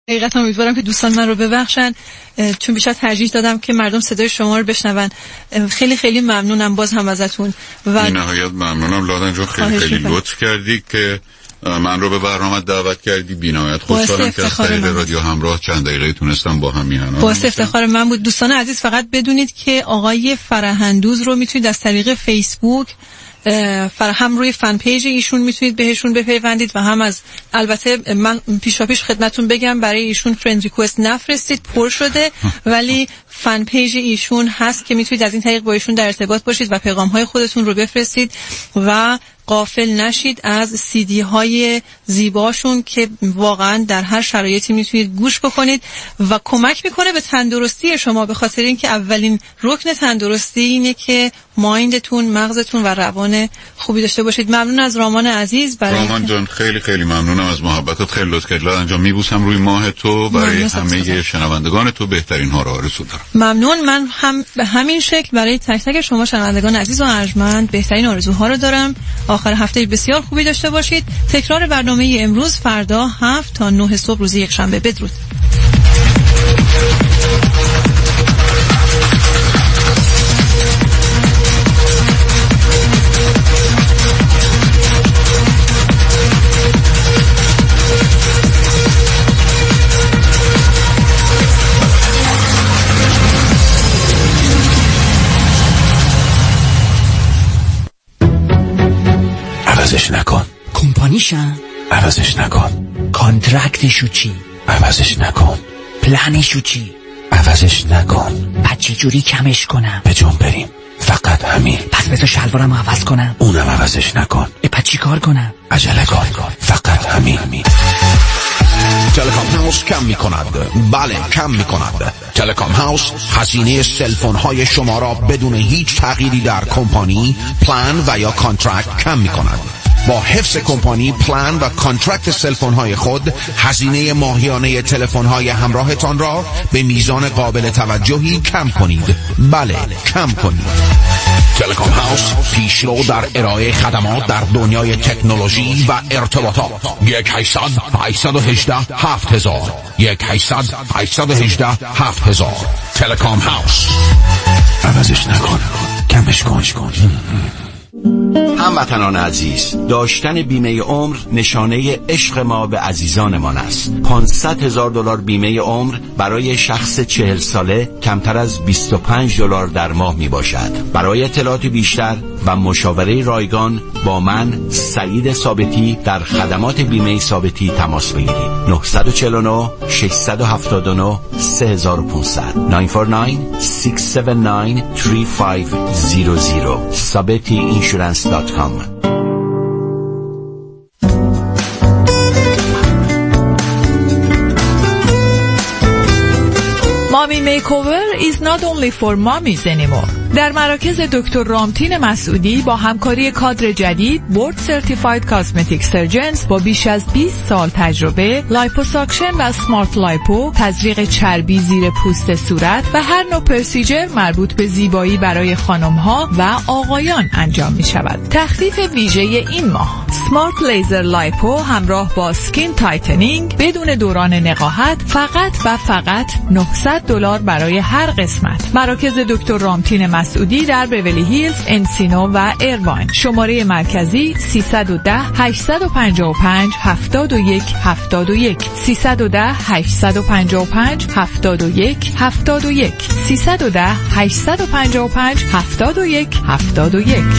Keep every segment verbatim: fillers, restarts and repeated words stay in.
حقیقتا امیدوارم که دوستان من رو ببخشن، چون بیشتر ترجیح دادم که مردم صدای شما رو بشنون. خیلی خیلی ممنونم باز هم ازتون و بی نهایت ممنونم لادن جان، خیلی خیلی لطف کردی که من رو به برنامه دعوت کردی. بی نهایت خوشحالم که از طریق رادیو همراه چند دقیقه تونستم با هم میهنم. باعث افتخار من بود. دوستان عزیز فقط بدونید که آقای فرهندوز رو میتونید از طریق فیسبوک هم روی فن پیج ایشون میتونید بهشون بپیوندید و هم از البته من پیشاپیش خدمتون بگم برای ایشون فرند ریکوست نفرستید، پر شده، ولی فن پیج ایشون هست که میتونید از این طریق با ایشون در ارتباط باشید و پیغام های خودتون رو بفرستید و غافل نشید از سی دی های زیباشون که واقعا در هر شرایطی میتونید گوش بکنید و کمک میکنه به تندرستی شما، به خاطر اینکه اولین رکن تندرستی اینه که مایندتون، مغزتون و روان خوبی داشته باشید. ممنون از رامان عزیز. برای رامان جان خیلی خیلی ممنونم از محبتت، خیلی لطف کردی. انجام میبوسم روی ماه تو، برای همه شنوندگان تو بهترین ها رو آرزو دارم. ممنون. من هم به همین شکل برای تک تک شما شنوندگان عزیز و ارجمند بهترین آرزوها رو دارم. آخر هفته بسیار خوبی داشته باشید. تکرار برنامه امروز فردا هفت تا نه صبح روز یک شنبه. بدرود. عوضش نکن. کمپانیشم عوضش نکن. کانترکتشو چی؟ عوضش نکن. پلنشو چی؟ عوضش نکن. بعد چه جوری کمش کنم؟ به جون بریم. فقط همین. پس بذار شلوارم عوض کنم. اونم عوضش نکن. پس چی کار کنم؟ عجله کن. فقط همین. تلکام هاوس کم می کند. بله کم می کند. تلکام هاوس هزینه سلفون های شما را بدون هیچ تغییری در کمپانی، پلان و یا کانترکت کم می کند. با حفظ کمپانی، پلان و کانترکت سلفون های خود، هزینه ماهیانه تلفن های همراهتان را به میزان قابل توجهی کم کنید. بله کم کنید. تلکام هاوس پیشرو در ارائه خدمات در دنیای تکنولوژی و ارتباطات. یک هشتصد هشتصد و هجده هفت هزار یک هشتصد هشتصد و هجده هفت هزار. تلکام هاوس. عوضش نکن. کمش کن. هموطنان عزیز، داشتن بیمه عمر نشانه عشق ما به عزیزانمان است. پانصد هزار دلار بیمه عمر برای شخص چهل ساله کمتر از بیست و پنج دلار در ماه می باشد. برای اطلاعات بیشتر و مشاوره رایگان با من سعید ثابتی در خدمات بیمه ثابتی تماس بگیرید. نه چهار نه شش هفت نه سه پانصد نه چهار نه شش هفت نه سه پنج صفر صفر sabeti insurance dot com. Mommy Makeover is not only for mommies anymore. در مراکز دکتر رامتین مسعودی با همکاری کادر جدید بورد سرتیفاید کاسمتیک سرجنز با بیش از بیست سال تجربه، لایپوساکشن و سمارت لایپو، تزریق چربی زیر پوست صورت و هر نوع پرسیجر مربوط به زیبایی برای خانم‌ها و آقایان انجام می شود. تخفیف ویژه این ماه سمارت لیزر لایپو همراه با سکین تایتنینگ بدون دوران نقاهت فقط و فقط نهصد دلار برای هر قسمت. مراکز دکتر رامتین مسعودی در بیولی هیلز، انسینو و ایرواین. شماره مرکزی سیصد و ده هشتصد و پنجاه و پنج هفتاد و یک هفتاد و یک سیصد و ده هشتصد و پنجاه و پنج هفتاد و یک هفتاد و یک سیصد و ده هشتصد و پنجاه و پنج هفتاد و یک هفتاد و یک.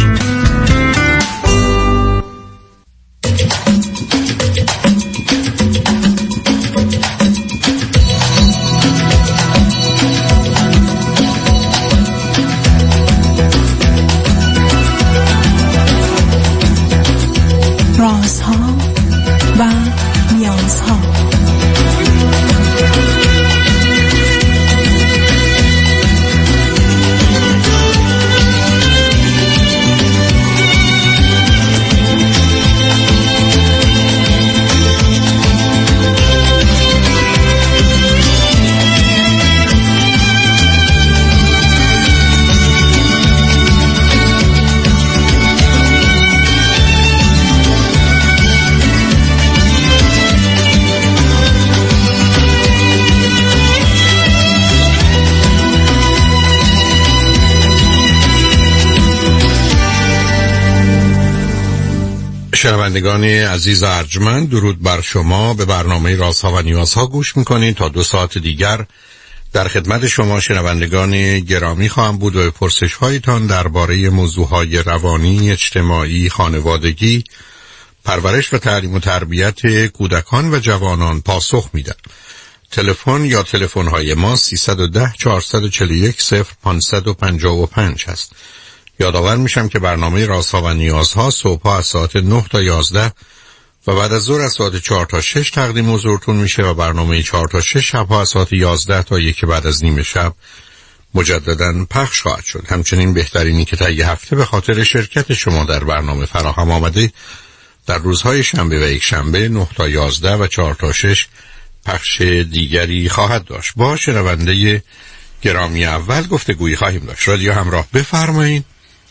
رازها و نیازها. شنوندگان عزیز ارجمند، درود بر شما. به برنامه رازها و نیازها گوش میکنید. تا دو ساعت دیگر در خدمت شما شنوندگان گرامی خواهم بود و به پرسش هایتان درباره موضوعهای روانی، اجتماعی، خانوادگی، پرورش و تعلیم و تربیت کودکان و جوانان پاسخ میدم. تلفن یا تلفن های ما سیصد و ده چهارصد و چهل و یک صفر پانصد و پنجاه و پنج هست. یادآور میشم که برنامه رازها و نیازها صبح‌ها از ساعت نه تا یازده و بعد از ظهر از ساعت چهار تا شش تقدیم حضورتون میشه و برنامه چهار تا شش شب‌ها از ساعت یازده تا یک بعد از نیم شب مجدداً پخش خواهد شد. همچنین بهترینی که طی هفته به خاطر شرکت شما در برنامه فراهم آمده در روزهای شنبه و یک شنبه نه تا یازده و چهار تا شش پخش دیگری خواهد داشت. با شنونده گرامی اول گفتگویی خواهیم داشت. رادیو همراه، بفرمایید.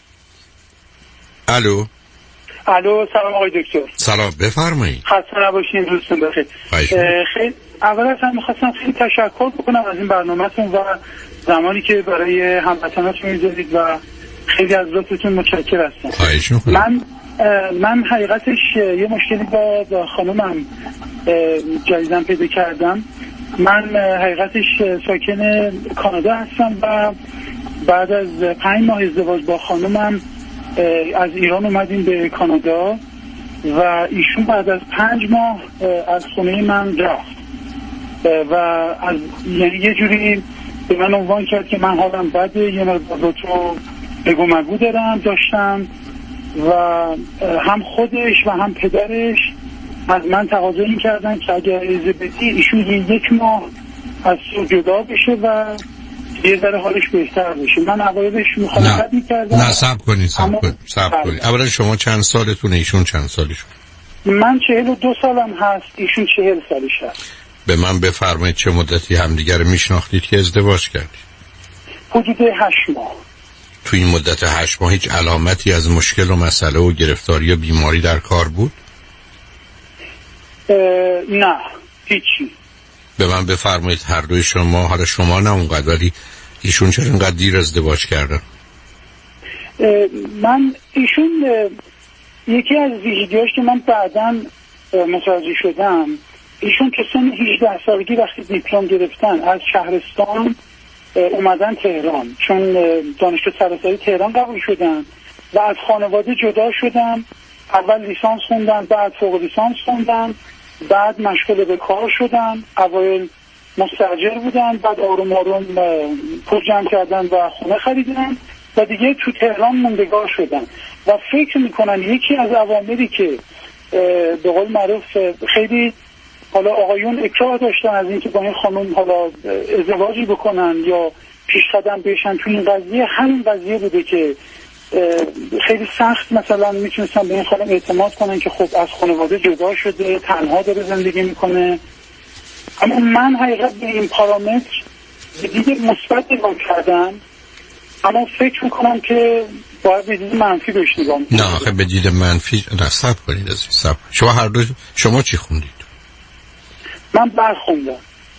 الو. الو، سلام آقای دکتر. سلام، بفرمایید. خسته نباشین، روزتون بخیر. خیلی اول از همه می‌خواستم خیلی تشکر بکنم از این برنامه‌تون و زمانی که برای هموطناتون می‌ذارید و خیلی از لطفتون متشکر هستم. خواهش می‌کنم. من من حقیقتش یه مشکلی با, با خانومم جدیداً پیدا کردم. من حقیقتش ساکن کانادا هستم و بعد از پنج ماه ازدواج با خانومم از ایران اومدیم به کانادا و ایشون بعد از پنج ماه از خونه من رفت و از یعنی یه جوری به من عنوان کرد که من حالم بده، یه مقدار تو بگو مگو دارم داشتم و هم خودش و هم پدرش از من تقاضا این کردن که اگر اجازه بدی ایشون یک ماه از تو جدا بشه و یه ذره حالش بهتر بشه. من اوایلش مخالفت می‌کردم. نه صبر کنید صبر کنید صبر کنید. اولا شما چند سالتونه، ایشون چند سالشون؟ من چهل و دو سالم هست، ایشون چهل سالش هست. به من بفرمایید چه مدتی همدیگر میشناختید که ازدواج کردید؟ حدود هشت ماه. تو این مدت هشت ماه هیچ علامتی از مشکل و مسئله و گرفتاری یا بیماری در کار بود؟ نه هیچی. به من بفرمایید هر دوی شما، حالا شما نه اونقدر ولی ایشون چرا اینقدر دیر ازدواج کردن؟ من ایشون یکی از ویژگی‌هاش که من بعداً متوجه شدم، ایشون که سن هجده سالگی وقتی دیپلم گرفتن از شهرستان اومدن تهران، چون دانشگاه سراسری تهران قبول شدن و از خانواده جدا شدن. اول لیسانس خوندن، بعد فوق لیسانس خوندن، بعد مشغول به کار شدن. اوایل مستاجر بودن، بعد آروم آروم پول جمع کردن و خونه خریدن و دیگه تو تهران موندگار شدن و فکر میکنن یکی از عواملی که به قول معروف خیلی حالا آقایون اکراه داشتن از اینکه با این خانم حالا ازدواجی بکنن یا پیش قدم بشن تو این قضیه، همین قضیه بوده که خیلی سخت مثلا میتونستن به این خانم اعتماد کنن که خب از خانواده جدا شده، تنها داره زندگی میکنه. اما من حقیقت به این پارامتر به دید مثبت نگاه کردم، اما فکر میکنم که باید به دید منفی بهش نگاه میکنم. نه آخه به دید منفی نه، صبر کنید عزیز، صبر. شما هر دو شما چی خوندید؟ من برق خوندم.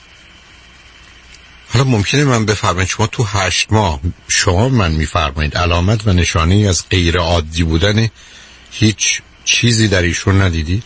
حالا ممکنه من بفرمایید شما تو هشت ماه شما من میفرمایید علامت و نشانه‌ای از غیر عادی بودن هیچ چیزی در ایشون ندیدید؟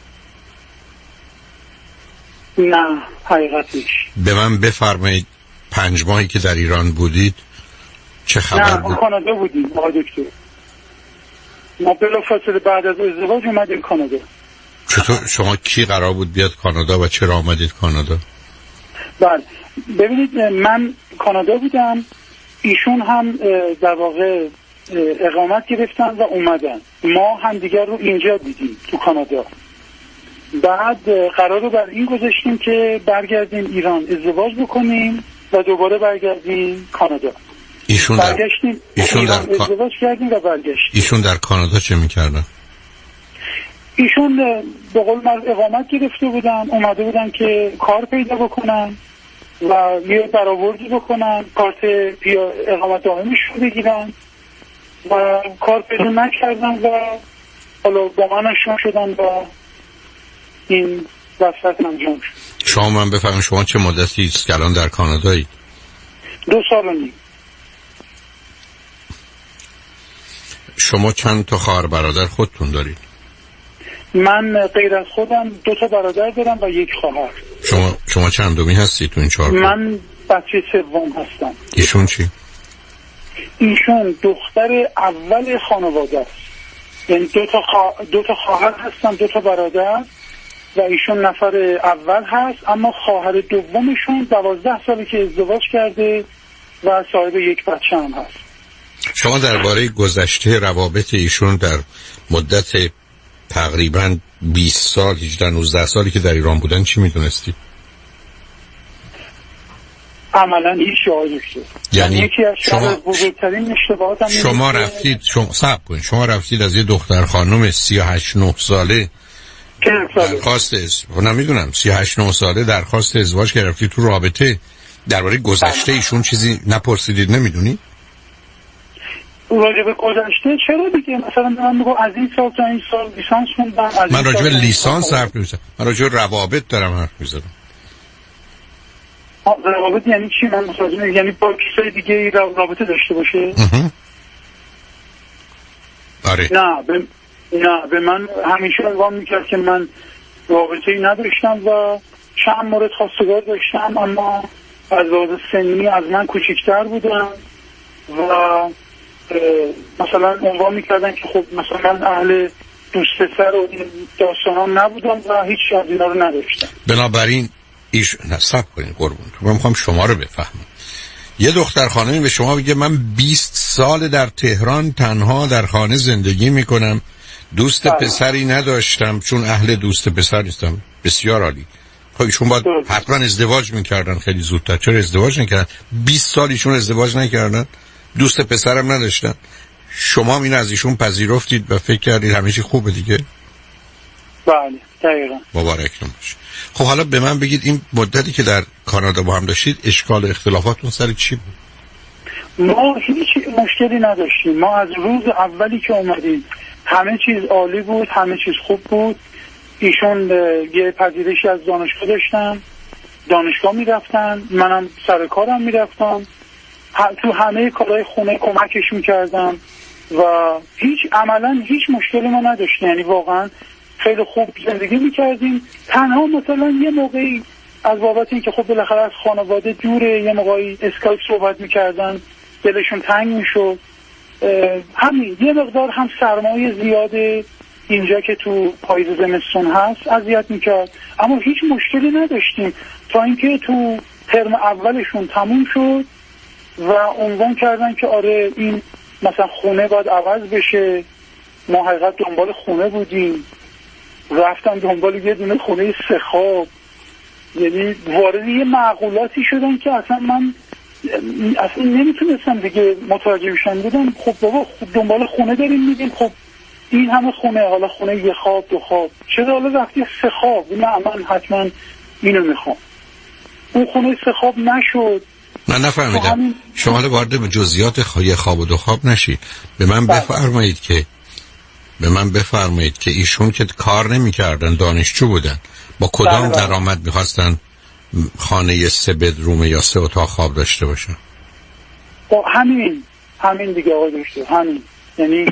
نه حقیقتش. به من بفرمایید پنج ماهی که در ایران بودید چه خبر بود؟ نه کانادا بودیم آقای دکتر. ما بلافاصله بعد از ازدواج اومدیم کانادا. چطور شما کی قرار بود بیاد کانادا و چرا آمدید کانادا؟ بله ببینید من کانادا بودم، ایشون هم در واقع اقامت گرفتن و اومدن. ما هم دیگر رو اینجا دیدیم تو کانادا. بعد قرار رو بر این گذاشتیم که برگردیم ایران ازدواج بکنیم و دوباره برگردیم کانادا. ایشون در برگشتیم ایشون در ازدواج کردیم و برگشتیم. ایشون در کانادا چه میکردن؟ ایشون به قول من اقامت گرفته بودن، اومده بودن که کار پیدا بکنن و یه برآوردی بکنن، کارت اقامت دائمیشون بگیرن و کار پیدا نکردن و حالا با من آشنا شدن و این وسط انجام شد. شما من بفهمم شما چه مدتی است که الان در کانادایید؟ دو سال و نیم. شما چند تا خواهر برادر خودتون دارید؟ من غیر از خودم دو تا برادر دارم و یک خواهر. شما شما چندمی هستی تو این چهار؟ من بچه سوم هستم. ایشون چی؟ ایشون دختر اول خانواده است. یعنی دو تا خوا... دو تا خواهر هستن، دو تا برادر و ایشون نفر اول هست، اما خواهر دومشون دوازده سالی که ازدواج کرده و صاحب یک بچه هم هست. شما درباره گذشته روابط ایشون در مدت تقریباً بیست سال، هجده نوزده سالی که در ایران بودن چی میدونستی؟ عملاً هیچ آقای دکتر. یعنی یکی از شما بزرگترین اشتباهات هم شما رفتید شما صبر کنید شما رفتید از یه دختر خانم سی و هشت نه ساله درخواست از نمیدونم سی و هشت نه ساله درخواست ازدواج که رفتید تو رابطه، درباره گذشته ایشون چیزی نپرسیدید؟ نمیدونی؟ راجع به گذشته چرا دیگه؟ مثلا من میگم از این سال تا این سال لیسانس خوندم. من راجع به لیسانس حرف نمیزنم، من راجع به روابط دارم حرف میزنم. روابط یعنی چی؟ من متوجه یعنی با کسای دیگه رابطه داشته باشه؟ آره. نه به نه به من همیشه عنوان میکرد که من رابطه‌ای نداشتم و چند مورد خواستگار داشتم، اما از لحاظ سنی از من کوچکتر بودن و مثلا عنوان میکردن که خب مثلا من اهل دوست پسر و این داستان نبودم و هیچ از اینا رو نداشتم. بنابراین ایش نصب کنید قربون تو، من میخوام شما رو بفهمم. یه دختر خانمی به شما بگه من بیست سال در تهران تنها در خانه زندگی میکنم، دوست بله. پسری نداشتم چون اهل دوست پسر نیستم. بسیار عالی. خب ایشون باید حتما ازدواج میکردن خیلی زودتر. چرا ازدواج نکردن؟ بیست سال ایشون ازدواج نکردن، دوست پسرم نداشتن. شما این از ایشون پذیرفتید و فکر کردید همه چی خوبه دیگه. بله دقیقاً. مبارکتون باشه. خب حالا به من بگید این مدتی که در کانادا با هم داشتید اشکال اختلافاتون سر چی بود؟ ما هیچ مشکلی نداشتیم. ما از روز اولی که اومدیم همه چیز عالی بود، همه چیز خوب بود. ایشون یه پذیرشی از دانشگاه داشتن، دانشگاه میرفتن، منم سر کارم میرفتم، تو همه کارهای خونه کمکش میکردم و هیچ عملا هیچ مشکلی ما نداشتیم. یعنی واقعا خیلی خوب زندگی میکردیم. تنها مثلا یه موقعی از بابت این که خب بالاخره از خانواده دوره، یه موقعی اسکایپ صحبت میکردن دلشون تنگ میشد، همین یه مقدار هم سرمایه زیاده اینجا که تو پاییز زمستون هست اذیت میکرد، اما هیچ مشکلی نداشتیم تا اینکه تو ترم اولشون تموم شد و عنوان کردن که آره این مثلا خونه باید عوض بشه. ما حقیقت دنبال خونه بودیم، رفتم دنبال یه دونه خونه سه خواب، یعنی وارد یه معقولاتی شدن که اصلا من اصلا نمیتونستم دیگه متوجه بشم. بودم خب بابا خب دنبال خونه داریم میگیم، خب این همه خونه، حالا خونه یه خواب دو خواب، چرا حالا وقتی سه خواب؟ نه من حتما اینو میخوام. اون خونه سه خواب نشد. من نفهمیدم همین... شما حالا وارد جزئیات خواهی خواب و دو خواب نشید. به من بفرمایید که به من بفرمایید که ایشون که کار نمی‌کردن، دانشجو بودن، با کدام درآمد می‌خواستن خانه سه بدروم یا سه اتاق خواب داشته باشن؟ با همین همین دیگه آقای دکتر، همین. یعنی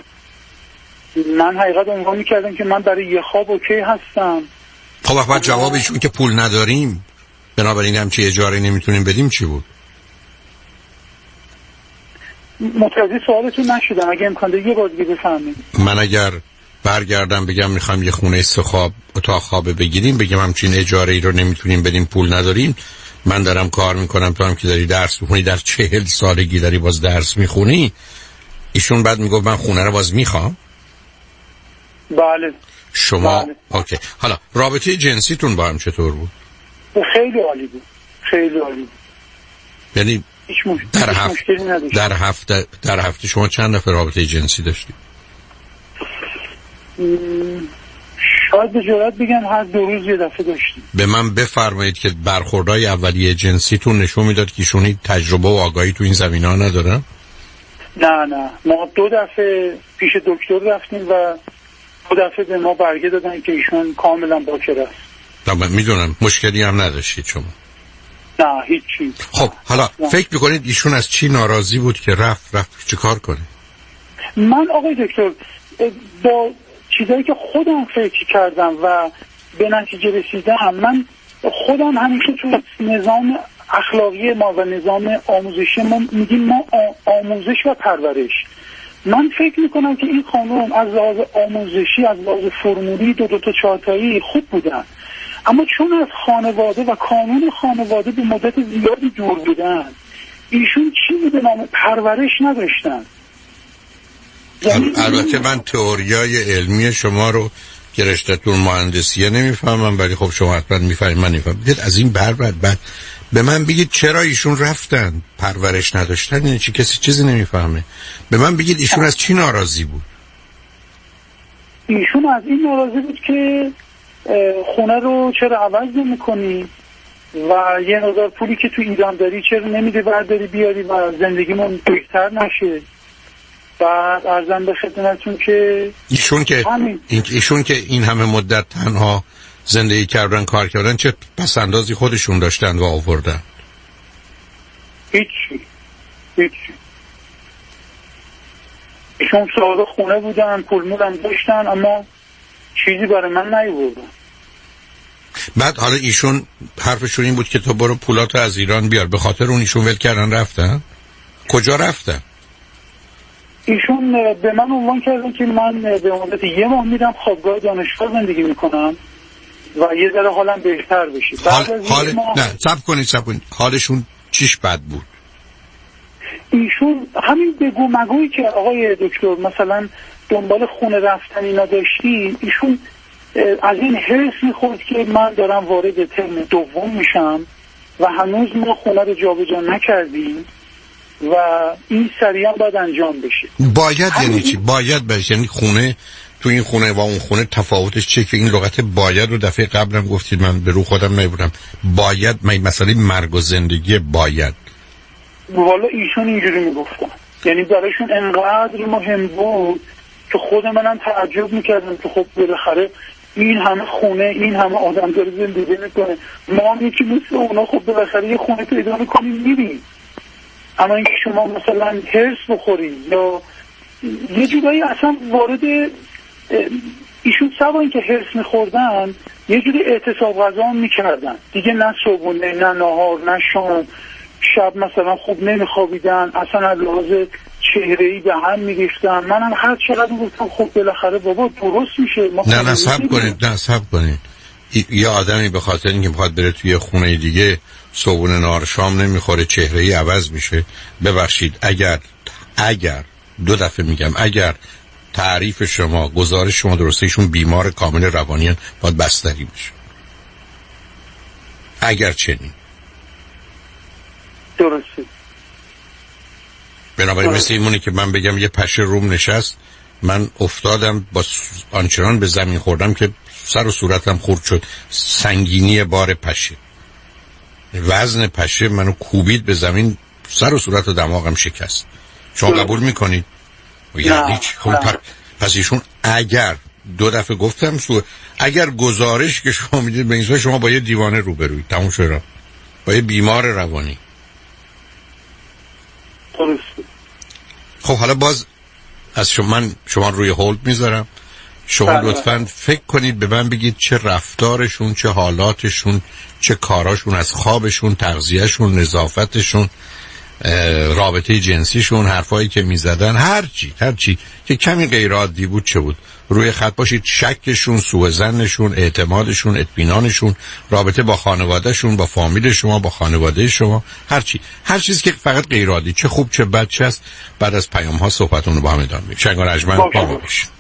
من حقیقت عنوان می‌کردم که من برای یه خواب اوکی هستم. خب وقت جواب ایشون که پول نداریم بنابراین همچی اجاره نمیتونیم بدیم چی بود؟ متوجه سوالتون نشدم، اگه امکان داره یه بار دیگه بفهمید. من اگر برگردم بگم میخوام یه خونه سه خواب اتاق خواب بگیریم، بگم همچین اجاره ای رو نمیتونیم بدیم، پول نداریم، من دارم کار میکنم تو هم که داری درس میخونی، در چهل سالگی داری باز درس میخونی، ایشون بعد میگفت من خونه رو باز میخوام؟ بله. شما بله. اوکی. حالا رابطه جنسیتون با هم چطور بود؟ خیلی عالی بود، خیلی عالی بود. یعنی در هفته در هفته در هفته شما چند دفعه رابطه جنسی داشتید؟ شاید به جرات بگم هر دو روز یه دفعه داشتیم. به من بفرمایید که برخوردهای اولیه جنسیتون نشون میداد که ایشون هیچ تجربه و آگاهی تو این زمینه‌ها ندارن؟ نه نه، ما دو دفعه پیش دکتر رفتیم و دو دفعه به ما برگه دادن که ایشون کاملا باکره است. نه من میدونم مشکلی هم نداشتید شما. نه هیچی. خب حالا نه. فکر میکنید ایشون از چی ناراضی بود که رفت رفت چه کار کنه؟ من آقای دکتر با چیزایی که خودم فکر کردم و به نتیجه رسیدم، من خودم همیشه تو نظام اخلاقی ما و نظام آموزشی ما میگیم ما آموزش و پرورش. من فکر میکنم که این خانم از لحاظ آموزشی، از لحاظ فرمولی دو دو تا چهارتایی خوب بودن، اما چون از خانواده و کانون خانواده به مدت زیادی دور بودن، ایشون چیزی به نام پرورش نداشتن. البته من تئوریای علمی شما رو که رشته‌تون مهندسیه نمیفهمم، ولی خب شما حتما میفهمید، من نمیفهمم. از این بر بعد بعد به من بگید چرا ایشون رفتن؟ پرورش نداشتن یعنی چی؟ کسی چیزی نمیفهمه. به من بگید ایشون از چی ناراضی بود؟ ایشون از این ناراضی بود که خونه رو چرا عوض نمی‌کنی و یه مقدار پولی که تو ایران داری چرا نمیده برداری بیاری و زندگیمون بهتر نشه. بعد عرضم به خدمتتون که ایشون که این ایشون که این همه مدت تنها زندگی کردن، کار کردن، چه پسندازی خودشون داشتن و آوردن؟ هیچی هیچی ایشون صاحب خونه بودن، پول مولم داشتن، اما چیزی برای من نیاوردن. بعد حالا ایشون حرفشون این بود که تو برو پولاتو از ایران بیار، به خاطر اون ایشون ول کردن رفتن؟ کجا رفتن؟ ایشون به من عنوان کردن که من به مدت یه ماه میرم خوابگاه دانشگاه زندگی میکنم و یه ذره حالم بهتر بشه. حال حال ماه... نه صبر کنید صبر کنید حالشون چیش بد بود؟ ایشون همین بگو مگویی که آقای دکتر مثلا دنبال خونه رفتن اینا داشتی، ایشون از این حرص میخورد که من دارم وارد ترم دوم میشم و هنوز ما خونه رو جابجا نکردیم و این سریعا باید انجام بشه. باید یعنی چی؟ باید بشه یعنی خونه تو این خونه و اون خونه تفاوتش چیه که این لغت باید رو دفعه قبلم گفتید من به رو خودم نمیبودم. باید من مسئله مرگ و زندگی باید. والا ایشون اینجوری میگفتن، یعنی برایشون انقدر مهم بود که خود منم تعجب میکردم که خب بالاخره این همه خونه، این همه آدم داره زندگی میکنه، ما هم یکی مثل اونا خب بالاخره یه خونه پیدا میکنیم میریم. اما اینکه شما مثلا هرس بخورید یا یه جورایی اصلا وارد ایشون سوا اینکه هرس میخوردن یه جوری اعتصاب غذا هم میکردن دیگه، نه صبحونه نه نهار نه شام، شب مثلا خوب نمیخوابیدن، اصلا از لحاظ چهره‌ای به هم میریختن. منم هر چقدر گفتم خب بالاخره بابا درست میشه. نه نه صبر کنید نه صبر کنید یه آدمی به خاطر اینکه میخواد بره توی خونه دیگه صبحونه نهار شام نمیخوره چهره‌ای عوض میشه؟ ببخشید اگر اگر دو دفعه میگم اگر تعریف شما گزارش شما درسته ایشون بیمار کامل روانیان باید بستری بشه. اگر چنین درسته. بنابراین مثل ایمونه که من بگم یه پشه روم نشست، من افتادم با آنچنان به زمین خوردم که سر و صورتم خورد شد. سنگینی بار پشه، وزن پشه منو کوبید به زمین، سر و صورت و دماغم شکست. شما قبول میکنید؟ یعنی خب پس ایشون اگر دو دفعه گفتم سو اگر گزارش که شما میدید به این شما با یه دیوانه روبروید، تموم شد، با یه بیمار روانی. خب حالا باز از شما من شما روی هولد میذارم، شما لطفاً فکر کنید به من بگید چه رفتارشون، چه حالاتشون، چه کاراشون، از خوابشون، تغذیهشون، نظافتشون، رابطه جنسیشون، حرفایی که میزدن، هر چی هر چی که کمی غیر عادی بود چه بود. روی خط باشید. شکشون، سوء ظنشون، اعتمادشون، اطمینانشون، رابطه با خانوادهشون، با فامیل شما، با خانواده شما، هر چی هر چیزی که فقط غیر عادی، چه خوب چه بد چه است. بعد از پیام ها صحبتون رو با هم ادامه میدیم. شنگار اجمن پا باشید.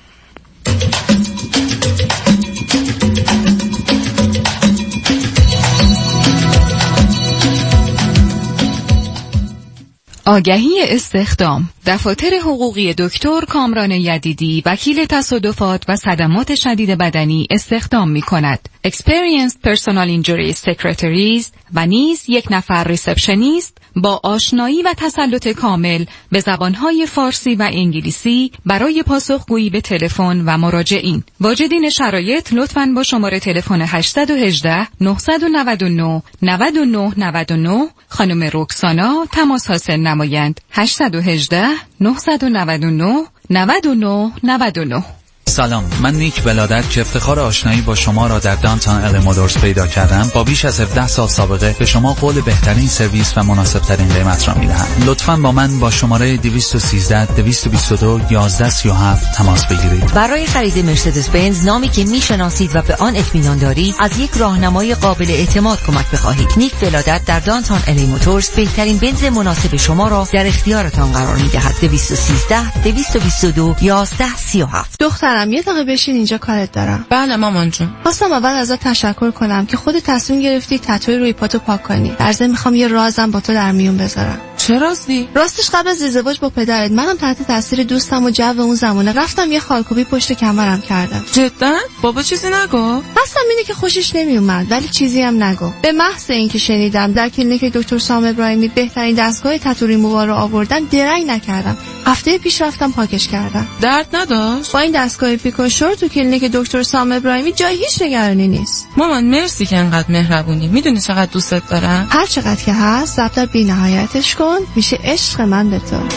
آگهی استخدام. دفاتر حقوقی دکتر کامران یدیدی وکیل تصادفات و صدمات شدید بدنی استخدام می کند. Experienced Personal Injury Secretaries و نیز یک نفر ریسپشنیست با آشنایی و تسلط کامل به زبانهای فارسی و انگلیسی برای پاسخگویی به تلفن و مراجعین. واجدین شرایط لطفاً با شماره تلفن هشت یک هشت نه نه نه نه نه نه نه خانم رکسانا تماس حاصل نمایند. هشت یک هشت نه نه نه نه نه نه نه. سلام، من نیک ولادت که افتخار آشنایی با شما را در دانتان ال مودرز پیدا کردم. با بیش از هفده سال سابقه به شما قول بهترین سرویس و مناسب ترین قیمت را میدهم. لطفاً با من با شماره دویست و سیزده دویست و بیست و دو یازده سی و هفت تماس بگیرید. برای خرید مرسدس بنز نامی که میشناسید و به آن اطمینان دارید، از یک راهنمای قابل اعتماد کمک بخواهید. نیک ولادت در دانتان ال مودرز بهترین بنز مناسب شما را در اختیارتان قرار میدهد. دویست و سیزده دویست و بیست و دو یازده سی و هفت. دخترم یه دقیقه بشین، اینجا کارت دارم. بله مامان جون. خواستم اول ازت تشکر کنم که خودت تصمیم گرفتی تتوی روی پاتو پاک کنی. در ضمن میخوام یه رازم با تو در میون بذارم. چه رازی؟ راستش قبل از ازدواج با پدرت منم تحت تاثیر دوستم و جو اون زمانه رفتم یه خالکوبی پشت کمرم کردم. جدا؟ بابا چیزی نگو؟ قصدم اینه که خوشش نمیومد، ولی چیزی هم نگو. به محض اینکه شنیدم در کلینیک دکتر سام ابراهیمی بهترین دستگاه تتو ریمووار رو آوردن، درنگ نکردم. هفته پیش رفتم پاکش کردم. درد نداشت؟ با این دستگاه پیکوشور تو کلینیک دکتر سام ابراهیمی جای هیچ نگرانی نیست. مامان مرسی که انقدر مهربونی. میدونی چقدر دوستت دارم؟ هر چقدر که هست ضبط بی‌نهایتش کن، میشه عشق من به تو.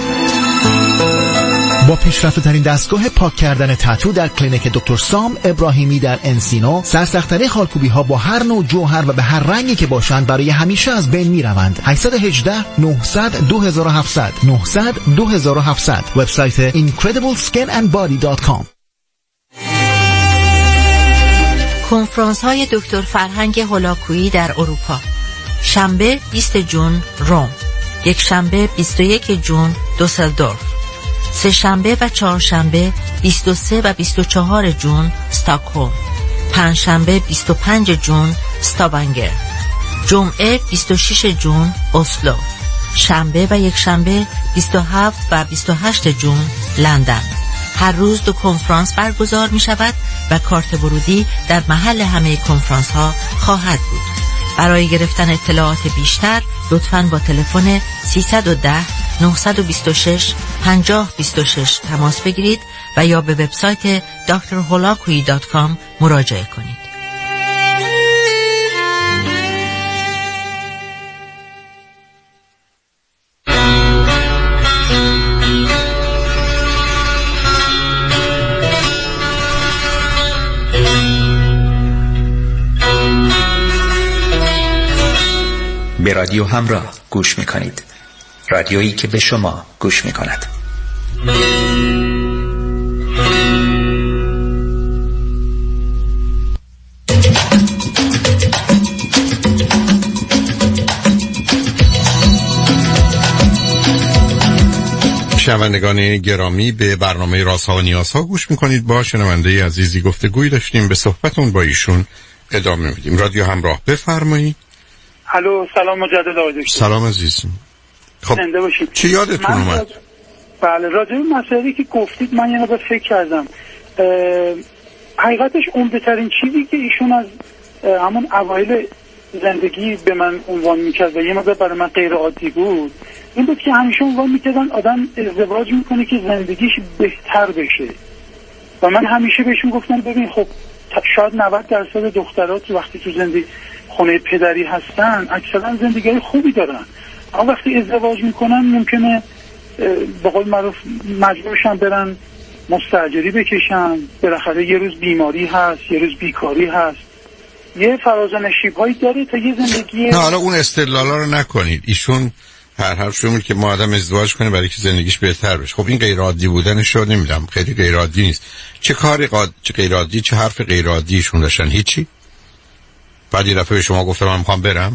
با پیشرفته‌ترین دستگاه پاک کردن تتو در کلینیک دکتر سام ابراهیمی در انسینو، سرسخت‌ترین خالکوبی‌ها با هر نوع جوهر و به هر رنگی که باشند برای همیشه از بین می‌روند. هشت یک هشت نه صفر صفر دو هفت صفر صفر نه صفر صفر دو هفت صفر صفر. وبسایت اینکردیبل اسکین اند بادی دات کام. کنفرانس های دکتر فرهنگ هولاکویی در اروپا. شنبه بیست جون روم، یک شنبه بیست و یک جون دوسلدورف، سه شنبه و چهار شنبه بیست و سه و بیست و چهار جون استکهلم، پنج شنبه بیست و پنج جون استاونگر، جمعه بیست و شش جون اسلو، شنبه و یک شنبه بیست و هفت و بیست و هشت جون لندن. هر روز دو کنفرانس برگزار می شود و کارت ورودی در محل همه کنفرانس ها خواهد بود. برای گرفتن اطلاعات بیشتر لطفاً با تلفن سیصد و ده نهصد و بیست و شش پنجاه بیست و شش تماس بگیرید و یا به وبسایت دکتر هولاکویی دات کام مراجعه کنید. به رادیو همراه گوش میکنید، رادیویی که به شما گوش میکند. شنوندگان گرامی، به برنامه رازها و نیازها گوش میکنید. با شنونده عزیزی گفتگویی داشتیم، به صحبتون با ایشون ادامه میدیم. رادیو همراه، بفرمایید. الو، سلام مجدد آقای دکتر. سلام عزیزم. خب زنده باشید. چی یادتون اومد؟ راج... بله، راجع به مسائلی که گفتید من یه مقدار فکر کردم. حقیقتش عمده‌ترین چیزی که ایشون از همون اوایل زندگی به من عنوان میکرد و یه مقدار برای من غیر عادی بود، این بود که همیشه عنوان میکردن آدم ازدواج میکنه که زندگیش بهتر بشه و من همیشه بهشون گفتم ببین خب شاید نود درصد دخترات وقتی تو زندگی خونه پدری هستن اکثرا زندگی خوبی دارن، اما وقتی ازدواج میکنن ممکنه به قول معروف مجبورشن برن مستاجری بکشن، بالاخره یه روز بیماری هست، یه روز بیکاری هست، یه فراز و نشیب‌هایی داره تا یه زندگی. نه حالا اون استدلالا رو نکنید. ایشون هر حرفشون میگه که ما آدم ازدواج کنه برای که زندگیش بهتر بشه. خب این غیر عادی بودنش رو نمیدونم، خیلی غیر عادی نیست. چه کاری قاد چه غیر عادی، چه حرف غیر عادی ایشون داشتن؟ هیچی. بعد یه دفعه به شما گفتم من میخوام برم.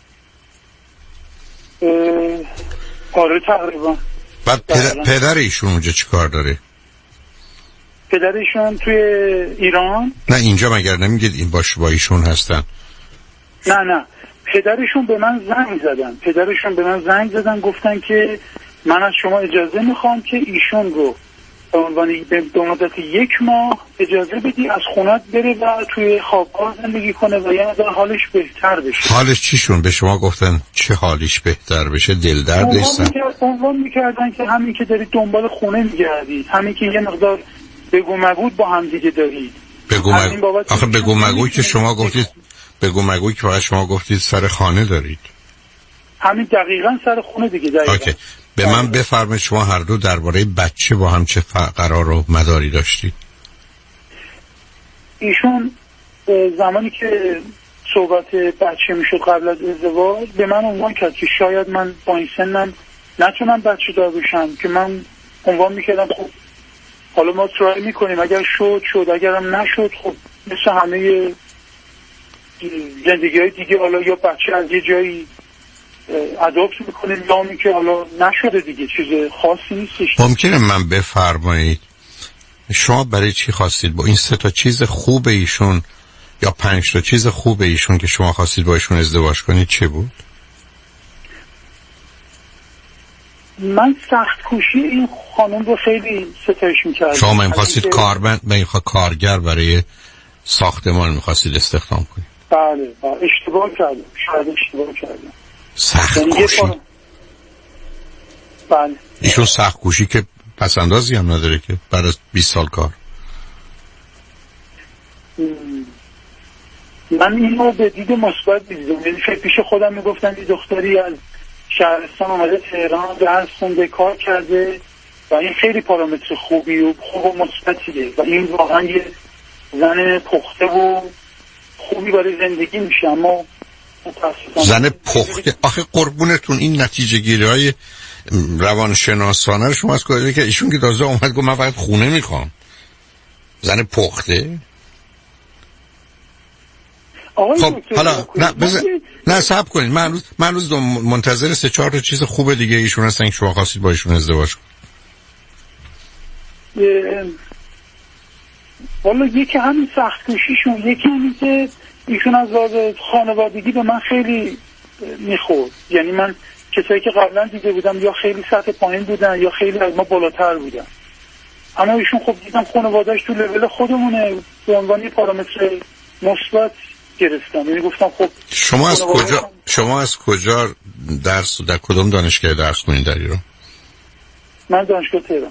آره تقریبا. بعد پدر, پدر ایشون اونجا چی کار داره؟ پدرشون توی ایران؟ نه اینجا مگر نمیگید این باش با ایشون هستن؟ نه نه، پدرشون به من زنگ زدن پدرشون به من زنگ زدن گفتن که من از شما اجازه میخوام که ایشون رو به عنوان به مدت یک ماه اجازه بدی از خونت بره و توی خوابگاه زندگی کنه و یه مقدار حالش بهتر بشه. حالش چیشون به شما گفتن چه حالش بهتر بشه؟ دل درد نیستن؟ عنوان میکردن که همین که دارید دنبال خونه میگردید، همین که یه مقدار بگو مگو با هم دیگه دارید. بگو مگو آخه بگو مگوی که شما گفتید بگو مگوی که فقط شما گفتید سر خانه دارید. همین دقیقاً سر خونه دیگه. دقیقاً. اوکی. به من بفرمایید شما هر دو درباره بچه با هم چه قرار و مداری داشتید؟ ایشون زمانی که صحبت بچه میشد قبل از ازدواج به من عنوان کرد که شاید من با این سنم نتونم بچه دار بشم، که من عنوان میکردم خب حالا ما ترای میکنیم، اگر شد شد، اگرم نشد خب مثل همه زندگی های دیگه حالا یا بچه از یه جایی اداپت میکنیم یا می که حالا نشده دیگه، چیز خاصی نیستش. ممکنه من بفرمایید شما برای چی خواستید با این سه تا چیز خوب ایشون یا پنج تا چیز خوب ایشون که شما خواستید با ایشون ازدواج کنید چه بود؟ من سخت کوشی این خانم رو خیلی ستایش میکردم. شما من خواستید کارمند من خواست کارگر برای ساختمان میخواستید استخدام کنید؟ بله اشتباه کردم، شاید اشتباه کردم. سخت کوشی؟ بله. ایشون سخت کوشی که پسندازی هم نداره که بعد از بیست سال کار. من اینو به دید مثبت دیدم، یعنی پیش خودم میگفتم این دختری از شهرستان اومده تهران درس خونده کار کرده و این خیلی پارامتر خوبی و خوب و مثبتیه و این واقعا یه زن پخته و خوبی برای زندگی میشه. اما زن پخته آخه قربونتون این نتیجه گیری های روانشناسانه رو شما از کاری که ایشون که تازه اومد گفت من فقط خونه میخوام، زن پخته. خب حالا نه بذار نه صبر کنید، من روز من روز منتظر سه چهار تا چیز خوب دیگه ایشون هستن که شما خواستید با ایشون ازدواج کنید. والا یکی همین سخت کوشیشون، یکی همین که ایشون از لحاظ خانوادگی به من خیلی میخورد. یعنی من کسایی که قبلا دیده بودم یا خیلی سطح پایین بودن یا خیلی از ما بالاتر بودن، اما ایشون خب دیدم خانواده‌اش تو لول خودمونه، به عنوان پارامتر مثبت گرفتم. یعنی گفتم خب شما از کجا شما از کجا درس در کدوم دانشگاه درس خوندید در ایران؟ من دانشگاه تهران.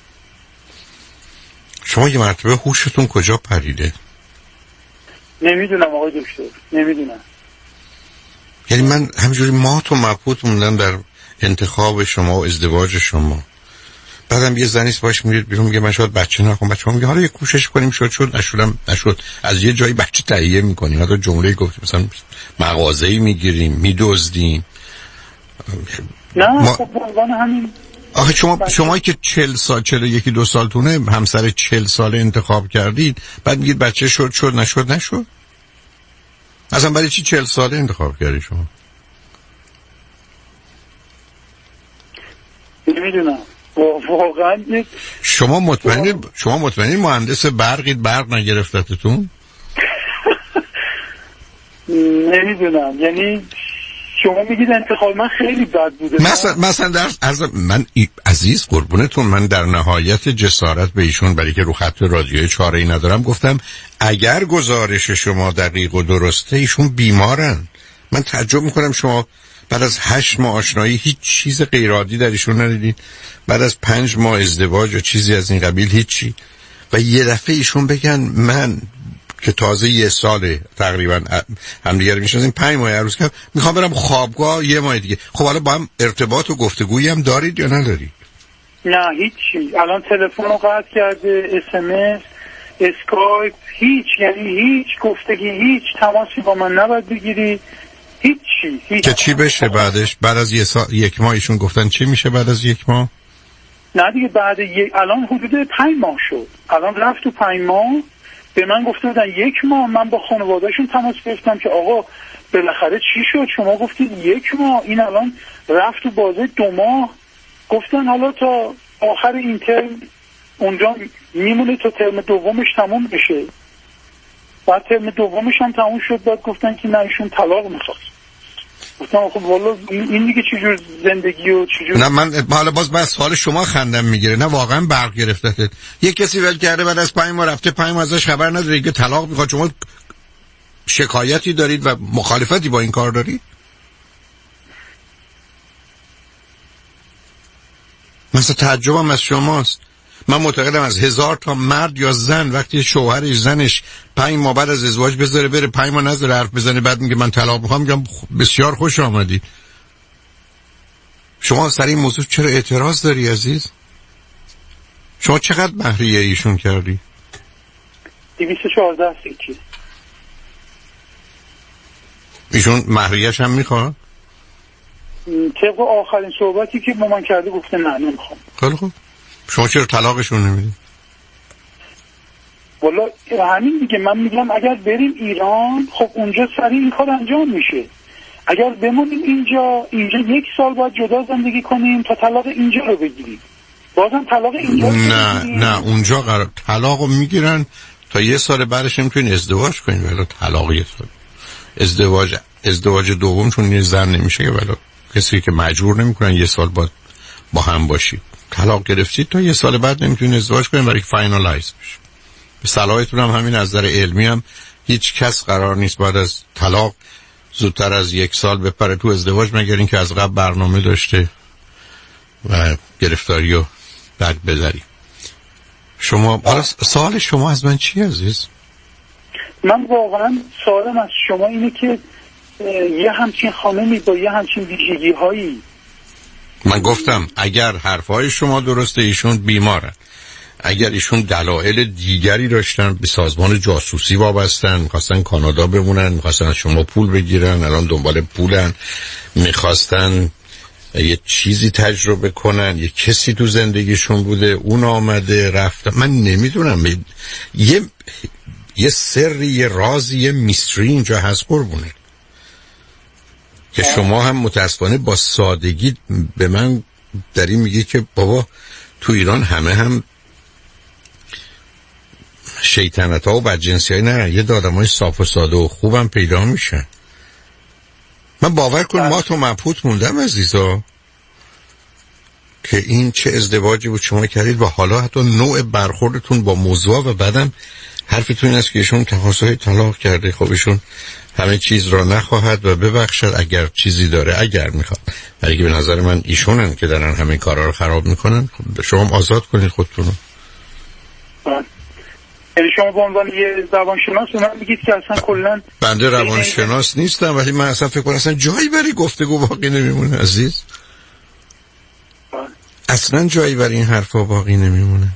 شما یه مرتبه هوشتون کجا پریده؟ نمیدونم آقای دکتر، نمیدونم. یعنی من همینجوری مات و مبهوت موندم در انتخاب شما و ازدواج شما. بعدم یه زنیست باش میرید بیرون میگه من شاید بچه نخوام، بچه‌ها میگه حالا یه کوشش کنیم شد شد نشدم نشد، از یه جایی بچه تهیه میکنیم. حتی جمله گفت مثلا مغازه‌ای میگیریم میدزدیم. نه ما... خب واقعا همین. آخه شما شما که چهل سال چهل و یک دو سالتونه همسر چهل ساله انتخاب کردید، بعد میگید بچه شد شد نشد نشد. اصلا برای چی چهل ساله انتخاب کردی شما؟ نمیدونم واقعا. شما مطمئنید شما مطمئنید مهندس برقید برق نگرفتتون؟ نمیدونم، یعنی شما میگید انتخاب من خیلی بد بوده. مثلا مثلا در از من ای... عزیز قربونتون، من در نهایت جسارت به ایشون برای که رو خط رادیوی چاره‌ای ندارم گفتم اگر گزارش شما دقیق و درسته ایشون بیمارن. من تعجب میکنم شما بعد از هشت ماه آشنایی هیچ چیز غیر عادی در ایشون ندیدید، بعد از پنج ماه ازدواج و چیزی از این قبیل هیچی، و یه دفعه ایشون بگن من که تازه یه ساله تقریبا هم دیگه رو میشناسیم، پنج ماه عروس کردم میخوام برم خوابگاه یه ماه دیگه. خب حالا با هم ارتباط و گفتگویی هم دارید یا ندارید؟ نه هیچی. الان تلفن رو قطع کرده، اس ام اس، اسکایپ، هیچ، یعنی هیچ گفتگی، هیچ تماسی با من نباید بگیری، هیچی هیچ. که چی بشه بعدش؟ بعد از یه سا... یک ماه ایشون گفتن چی میشه بعد از یک ماه؟ نه دیگه بعد یک الان حدود پنج ماه شد، الان رفت تو پنج ماه به من گفته بودن یک ماه. من با خانوادهشون تماس گرفتم که آقا بالاخره چی شد، شما گفتید یک ماه، این الان رفت تو بازه دو ماه. گفتن حالا تا آخر این ترم اونجا میمونه تا ترم دومش تموم بشه. بعد ترم دومش هم تموم شد، بعد گفتن که نه ایشون طلاق میخواست. گفتم خب والا این دیگه چجور زندگی و چجور. نه من حالا باز بس حال شما خندم میگیره. نه واقعا برق گرفتت. یک کسی ول کرده بعد از پنج ماه رفته پنج ماه ازش خبر نداره که طلاق میخواد، شما شکایتی دارید و مخالفتی با این کار دارید؟ مثلا تعجبم از شماست. من معتقدم از هزار تا مرد یا زن وقتی شوهرش زنش پنج ماه بعد از ازدواج بذاره بره پنج ماه نذاره حرف بزنه بعد میگه من طلاق میخوام، میگم بسیار خوش آمدید. شما سر این موضوع چرا اعتراض داری عزیز؟ شما چقدر مهریه ایشون کردی؟ دویست و چهارده سیکی. ایشون مهریه‌اش هم میخواد؟ طبق آخرین صحبتی که با من کرده گفته نه نمیخوام. خیلی خوب. شما چرا طلاقشون نمیدید؟ والا همین دیگه، من میگم اگر بریم ایران خب اونجا سریع این کار انجام میشه. اگر بمونیم اینجا اینجا یک سال باید جدا زندگی کنیم تا طلاق اینجا رو بگیریم. بازم طلاق اینجا نه نه اونجا قرار طلاقو میگیرن تا یه سال بعدش نمیتونین ازدواج کنین، ولی طلاق یه سال. ازدواج ازدواج دوم چون یه زن نمیشه که، ولی کسی که مجبور نمیکنن یه سال با با هم باشید. طلاق گرفتید تا یه سال بعد نمیتونین ازدواج کنین برای فاینالایز بشه. به صلاحتون هم همین، از نظر علمی هم هیچ کس قرار نیست بعد از طلاق زودتر از یک سال بپره تو ازدواج، مگر اینکه از قبل برنامه داشته و گرفتاری و بد بذاری. شما حالا سوال شما از من چی عزیز؟ من واقعا سوالم از شما اینه که یه همچین خانمی با یه همچین ویژگی هایی، من گفتم اگر حرفای شما درسته ایشون بیمارن، اگر ایشون دلایل دیگری داشتن، به سازمان جاسوسی وابستن، میخواستن کانادا بمونن، میخواستن از شما پول بگیرن، الان دنبال پولن، میخواستن یه چیزی تجربه کنن، یه کسی تو زندگیشون بوده اون آمده رفته، من نمیدونم، یه یه سری، یه رازی، یه میستری اینجا هست قربونه که شما هم متاسفانه با سادگی به من داری میگی که بابا تو ایران همه هم شیطنت ها و بدجنسی های نه، یه آدمای صاف و ساده و خوبم پیدا میشن. من باور کن ما تو مبهوت موندم عزیزا که این چه ازدواجی بود شما کردید و حالا حتی نوع برخوردتون با موضوع و بعدم حرفتون این است که ایشون تقاضای طلاق کرده. خب ایشون همه چیز را نخواهد و ببخشد اگر چیزی داره، اگر میخواد، ولی که به نظر من ایشونن که دارن همه کارا رو خراب میکنن. خب شما آزاد کنید خودتون رو. یعنی شما به عنوان یه روانشناس به من میگید که اصلا کلا بنده روانشناس نیستم، ولی من اصلا فکر کنم اصلا جایی برای گفتگو باقی نمیمونه عزیز. اصلا جایی برای این حرفا باقی نمیمونه.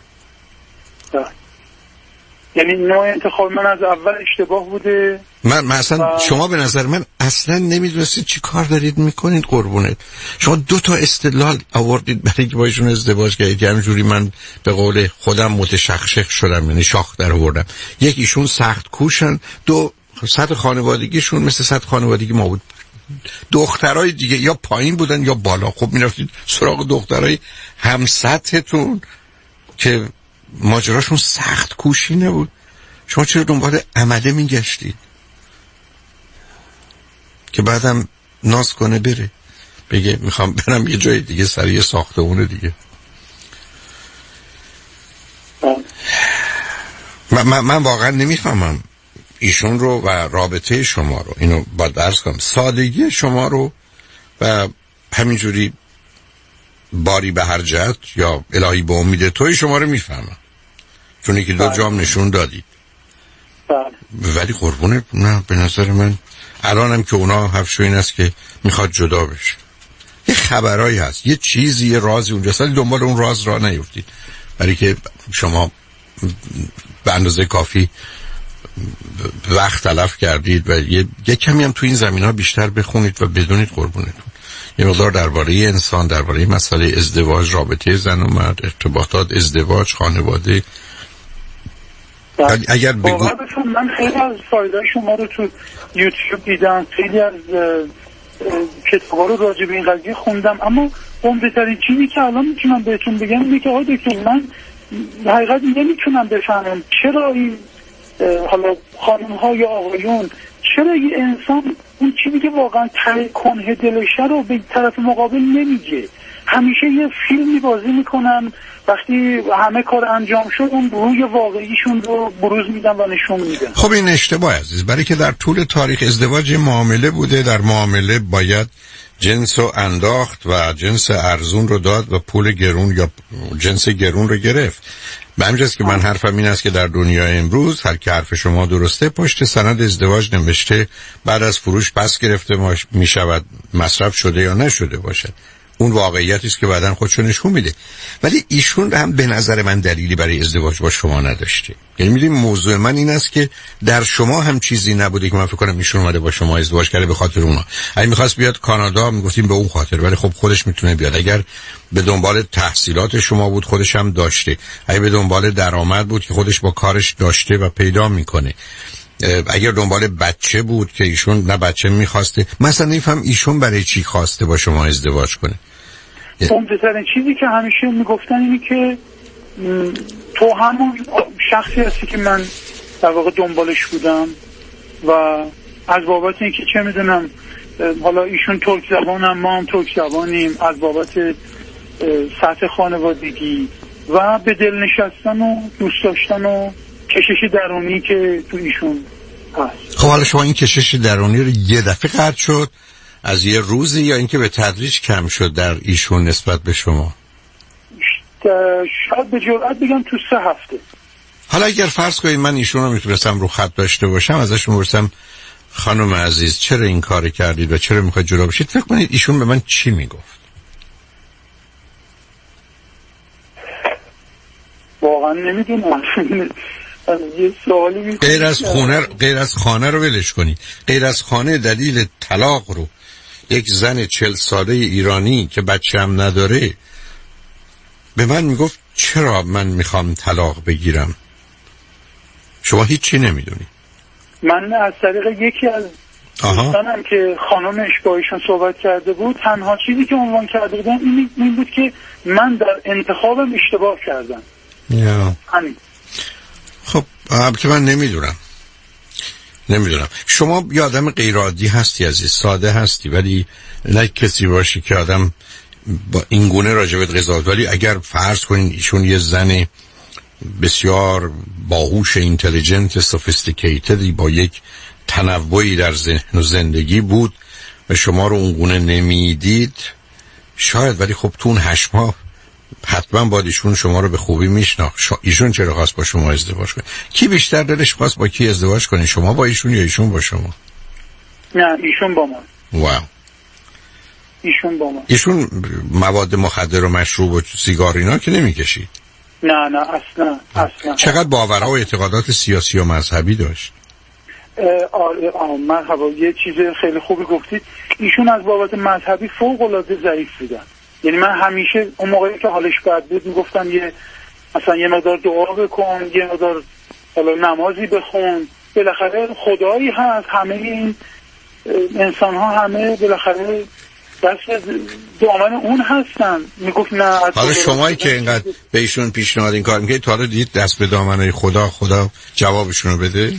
یعنی نوع انتخاب من از اول اشتباه بوده. من, من اصلا و... شما به نظر من اصلا نمیدونستید چی کار دارید میکنید قربونت. شما دو تا استدلال آوردید برای که با ایشون ازدواج کردید، همینجوری من به قول خودم متشخشخ شدم، یعنی شاخ در آوردم. یک ایشون سخت کوشن، دو سطح خانوادگیشون مثل سطح خانوادگی ما بود. دخترای دیگه یا پایین بودن یا بالا. خب میرفتید سراغ دخترای هم سطحتون که ماجراشون سخت کوشی نبود. شما چرا دنبال عمله میگشتید که بعدم ناز کنه بره بگه میخوام برم یه جای دیگه سر یه ساختمون دیگه؟ من, من, من واقعا نمیفهمم ایشون رو و رابطه شما رو. اینو با درس کنم، سادگی شما رو و همینجوری باری به هر جهت یا الهی به امید توی شما رو میفهمم، چون که دو جام نشون دادید. ولی قربونه نه، به نظر من الانم که اونا حرفشو این است که میخواد جدا بشه. یه خبرایی هست، یه چیزی، یه رازی اونجا هست، دنبال اون راز را نیفتید، برای که شما به اندازه کافی وقت تلف کردید و یه, یه کمی هم تو این زمین ها بیشتر بخونید و بدونید قربونتون یه مقدار درباره انسان، درباره مسئله ازدواج، رابطه زن و مرد، ارتباطات، ازدواج، خانواده. اگر بگو من خیلی از فایده شما رو تو یوتیوب دیدم، خیلی از کتابا رو راجع به این قضیه خوندم، اما عمده‌ترین چیزی که الان میتونم بهتون بگم اینه که آقای دکتر من حقیقت نمیتونم بفهمم چرا این حالا خانم ها یا آقایون، چرا یه انسان اون چیزی که واقعا ته کنه دلشه رو به طرف مقابل نمیگه. همیشه یه فیلمی بازی میکنن، وقتی همه کار انجام شد اون روی واقعیشون رو بروز میدن و نشون میدن. خب این اشتباه عزیز، برای که در طول تاریخ ازدواج معامله بوده، در معامله باید جنس رو انداخت و جنس ارزون رو داد و پول گرون یا جنس گرون رو گرفت. به همینجاست که من حرفم این است که در دنیای امروز هر که حرف شما درسته، پشت سند ازدواج نوشته بعد از فروش پس گرفته می شود، مصرف شده یا نشده باشد. اون واقعیتی است که بعداً خودشو نشون میده. ولی ایشون هم به نظر من دلیلی برای ازدواج با شما نداشته. یعنی میدونی موضوع من این است که در شما هم چیزی نبوده که من فکر کنم ایشون اومده با شما ازدواج کرده به خاطر اونا. اگه می‌خواست بیاد کانادا میگفتیم به اون خاطر، ولی خب خودش میتونه بیاد. اگر به دنبال تحصیلات شما بود خودش هم داشته، اگه به دنبال درآمد بود که خودش با کارش داشته و پیدا میکنه، اگر دنبال بچه بود که ایشون نه بچه میخواسته. مثلا نمیفهم ایشون برای چی خواسته با شما ازدواج کنه. عمده‌ترین چیزی که همیشه میگفتن اینه که تو همون شخصی هستی که من در واقع دنبالش بودم و از بابت اینکه چه میدونم حالا ایشون ترک زبانم ما هم ترک زبانیم، از بابت سطح خانوادگی و به دل نشستن و دوست داشتن و کشش درونی که تو ایشون هست. خب حالا شما این کشش درونی رو یه دفعه قطع شد از یه روزی یا اینکه به تدریج کم شد در ایشون نسبت به شما؟ شاید به جرئت بگم تو سه هفته. حالا اگر فرض کنید من ایشون رو میتونستم رو خط داشته باشم، ازشون پرسم خانم عزیز چرا این کار کردید و چرا میخواید جدا بشید، فکر کنید ایشون به من چی میگفت؟ واقعا نمیدونم. یه سوالی غیر از خونه غیر از خانه رو ولش کنید. غیر از خانه دلیل طلاق رو یک زن چل ساله ایرانی که بچه هم نداره به من میگفت چرا من میخوام طلاق بگیرم. شما هیچی نمیدونی. من از طریق یکی از دوستانم که خانمش با ایشون صحبت کرده بود تنها چیزی که عنوان کرده بودن این, این بود که من در انتخابم اشتباه کردم. یا همین. خب البته من نمیدونم نمیدونم شما یه آدم غیر عادی هستی عزیز، ساده هستی، ولی نه کسی باشی که آدم با این گونه راجبت قضاوت. ولی اگر فرض کنین ایشون یه زن بسیار باهوش، اینتلیجنت، سوفیستیکیتدی با یک تنوعی در ذهن و زندگی بود و شما رو اون گونه نمیدید شاید، ولی خب تو اون هشت ماه حتما باید ایشون شما رو به خوبی میشناخت. ایشون چرا خواست با شما ازدواج کنه؟ کی بیشتر دلش خواست با کی ازدواج کنه؟ شما با ایشون یا ایشون با شما؟ نه ایشون با من. واو. ایشون با من. ایشون مواد مخدر و مشروب و سیگار اینا که نمیکشید؟ نه نه اصلا اصلا. چقدر باورها و اعتقادات سیاسی و مذهبی داشت؟ آره آه مرحبا، یه چیز خیلی خوبی گفتید. ایشون از بابت مذهبی فوق العاده ضعیف بودن. یعنی من همیشه اون موقعی که حالش بد بود میگفتم یه مثلا یه مقدار دعا بکن، یه مقدار حالا نمازی بخون، بالاخره خدایی هست، همه این انسان ها همه بالاخره دست دامن اون هستن. میگفت نه. حالا شمایی که اینقدر به ایشون پیشنهاد این کار میکنید تا حالا دید دست به دامنه خدا خدا جوابشون رو بده؟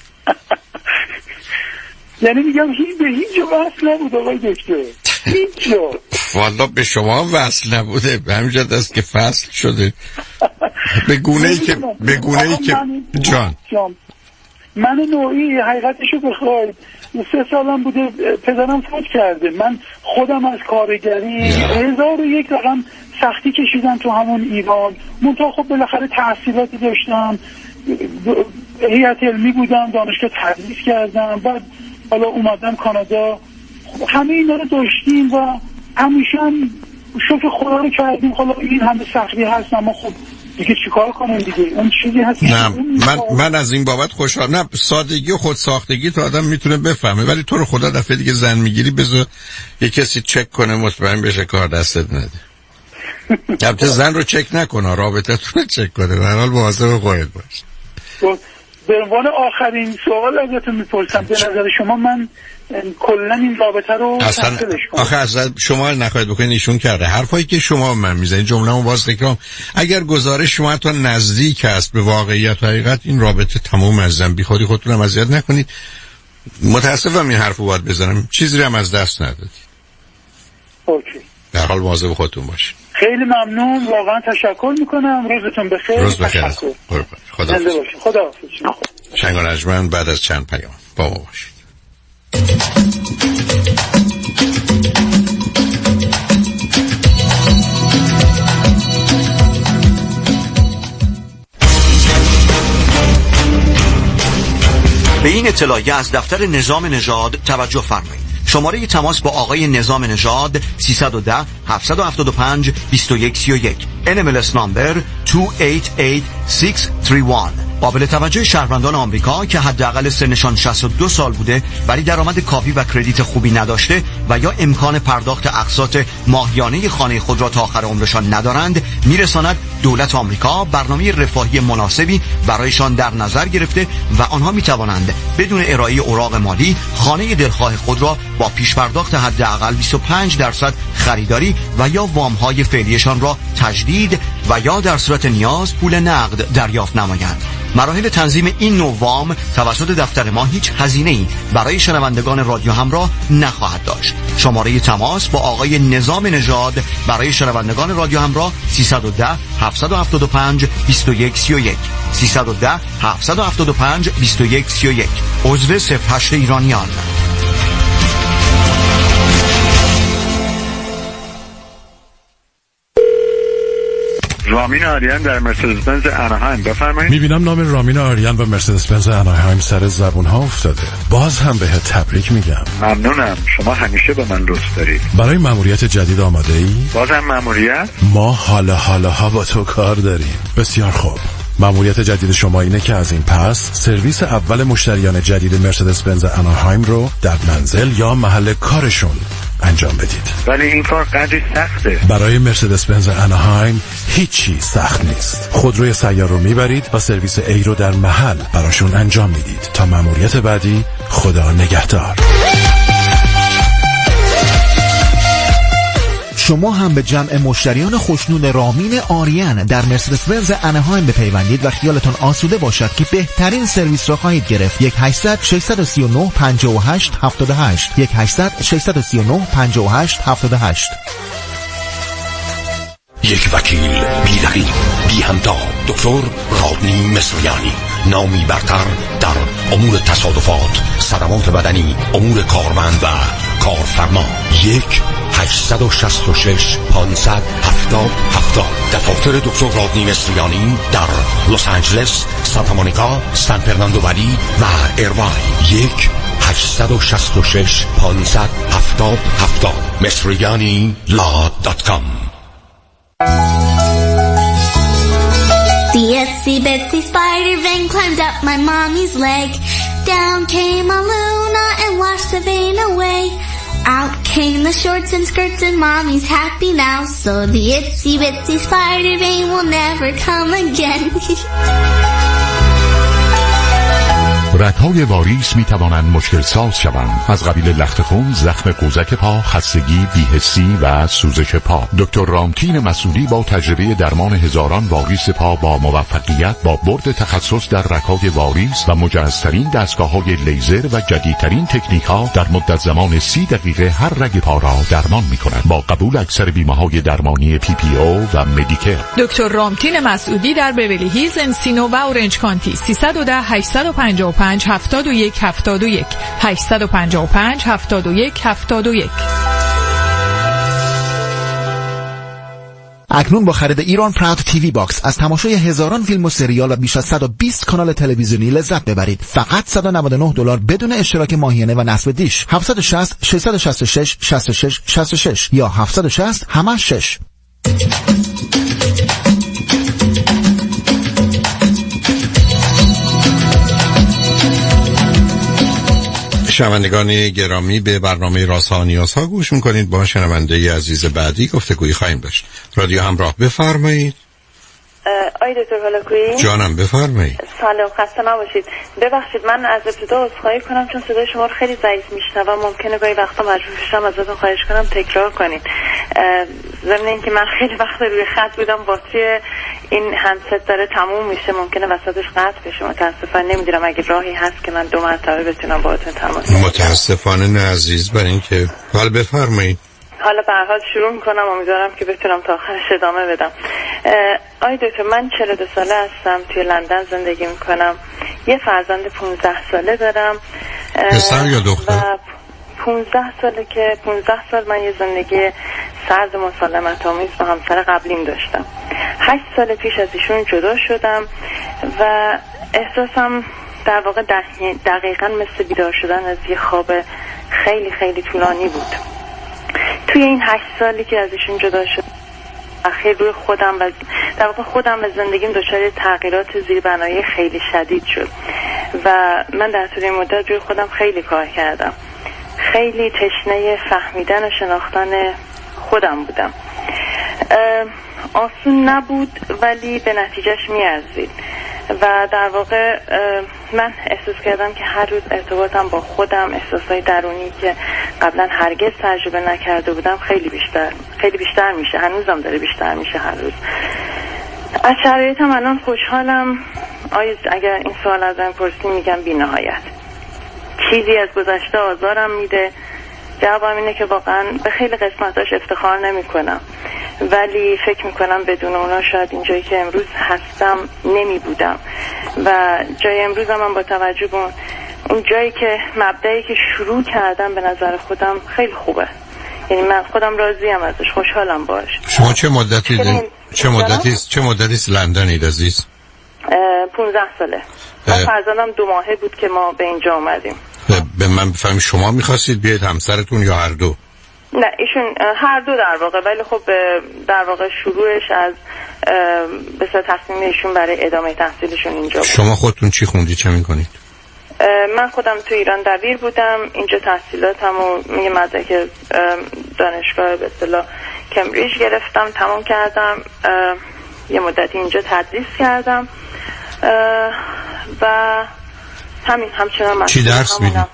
یعنی میگم هیچ به هیچ جا وصل نبود آقای دکتر، هیچ جا. والا به شما وصل نبوده، به همین جد است که فصل شده به گونه ای که به گونه ای که جان من نوعی حقیقتشو بخواید سه سالم بوده پدرم فوت کرده، من خودم از کارگری هزار و یک رقم سختی کشیدم تو همون ایران، منتها خب بالاخره تحصیلاتی داشتم، هیئت علمی بودم، دانشگاه تدریس کردم، بعد حالا اومدم کانادا، همه اینا رو داشتیم و همیشه هم شکر خدا رو کردیم. حالا این همه سختی هست اما خب دیگه چیکار کنیم دیگه، اون چیزی هست. نه من من از این بابت خوشحال. نه سادگی و خودساختگی تو آدم میتونه بفهمه، ولی تو رو خدا دفعه دیگه زن میگیری بذار یه کسی چک کنه مطمئن بشه کار دستت نده. البته زن رو چک نکنه، رابطتون رو چک کنه. به هر حال مواظب خودت باش. به عنوان آخرین سوال ازتون میپرسم، به نظر شما من کلا این رابطه رو اصلا آخه اصلا شما نخواهید بکنید ایشون کرده حرفایی که شما من میزنید جمله‌مو باز تکرار. اگر گزارش شما تا نزدیک است به واقعیت و حقیقت این رابطه تموم ازم، بی خودی خودتون هم اذیت نکنید. متاسفم این حرفو باید بزنم، چیزی هم از دست ندادید. اوکی. در حال مواظب خودتون باشید. خیلی ممنون، واقعا تشکر میکنم. روزتون بخیر. روز بخیر. خدا حافظ. خدا حافظ. شنگ و نجمن بعد از چند پیام با ما باشید. به این اطلاعیه از دفتر نظام نژاد توجه فرمایید. شماره تماس با آقای نظام نژاد سیصد و ده هفتصد و هفتاد و پنج بیست و یک سی و یک. ان ام ال اس نمبر دو هشت هشت شش سه یک. قابل توجه شهروندان آمریکا که حداقل سنشان شصت و دو سال بوده ولی درآمد کافی و کردیت خوبی نداشته و یا امکان پرداخت اقساط ماهیانه خانه خود را تا آخر عمرشان ندارند، میرساند دولت آمریکا برنامه رفاهی مناسبی برایشان در نظر گرفته و آنها میتوانند بدون ارائه اوراق مالی خانه دلخواه خود را با پیش پرداخت حداقل بیست و پنج درصد خریداری و یا وام‌های فعلیشان را تجدید و یا در صورت نیاز پول نقد دریافت نمایند. مراحل تنظیم این نوع وام توسط دفتر ما هیچ هزینه‌ای برای شنوندگان رادیو همراه نخواهد داشت. شماره تماس با آقای نظام نژاد برای شنوندگان رادیو همراه سیصد و ده هفتصد و هفتاد و پنج بیست و یک سی و یک سیصد و ده هفتصد و هفتاد و پنج بیست و یک سی و یک. عضو صف هشت ایرانیان. رامین آریان در مرسدس بنز اناهایم، بفرمایید. میبینم نام رامین آریان و مرسدس بنز اناهایم سر زبون ها افتاده. باز هم بهت تبریک میگم. ممنونم، شما همیشه به من لطف دارید. برای مأموریت جدید آماده ای؟ بازم مأموریت؟ ما حالا حالا ها با تو کار داریم. بسیار خوب. مأموریت جدید شما اینه که از این پس سرویس اول مشتریان جدید مرسدس بنز اناهایم رو در منزل یا محل کارشون انجام بدید. ولی این کار قدری سخته. برای مرسدس بنز اناهایم هیچی سخت نیست. خودروی سیار رو میبرید و سرویس ای رو در محل براشون انجام میدید. تا مأموریت بعدی، خدا نگهدار. شما هم به جمع مشتریان خوشنود رامین آریان در مرسدس بنز اناهایم بپیوندید و خیالتان آسوده باشد که بهترین سرویس را خواهید گرفت. یک هشتصد ششصد و سی و نه پنجاه و هشت هفتاد و هشت یک هشتصد ششصد و سی و نه پنجاه و هشت هفتاد و هشت. یک وکیل بی رقیب بی همتا، دکتر رادنی مصریانی، نامی برتر در امور تصادفات، صدمات بدنی، امور کارمند و کارفرما. یک هشتصد و شصت و شش پانصد هفتاد هفتاد. دفاتر دکتر رادنی مصریانی در لس آنجلس، سانتا مونیکا، سان فرناندو ولی و ایروای. یک هشتصد و شصت و شش پانصد هفتاد هفتاد. مصریانی لا دات کام. The itsy bitsy spider vein climbed up my mommy's leg. Down came a Luna and washed the vein away. Out came the shorts and skirts and mommy's happy now. So the itsy bitsy spider vein will never come again. رگ‌های واریس می توانند مشکل ساز شوند، از قبیل لخت خون، زخم قوزک پا، خستگی، بی‌حسی و سوزش پا. دکتر رامتین مسعودی با تجربه درمان هزاران واریس پا با موفقیت با برد تخصص در رگ‌های واریس و مجهزترین دستگاه‌های لیزر و جدیدترین تکنیک‌ها در مدت زمان سی دقیقه هر رگ پا را درمان می‌کند با قبول اکثر بیمه‌های درمانی پی پی او و مدیکر. دکتر رامتین مسعودی در بیولی هیلز، انسینو و اورنج کانتی. سیصد و ده هشتصد و پنجاه و پنج هفتاد و یک هفتاد و یک هشتصد و پنجاه و پنج هفتاد و یک هفتاد و یک. اکنون با خرید ایران پراود تیوی باکس از تماشای هزاران فیلم و سریال و بیش از صد و بیست کانال تلویزیونی لذت ببرید. فقط صد و نود و نه دلار بدون اشتراک ماهیانه و نصب دیش. هفتصد و شصت ششصد و شصت و شش شصت و شش شصت و شش یا هفتصد و شصت همه شش. شنوندگان گرامی، به برنامه رازها و نیازها گوش میکنید. با شنونده عزیز بعدی گفتگویی خواهیم داشت. رادیو همراه، بفرمایید. آی دکتر هولاکویی. جانم بفرمایید. سلام، خسته نباشید. ببخشید من از ابتدا عذرخواهی کنم چون صدای شما رو خیلی ضعیف میشنوم. ممکنه گاهی وقتا مجبور بشم ازتون خواهش کنم تکرار کنید. ضمن اینکه من خیلی وقت روی خط بودم، باتری این هندست داره تموم میشه، ممکنه وسطش قطع بشه. متاسفانه نمیدونم اگه راهی هست که من دو مرتبه بتونم باهاتون تماس بگیرم. متاسفانه نه عزیز، برای اینکه حال بفرمایید. حالا به هر حال شروع میکنم، امیدوارم که بتونم تا آخرش ادامه بدم. آی دکتر، من چهل و دو ساله هستم، توی لندن زندگی میکنم. یه فرزند پانزده ساله دارم. پسر یا دختر؟ پانزده ساله که پانزده سال من یه زندگی سرد مسالمت آمیز با همسر قبلیم داشتم. هشت سال پیش از ایشون جدا شدم و احساسم در واقع دقیقاً مثل بیدار شدن از یه خواب خیلی خیلی طولانی بود. توی این هشت سالی که از ایشون جدا شد اخیر روی خودم و در واقع خودم و زندگیم دچار تغییرات زیربنایی خیلی شدید شد و من در طول این مدت روی خودم خیلی کار کردم. خیلی تشنه فهمیدن و شناختن خودم بودم. آسون نبود ولی به نتیجهش میارزید و در واقع من احساس کردم که هر روز ارتباطم با خودم، احساسای درونی که قبلا هرگز تجربه نکرده بودم خیلی بیشتر خیلی بیشتر میشه. هنوزم داره بیشتر میشه هر روز. از شرایطم الان خوشحالم. آیز اگر این سوال ازم پرسی میگم بی نهایت. چیزی از گذشته آزارم میده. جوابم اینه که واقعا به خیلی قسمتاش افتخار نمی کنم ولی فکر میکنم بدون اونا شاید اینجایی که امروز هستم نمی بودم و جای امروزم من با توجه به اون جایی که مبدأی که شروع کردم به نظر خودم خیلی خوبه. یعنی من خودم راضیم ازش، خوشحالم باش. شما چه مدتی دن... چه مدتی چه مدتی لندنید عزیز؟ پونزده ساله. من فرزندم دو ماهه بود که ما به اینجا اومدیم. به من بفهمید شما میخواستید بیاید همسرتون یا هر دو؟ نه ایشون هر دو در واقع، ولی خب در واقع شروعش از به صورت تصمیم ایشون برای ادامه تحصیلشون اینجا بود. شما خودتون چی خوندید، چه میکنید؟ من خودم تو ایران دبیر بودم، اینجا تحصیلاتم و یه مدرک دانشگاه به اصطلاح کمبریج گرفتم، تمام کردم، یه مدتی اینجا تدریس کردم و همین همچنان. چی درس میدید؟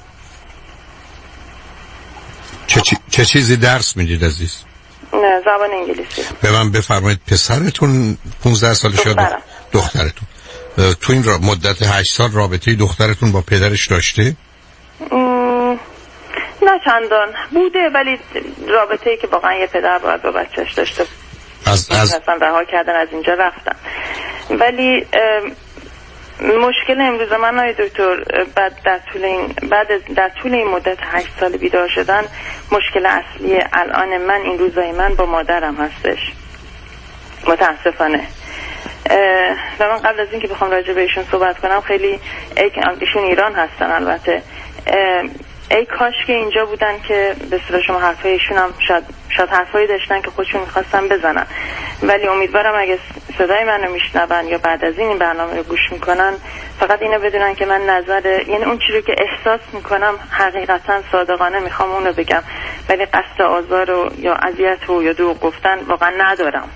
چه, چی... چه چیزی درس میدید عزیز؟ نه زبان انگلیسی. به من بفرمایید پسرتون پونزده سالشه یا دخترم. دخترتون تو این را مدت هشت سال رابطه دخترتون با پدرش داشته؟ م... نه چندان بوده ولی رابطه‌ای که واقعا یه پدر باید با بچهش داشته. از از اصلا رها کردن از اینجا رفتن. ولی مشکل امروز من آقای دکتر بعد در طول این بعد در طول این مدت هشت سال بیدار شدن، مشکل اصلی الان من این روزای من با مادرم هستش متاسفانه. و من قبل از این که بخوام راجع به ایشون صحبت کنم خیلی ایشون ایران هستن البته، ای کاش که اینجا بودن که به اصطلاح شما حرفای ایشون هم شاید شاید حرفایی داشتن که خودشون می‌خواستن بزنن، ولی امیدوارم اگه صدای منو میشنون یا بعد از این این برنامه رو گوش میکنن فقط اینو بدونن که من نظر یعنی اون چیزی که احساس میکنم حقیقتا صادقانه میخوام اون رو بگم، ولی قصد آزار و یا اذیت و یا دروغ گفتن واقعا ندارم.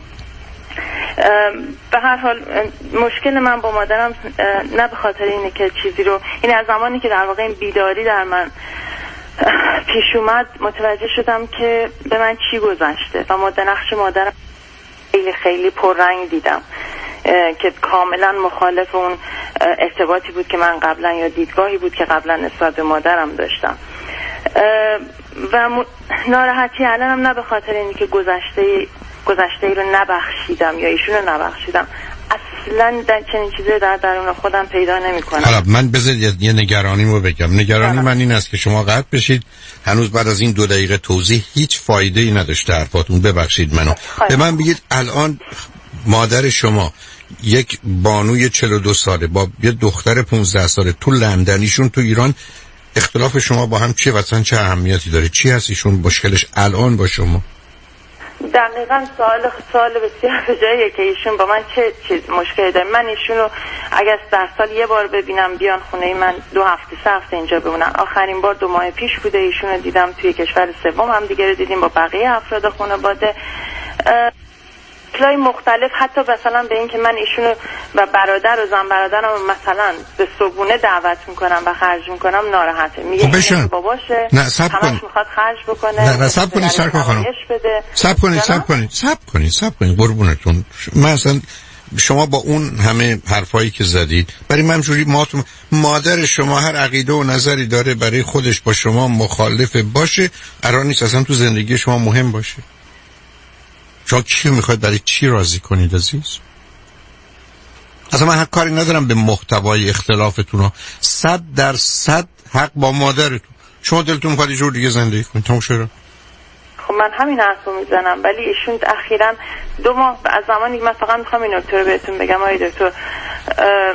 به هر حال مشکل من با مادرم نه به خاطر اینه که چیزی رو، یعنی از زمانی که در واقع این بیداری در من پیش اومد متوجه شدم که به من چی گذشته و ماده نقش مادرم خیلی خیلی پررنگ دیدم که کاملا مخالف اون ارتباطی بود که من قبلا یا دیدگاهی بود که قبلا نسبت به مادرم داشتم و ناراحتی الانم نه به خاطر اینه که گذشته گذشته ای رو نبخشیدم یا ایشون رو نبخشیدم، اصلا در چنین چیزی در درون خودم پیدا نمی کنم. حالا من بذارید یه نگرانیمو بگم. نگرانی من این است که شما قطع بشید، هنوز بعد از این دو دقیقه توضیح هیچ فایده ای نداشته حرفاتون، ببخشید منو. به من بگید الان مادر شما یک بانوی چهل و دو ساله با یه دختر پانزده ساله تو لندنیشون تو ایران، اختلاف شما با هم چیه و اصلا چه اهمیتی داره؟ چی هست ایشون مشکلش الان با شما؟ دقیقاً سوال سوال بسیار بجاییه که ایشون با من چه چیز مشکلی داره. من ایشون رو اگر در سال یه بار ببینم بیان خونه من دو هفته سه هفته اینجا بمونن. آخرین بار دو ماه پیش بوده ایشون رو دیدم توی کشور سوم، هم دیگه رو دیدیم با بقیه افراد خانواده کلای مختلف، حتی مثلا به این که من ایشونو و برادر و زن برادرم مثلا به صبحونه دعوت میکنم و خرج میکنم ناراحته، میگه خب باباشه نه صبر کنید میخواد خرج بکنه. نه نه صبر کنید سرکار خانم صبر کنید صبر کنید صبر کنید صبر کنید قربونتون. من اصلا شما با اون همه حرفایی که زدید برای من جوری ما مادر شما هر عقیده و نظری داره برای خودش با شما مخالف باشه، قرار نیست اصلا تو زندگی شما مهم باشه. شما کیو میخواید برای چی راضی کنید عزیز؟ اصلا من هر کاری ندارم به محتوای اختلافتون ها. صد در صد حق با مادرتون. شما دلتون میخواد یه جور دیگه زندگی کنید، تموم شد. خب من همین حرفو میزنم، ولی ایشون اخیراً دو ماه از زمانی که من فقط میخوام این نکته رو بهتون بگم آقای دکتر،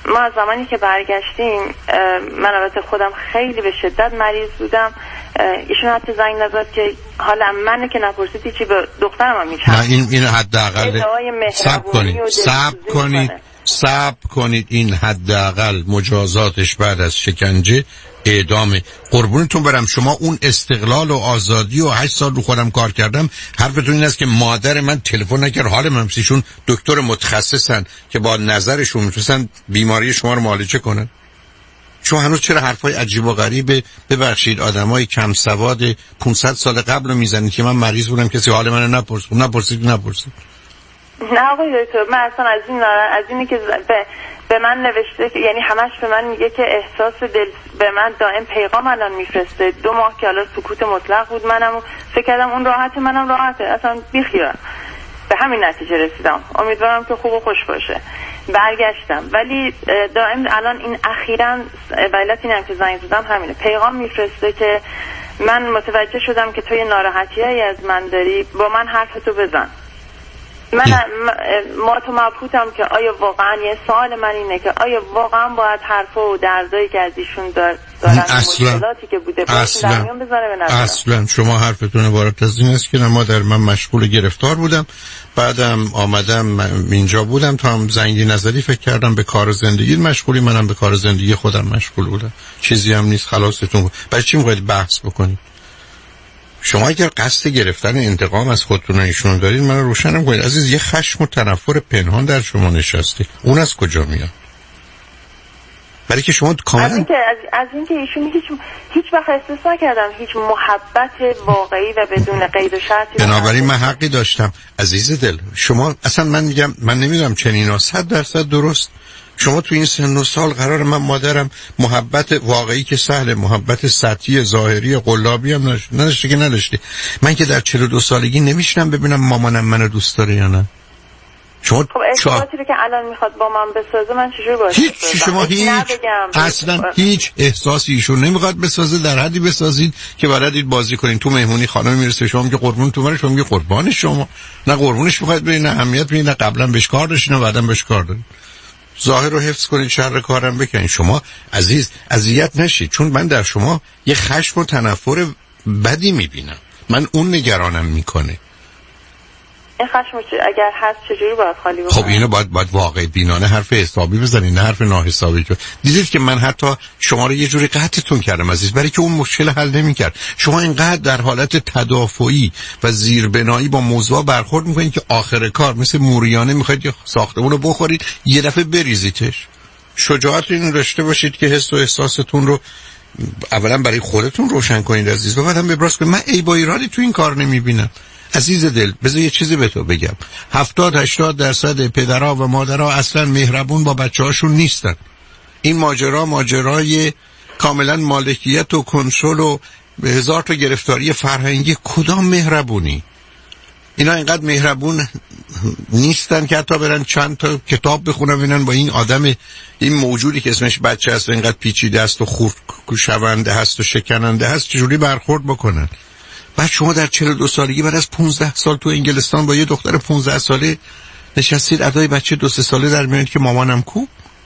ما از زمانی که برگشتیم، من البته خودم خیلی به شدت مریض بودم، ایشون حتی زنگ نزد که حالا منه که نپرسیدی چی به دخترم هم میشه. نه این این حداقل صبر کنید صبر کنید صبر کنید این حداقل مجازاتش بعد از شکنجه اعدامه. قربونتون برم، شما اون استقلال و آزادی و هشت سال رو خودم کار کردم، حرفتون این است که مادر من تلفن نکرد حال من بسیشون دکتر متخصصن که با نظرشون میتونن بیماری شما رو معالجه کنن. شما هنوز چرا حرفای عجیب و غریبه ببخشید آدمای کم سواد پانصد سال قبل رو میزنید که من مریض بودم کسی حال منو نپرسید نپرسید نپرسید نه آقای دکتر، من اصلا از این از اینی که به به من نوشته که یعنی همش به من میگه که احساس دل به من دائم پیغام الان میفرسته. دو ماه که الان سکوت مطلق بود، منم فکر کردم اون راحته، منم راحته، اصلا بیخیال. به همین نتیجه رسیدم. امیدوارم که خوب و خوش باشه. برگشتم ولی دائم الان این اخیراً علت اینم که زنگ زدم همینه، پیغام میفرسته که من متوجه شدم که توی ناراحتیایی از من داری، با من حرفتو بزن. من ما تو مبهوتم که آیا واقعا، یه سوال من اینه که آیا واقعا باید حرفا و دردایی که از ایشون دارن مشکلاتی که بوده باشون در میون بذاره به نظرم؟ اصلا شما حرفتون عبارت از این است که ما در من مشغول گرفتار بودم، بعدم آمدم اینجا بودم تا هم زنگی نظری فکر کردم به کار زندگی مشغولی، منم به کار زندگی خودم مشغول بودم، چیزی هم نیست خلاصتون. برای چی میخواید بحث بکنید؟ شما اگر قصد گرفتن انتقام از خودتون ایشون دارید، من روشنم کنید عزیز، یه خشم و تنفر پنهان در شما نشسته. اون از کجا میاد؟ برای که شما کاملا از اینکه از, از اینکه ایشون هیچ هیچ وقت احساس نکردم هیچ محبت واقعی و بدون قید و شرطی. بنابراین من حقی داشتم عزیز دل. شما اصلا من میگم من نمیدونم چنینا صد درصد درست. شما تو این سن و سال قرار من مادرم محبت واقعی که سهله، محبت سطحی ظاهری قلابی هم نداشته که نداشته. من که در چهل و دو سالگی نمیشنم ببینم مامانم منو دوست داره یا نه. شما خب احساساتی رو که الان میخواد با من بسازه من چجوری باشه؟ هیچ شما هیچ اصلا هیچ احساسی ایشون نمیخواد بسازه. در حدی بسازید که بلدید بازی کنین. تو مهمونی خانم میرسه شما میگه قربون تو برش، شما میگه قربان شما، نه قربونش میخواد برین، نه اهمیت بدین، نه قبلا بهش کار داشتین نه بعداً بهش کار دارین. ظاهر رو حفظ کنید، شر کارم بکنید. شما عزیز اذیت نشید، چون من در شما یه خشم و تنفر بدی میبینم. من اون نگرانم میکنه. این خشم اگر هست چجوری باید خالی بکنم؟ خب اینو باید باید واقع بینانه حرف حسابی بزنید، نه حرف ناحسابی. دیدید که من حتی شما رو یه جوری قطعتون کردم عزیز، برای که اون مشکل حل نمی‌کرد. شما اینقدر در حالت تدافعی و زیربنایی با موضوع برخورد میکنید که آخر کار مثل موریانه میخواید یه ساختمون رو بخورید یه دفعه بریزیدش. شجاعت اینو داشته باشید که حس و احساستون رو اولا برای خودتون روشن کنید عزیز، و بعدم ابراز کنید. من عیب و ایرادی تو این کار نمیبینم عزیز دل. بذار یه چیزی به تو بگم، هفتاد هشتاد درصد پدرها و مادرها اصلا مهربون با بچه هاشون نیستن. این ماجرا ماجرای کاملا مالکیت و کنترل و هزار تا گرفتاری فرهنگی. کدام مهربونی؟ اینا اینقدر مهربون نیستن که حتی برن چند تا کتاب بخونن ببینن با این آدم، این موجودی که اسمش بچه هست و اینقدر پیچیده است و خورشونده هست و شکننده هست چجوری برخورد بکنن. بعد شما در چهل و دو سالگی بعد از پانزده سال تو انگلستان با یه دختر پانزده ساله نشستید ادای بچه دو سه ساله در میارید که مامانم کو؟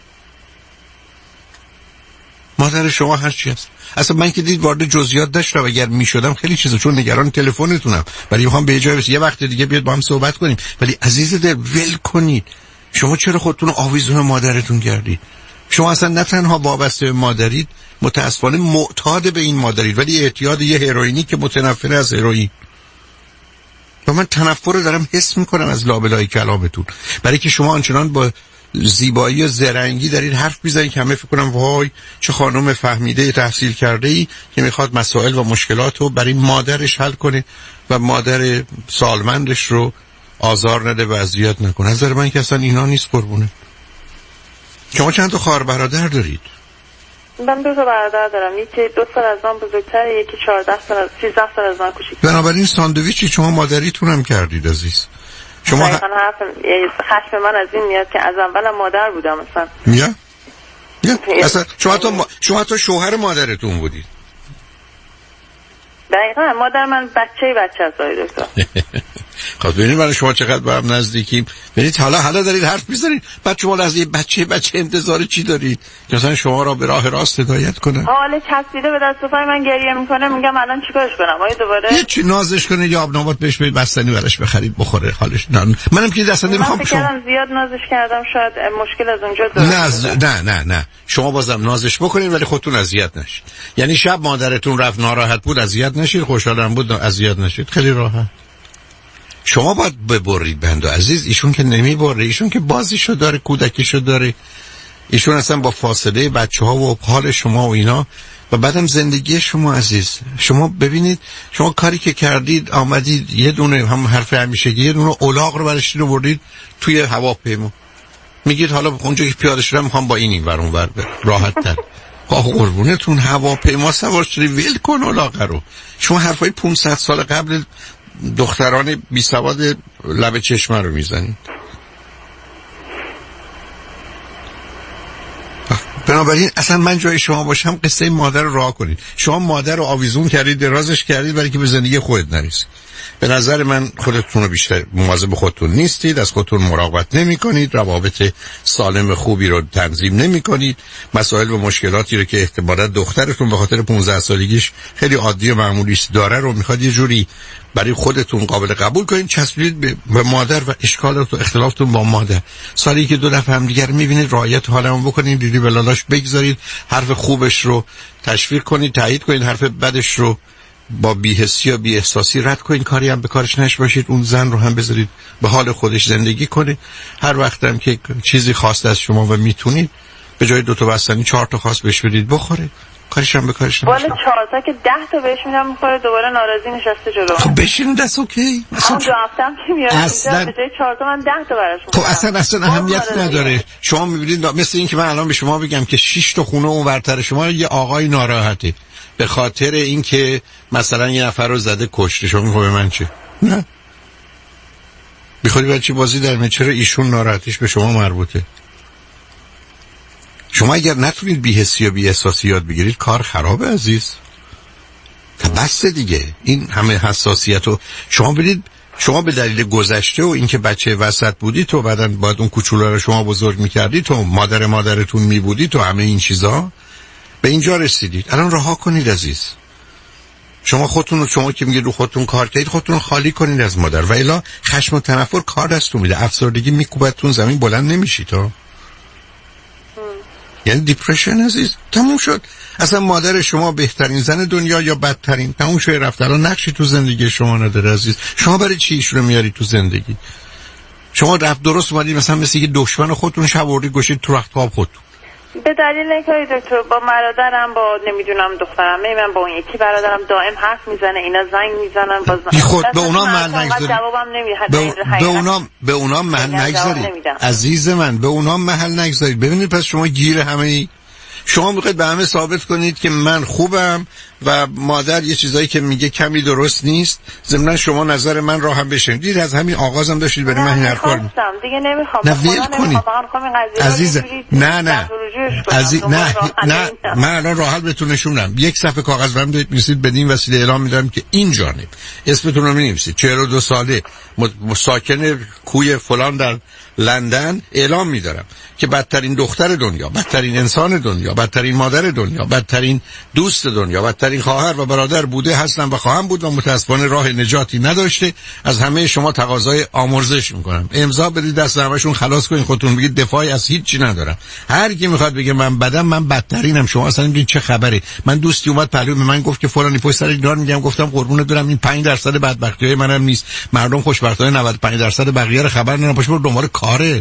مادر شما هر چی هست. اصلا من که دید وارد جزئیات نشدم، اگر میشدم خیلی چیزا، چون نگران تلفنتونم ولی میخوام به جای یه وقت دیگه بیاد با هم صحبت کنیم. ولی عزیز دل ول کنید. شما چرا خودتون آویزون مادرتون کردید؟ شما اصلا نه تنها وابسته به مادرید، متاسفانه معتاد به این مادرید، ولی اعتیاد یه هروئینی که متنفر از هروئین. و من تنفر رو دارم حس میکنم از لابلای کلامتون، برای که شما آنچنان با زیبایی و زرنگی دارید حرف میزنید که همه فکر کنم وای چه خانم فهمیده تحصیل کرده ای که میخواد مسائل و مشکلات رو برای مادرش حل کنه و مادر سالمندش رو آزار نده و اذیت نکنه. نظر من که اصلا اینا نیست قربونه. شما چند تا خواهر برادر دارید؟ من دو تا برادر دارم، یکی دو سال از من بزرگتره، یکی چهارده سال از سیزده سال از من کوچیک‌تره. بنابراین ساندویچی شما مادریتون هم کردید عزیز. شما حرف خشم من از این میاد که از اولم مادر بودم اصلا. یا یا اصلا شما تو ما... شما تو شوهر مادرتون بودید. دقیقاً مادر من بچه‌ی بچه است دکتر. خب ببینید برای شما چقدر با هم نزدیکیم. ببینید حالا حالا دارید حرف میزنید، بعد شما از یه بچه بچه انتظار چی دارید که مثلا شما را به راه راست هدایت کنه؟ حالا چسبیده به دست و پای من گریه میکنه، میگم الان چیکارش کنم؟ آیا دوباره یه چی نازش کنید یا آب نبات بهش بدید، بستنی براش بخرید بخوره حالش. نه منم که دست نمیخوام شما زیاد نازش کردم، شاید مشکل از اونجا داره. نه نه نه شما بازم نازش بکنید ولی خودتون اذیت نشید. یعنی شب مادرتون رفت ناراحت بود اذیت نشید، خوشحالم بود اذیت نشید، خیلی راحت. شما باید ببرید بندو عزیز، ایشون که نمیبره، ایشون که بازیشو داره، کودکیشو داره، ایشون اصلا با فاصله بچه ها و حال شما و اینا و بعدم زندگی شما عزیز. شما ببینید شما کاری که کردید آمدید یه دونه هم حرف همیشگی یه دونه الاغ رو برش رو بردید توی هواپیما، میگید حالا اونجا که پیاده شدم میخوام با این این ور اون ور راحت تر. آخه قربونتون هواپیما سوار شدی ول کن الاغ رو. شما حرفای پانصد سال قبل دختران بی سواد لب چشمه رو میزنید. بنابراین اصلا من جای شما باشم قصه مادر رو راه کنید. شما مادر رو آویزون کردید، درازش کردید برای که به زندگی خودت نرسید. به نظر من خودتون رو بیشتر مواظب خودتون نیستید، از خودتون مراقبت نمی کنید، روابط سالم خوبی رو تنظیم نمی کنید، مسائل و مشکلاتی رو که احتمالاً دخترتون به خاطر پانزده سالگیش خیلی عادی و معمولی داره رو میخواد یه جوری برای خودتون قابل قبول کنید، چسبید به مادر و اشکالات و اختلافتون با مادر. سالی که دو دفعه هم دیگر میبینید رعایت حالمون بکنید، دیدی بلالاش بگذارید، حرف خوبش رو تشویق کنید، تایید کنید، حرف بدش رو با بی‌حسی یا بی‌احساسی رد کنید، کاری هم به کارش نش باشید، اون زن رو هم بذارید به حال خودش زندگی کنه. هر وقت هم که چیزی خواست از شما و میتونید به جای دو تا بستنی چهار تا خواست بهش بدید بخوره، کارش هم به کارش نشه. والا چهار تا که ده تا بهش میدم میخوره، دوباره ناراضی نشسته جلو. خب بشین دست اوکی. اصلا دو هفتم که میاد اصلا به جای چهار تا من ده تا براش میدم. خب اصلا اصلا اهمیت نداره. شما میبینید مثل این که من الان به شما بگم که شش تا خونه اون ورتر شما یه آقای ناراحته به خاطر اینکه مثلا یه نفر رو زده کشته، شما میگه به من چه؟ نه. میخوای بچه بازی در من، چرا ایشون ناراحتیش به شما مربوطه؟ شما اگر نتونید بی‌حسی و بی‌احساسی یاد بگیرید کار خرابه عزیز. تا بس دیگه این همه حساسیت رو شما بدید. شما به دلیل گذشته و اینکه بچه وسط بودی تو بعداً باید اون کوچولو رو شما بزرگ می‌کردی تو مادر مادرتون می‌بودی تو همه این چیزا به اینجا رسیدید. الان رها کنید عزیز. شما خودتون رو شما که میگید رو خودتون کار کردید خودتون رو خالی کنید از مادر و الا خشم و تنفر کار دستتون میده، افسردگی میکوبتون زمین، بلند نمیشید تو. یعنی دیپرشن عزیز تموم شد. اصلا مادر شما بهترین زن دنیا یا بدترین تموم شد، رفت. الان نقشی تو زندگی شما نداره عزیز. شما برای چی ایشونو میاری تو زندگی؟ شما رفت درست اومدید مثلا مثل یه دشمن خودتون شب وردید گوشید تو رخت خواب خودتون. به دلیل اینکه دکتر با برادرم با نمیدونم دخترم من با اون یکی برادرم دائم حرف میزنه، اینا زنگ میزنن باز بی خود به اونا محل نگذارید. جوابم نمیده. به, به اونا به اونا محل نگذارید عزیز من، به اونا محل نگذارید. ببینید پس شما گیر همه ای شما میخواید به همه ثابت کنید که من خوبم و مادر یه چیزایی که میگه کمی درست نیست. ضمن شما نظر من را هم بشنوید، از همین آغازم داشتید برای من این حرفا رو. دیگه نمیخوام. نه ول کنید. عزیز نه نه عزیز نه نه من الان راه حل بهتون نشونم. یک صفحه کاغذ برام دارید می‌نویسید، بدین وسیله اعلام میدم که این جانب اسمتون رو می‌نویسید. چهل و دو ساله ساکن کوی فلان در لندن اعلام می‌دارم که بدترین دختر دنیا، بدترین انسان دنیا، بدترین مادر دنیا، بدترین دوست دنیا، بدترین خواهر و برادر بوده، هستم و خواهم بود و متاسفانه راه نجاتی نداشته. از همه شما تقاضای آمرزش میکنم. امضا بدید دست همشون خلاص کنین خودتون، بگید دفاعی از هیچ چی ندارم. هر کی میخواد بگه من بدم، من بدترینم. شما اصلا میگید چه خبره؟ من دوستی اومد پلو به من گفت که فلانی پشت سر ایگنور میگم، گفتم قربونت برم این پنج درصد بدبختیای منم نیست. مردم خوشبختانه نود و پنج درصد بقیه رو خبر ندارن، پاشو برو دنبال کاره.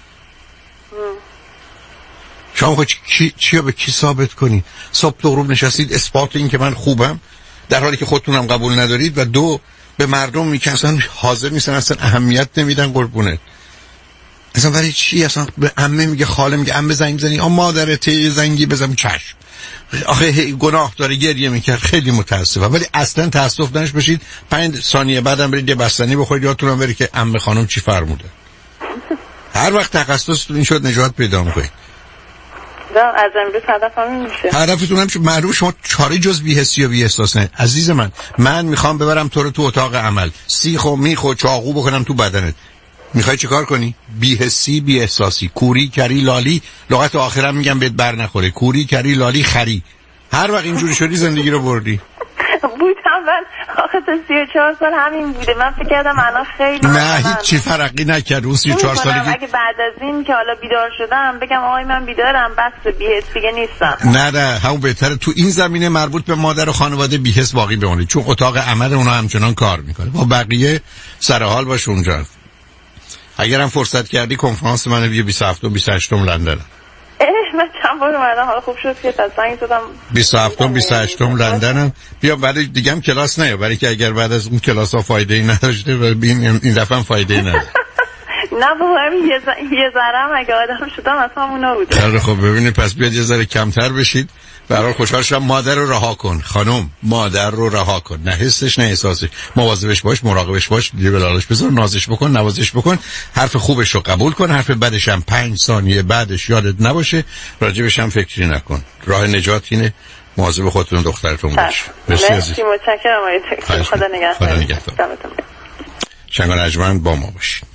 شما خود چی چی به کی ثابت کنی؟ صبح تو غروب نشستید اثبات این که من خوبم در حالی که خودتونم قبول ندارید و دو به مردم میگن اصلا حاضر نیستن، اصلا اهمیت نمیدن. قربونه اصلا برای چی؟ اصلا به عمه میگه، خاله میگه عمه زنگ بزنی، اما مادرت زنگی بزنم چشم. آخه گناه داره گریه میکرد. خیلی متاسفم ولی اصلا تاسف دانش بشید پنج ثانیه بعدم برید یه بستنی بخورید یادتونم بره که عمه خانم چی فرموده. هر وقت تخصصتون این شد نجات پیدا میکنید. از امروز هدفم این میشه. هدفتون هم معلوم شما چاره جز بی‌حسی و بی‌احساس نه عزیز من. من میخوام ببرم تو رو تو اتاق عمل، سیخ و میخ و چاقو بکنم تو بدنت. میخوای چیکار کنی؟ بی‌حسی بی‌احساسی، کوری کری لالی، لغت آخرام میگم بهت بر نخوره، کوری کری لالی خری. هر وقت اینجوری شدی زندگی رو بردی. بودم من آخه تا سی و چهار سال همین بوده. من فکر کردم الان خیلی نه هیچ چی فرقی نکرد اون سی و چهار سالگی. اگه بعد از این که حالا بیدار شدم بگم آقای من بیدارم بس بی‌حس دیگه نیستم. نه نه همون بهتره تو این زمینه مربوط به مادر و خانواده بی‌حس باقی بمونید، چون اتاق عمل اونا همچنان کار میکنه. با بقیه سر حال باش اونجا. اگرم فرصت کردی کنفرانس منو بیا بیست و هفتم و بیست و هشتم لندن. من چند بار اومدم حالا خوب شد که تصمیم زدم بیست و هفتم و بیست و هشتم لندنم. بیا بعد دیگه هم کلاس نه، برای که اگر بعد از اون کلاس ها فایده ای نداشته این این دفعه هم فایده ای نداره. نه بابا همین یه ز... یه ذره اگه آدم شدم اصلا اونا بود. خیلی خب ببینید پس بیاد یه ذره کمتر بشید. برای خوشحال شدم. مادر رو رها کن خانم، مادر رو رها کن، نه حسش نه احساسش. مواظبش باش، مراقبش باش، دیبلالش بذار، نازش بکن، نوازش بکن، حرف خوبش رو قبول کن، حرف بدش هم پنج ثانیه بعدش یادت نباشه، راجبش هم فکری نکن. راه نجات اینه. مواظب خودتون دخترتون باش. مرسی عزیز. متشکرم آقای دکتر. خدا نگهدار. خدا نگهدار. شنگان اجمن با ما باشید.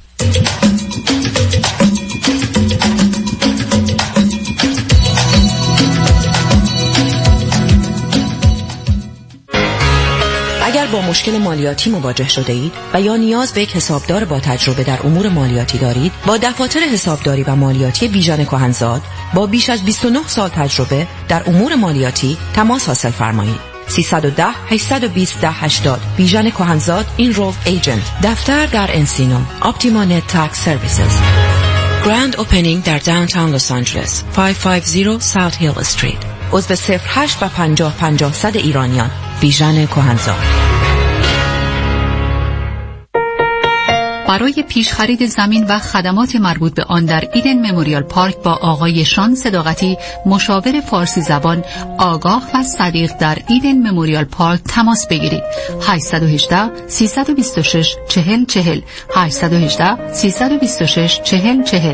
اگر با مشکل مالیاتی مواجه شده اید و یا نیاز به یک حسابدار با تجربه در امور مالیاتی دارید، با دفاتر حسابداری و مالیاتی بیژن کهنزاد با بیش از بیست و نه سال تجربه در امور مالیاتی تماس حاصل فرمایید. سیصد و ده هشتصد و بیست ده هشتاد بیژن کهنزاد اینرو ایجنت. دفتر در انسینو. اپتیما نت تکس سرویسز. گراند اوپنینگ در داونتاون لس آنجلس. پانصد و پنجاه ساوت هیل استریت. عضو صفر هشت و پنجاه پنجاه صد ایرانیان. بیژن کهنزاد. برای پیش خرید زمین و خدمات مربوط به آن در ایدن مموریال پارک با آقای شان صداقتی، مشاور فارسی زبان آگاه و صدیق در ایدن مموریال پارک تماس بگیرید. هشت یک هشت سیصد و بیست و شش چهل چهل هشت یک هشت سیصد و بیست و شش چهل چهل.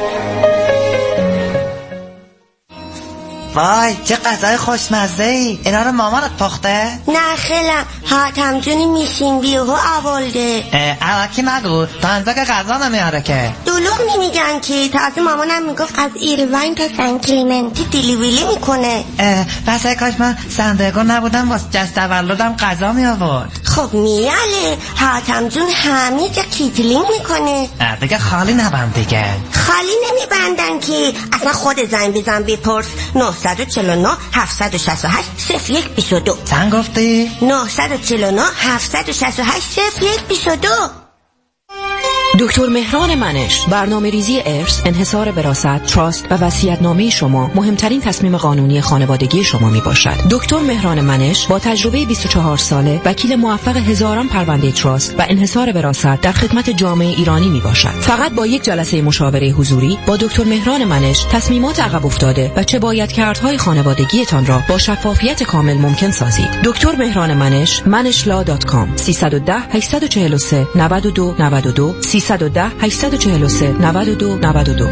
وای چه غذای خوشمزه ای. اینا رو مامانت پخته؟ نه خیلم حاتم جونی میشین بیهو آولده. اواکی نگو تا انزا که غذا نمیاره که. دلوغ نمیگن که تازه مامانم میگفت از ایروین تا سن کلیمنتی دیلیویلی میکنه. پس کاش من سندگو نبودم واسه جشن تولدم غذا می آورد. خب میاله حاتم جون همه جا کیتلینگ میکنه. دیگه خالی نبند دیگه. خالی نمیبندن که اصلا خود زنگ بزن بپرس. نه چهار نه هفت شش هشت صفر یک دو دو. چند گفتی؟ نه چهار نه هفت شش هشت صفر یک دو دو. دکتر مهران منش. برنامه ریزی ارث، انحصار وراثت، تراست و وصیت‌نامه شما مهمترین تصمیم قانونی خانوادگی شما می باشد. دکتر مهران منش با تجربه بیست و چهار ساله، وکیل موفق هزاران پرونده تراست و انحصار وراثت در خدمت جامعه ایرانی می باشد. فقط با یک جلسه مشاوره حضوری با دکتر مهران منش تصمیمات عقب افتاده و چه باید کردهای خانوادگیتان را با شفافیت کامل ممکن سازید. دکتر مهران منش منش لا دات کام. سیصد و ده هشتصد و چهل و سه نود و دو نود و دو سیصد و ده هشتصد و چهل و سه نود و دو نود و دو.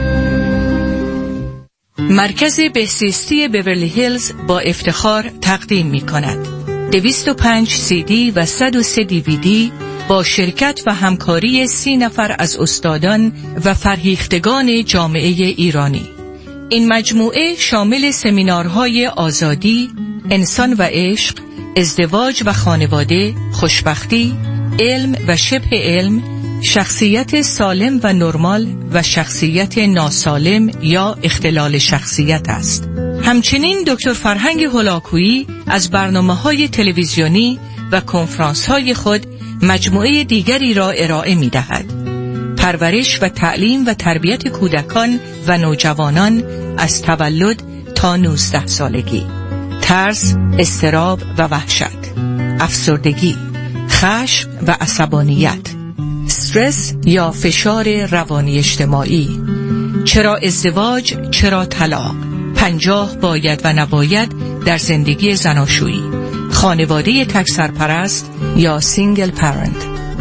مرکز بهزیستی بیورلی هیلز با افتخار تقدیم می کند دویست و پنج سی دی و صد و سه دی وی دی با شرکت و همکاری سی نفر از استادان و فرهیختگان جامعه ایرانی. این مجموعه شامل سمینارهای آزادی، انسان و عشق، ازدواج و خانواده، خوشبختی، علم و شبه علم، شخصیت سالم و نرمال و شخصیت ناسالم یا اختلال شخصیت است. همچنین دکتر فرهنگ هولاکویی از برنامه‌های تلویزیونی و کنفرانس‌های خود مجموعه دیگری را ارائه می‌دهد. پرورش و تعلیم و تربیت کودکان و نوجوانان از تولد تا نوزده سالگی، ترس، اضطراب و وحشت، افسردگی، خشم و عصبانیت، استرس یا فشار روانی اجتماعی، چرا ازدواج، چرا طلاق، پنجاه باید و نباید در زندگی زناشویی، خانواده تک سرپرست یا سینگل پرنت،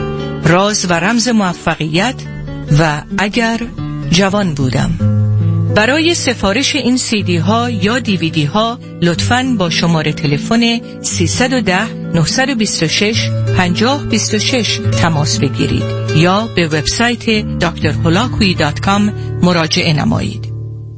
راز و رمز موفقیت و اگر جوان بودم. برای سفارش این سی دی ها یا دی وی دی ها لطفاً با شماره تلفن سیصد و ده نهصد و بیست و شش پنجاه بیست و شش تماس بگیرید یا به وبسایت دکتر هولاکویی دات کام مراجعه نمایید.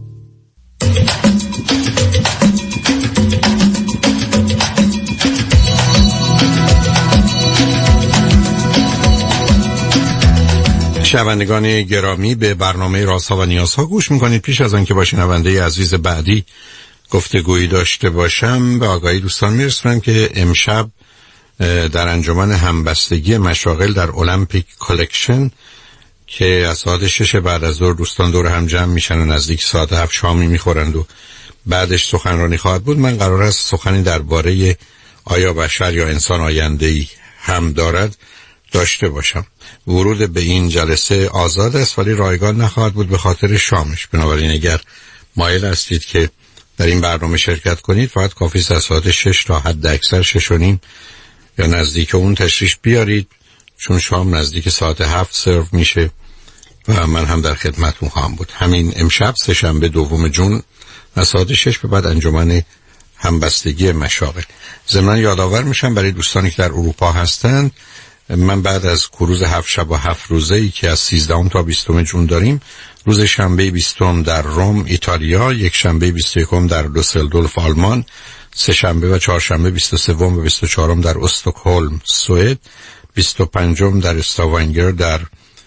شنوندگان گرامی، به برنامه رازها و نیازها گوش میکنید. پیش از آن که با شنونده عزیز بعدی گفتگویی داشته باشم، به آگاهی دوستان میرسونم که امشب در انجمن همبستگی مشاغل در المپیک کالکشن که از ساعت شش بعد از ظهر دوستان دور هم جمع میشن و نزدیک ساعت هفت شامی میخورند و بعدش سخنرانی خواهد بود. من قرار است سخنی درباره آیا بشر یا انسان آینده‌ای هم دارد داشته باشم. ورود به این جلسه آزاد است ولی رایگان نخواهد بود به خاطر شامش. بنابراین اگر مایل هستید که در این برنامه شرکت کنید، فقط کافی است از ساعت شش تا حد اکثر شش و نیم یا نزدیک اون تشریف بیارید، چون شام نزدیک ساعت هفت سرو میشه و من هم در خدمتتون خواهم بود. همین امشب سه شنبه دوم جون از ساعت شش به بعد انجمن همبستگی مشاغل. ضمن یادآور میشم برای دوستانی که در اروپا هستند، من بعد از کروز هفت شب و هفت روزه‌ای که از سیزدهم تا بیستم جون داریم، روز شنبه بیستم در روم ایتالیا، یک شنبه بیست و یکم در دوسلدورف آلمان، سه شنبه و چهارشنبه بیست و سوم و بیست و چهارم در استکهلم سوئد، بیست و پنجم در استاوانگر در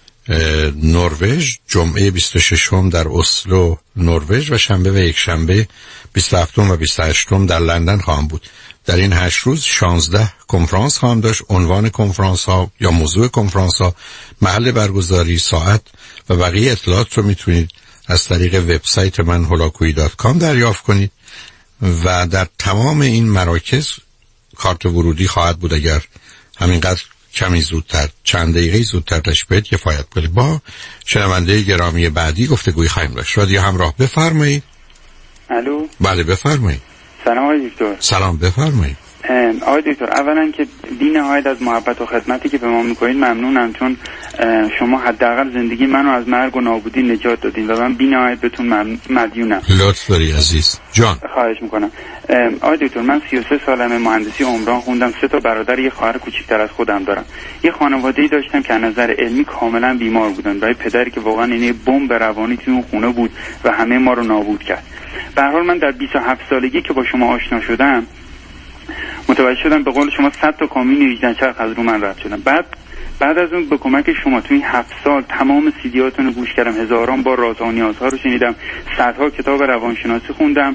نروژ، جمعه بیست و ششم در اسلو نروژ و شنبه و یک شنبه بیست و هفتم و بیست و هشتم در لندن خواهم بود. در این هشت روز شانزده کنفرانس خواهم داشت. عنوان کنفرانس ها یا موضوع کنفرانس ها، محل برگزاری، ساعت و بقیه اطلاعات رو میتونید از طریق وبسایت من هولاکویی دات کام دریافت کنید و در تمام این مراکز کارت ورودی خواهد بود. اگر همینقدر کمی زودتر، چند دقیقه زودتر تشبیه کفایت کنید. با شنونده گرامی بعدی گفتگوی خواهیم داشت. رادیو همراه، بفرمایید. الو. بله بفرمایید. سلام آقای دکتر. سلام، بفرمایید. آقای دکتر، اولا که بی نهایت از محبت و خدمتی که به ما میکنید ممنونم، چون شما حداقل زندگی منو از مرگ و نابودی نجات دادین و من بی نهایت بهتون مدیونم. لطف داری عزیز جان. خواهش میکنم. آقای دکتر، من سی و سه سالمه، مهندسی عمران خوندم، سه تا برادر، یه خواهر کوچیک‌تر از خودم دارم. یه خانواده‌ای داشتم که از نظر علمی کاملا بیمار بودن و پدری که واقعا اینه بمب روانی توی اون خونه بود و همه ما رو نابود کرد. به هر حال من در بیست و هفت سالگی که با شما آشنا شدم متوجه شدم به قول شما صد تا کامیون هجده چرخ از رو من رد شدم. بعد بعد از اون به کمک شما توی این هفت سال تمام سیدیاتون رو گوش کردم، هزاران بار رازها و نیازها رو شنیدم، صدها کتاب روانشناسی خوندم.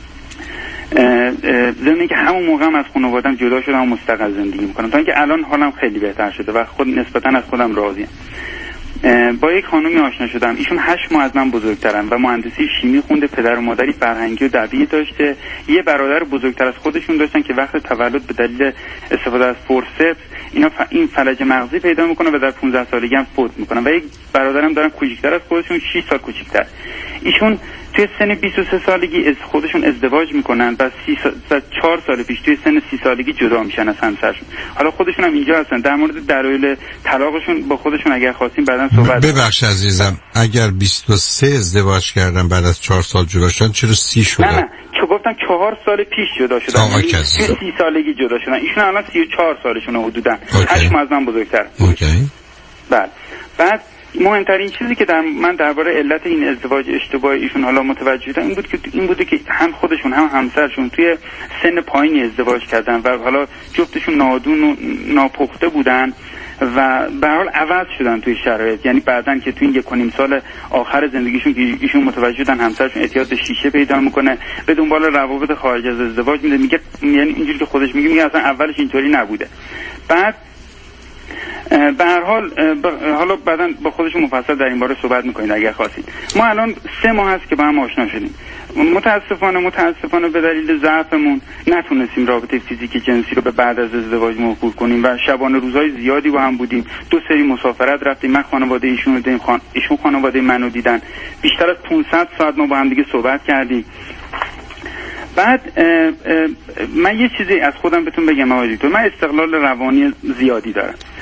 ضمن که همون موقع هم از خانواده‌ام جدا شدم و مستقل زندگی میکنم، تا اینکه الان حالم خیلی بهتر شده و خود نسبتا از خودم راضیم. با یک خانومی آشنا شدم، ایشون هشت ماه از من بزرگترن و مهندسی شیمی خونده، پدر و مادری فرهنگی و طبیعی داشته، یه برادر بزرگتر از خودشون داشتن که وقت تولد به دلیل استفاده از فورسپس اینا ف... این فلج مغزی پیدا میکنه و در پانزده سالگی هم فوت میکنن و یک برادرم دارن کوچیکتر از خودشون، شش سال کوچیکتر. ایشون توی سن بیست و سه سالگی از خودشون ازدواج میکنن و چهار سال پیش توی سن سی سالگی جدا میشن از همسرشون. حالا خودشون هم اینجا هستن. در مورد دلایل طلاقشون با خودشون اگر خواستیم بعداً صحبت. ببخش عزیزم، اگر بیست و سه ازدواج کردن بعد از چهار سال جدا شدن چرا سی شدن؟ نه نه، چون گفتم چهار سال پیش جدا شدن، یعنی توی سی سالگی جدا شدن. ایشون الان سی و چهار سالشونه حدوداً. هشت ماه از من بزرگتر. اوکی. بله. بعد مهمترین چیزی که در من درباره علت این ازدواج اشتباه ایشون حالا متوجه شدم این بود که این بوده که هم خودشون هم همسرشون توی سن پایینی ازدواج کردن و حالا جفتشون نادون و ناپخته بودن و به هر حال عوض شدن توی شرایط. یعنی بعدن که توی این یک و نیم سال آخر زندگیشون که ایشون متوجه شدن همسرشون اعتیاد به شیشه پیدا میکنه، به دنبال روابط خارج از ازدواج میره، میگه یعنی اینجوری که خودش میگه میگه اصلا اولش اینطوری نبوده. بعد به هر حال حالا بعداً با خودشون مفصل در این باره صحبت میکنید اگر خواستید. ما الان سه ماه هست که با هم آشنا شدیم. متاسفانه متاسفانه به دلیل ضعفمون نتونستیم رابطه فیزیکی جنسی رو به بعد از ازدواج موکول کنیم و شبانه روزهای زیادی با هم بودیم. دو سری مسافرت رفتیم، من خانواده ایشون رو دیدم، خان... ایشون خانواده منو دیدن. بیشتر از پانصد ساعت ما با هم دیگه صحبت کردیم. بعد اه اه من یه چیزی از خودم بهتون بگم آقای دکتر، من استقلال روانی زیادی دارم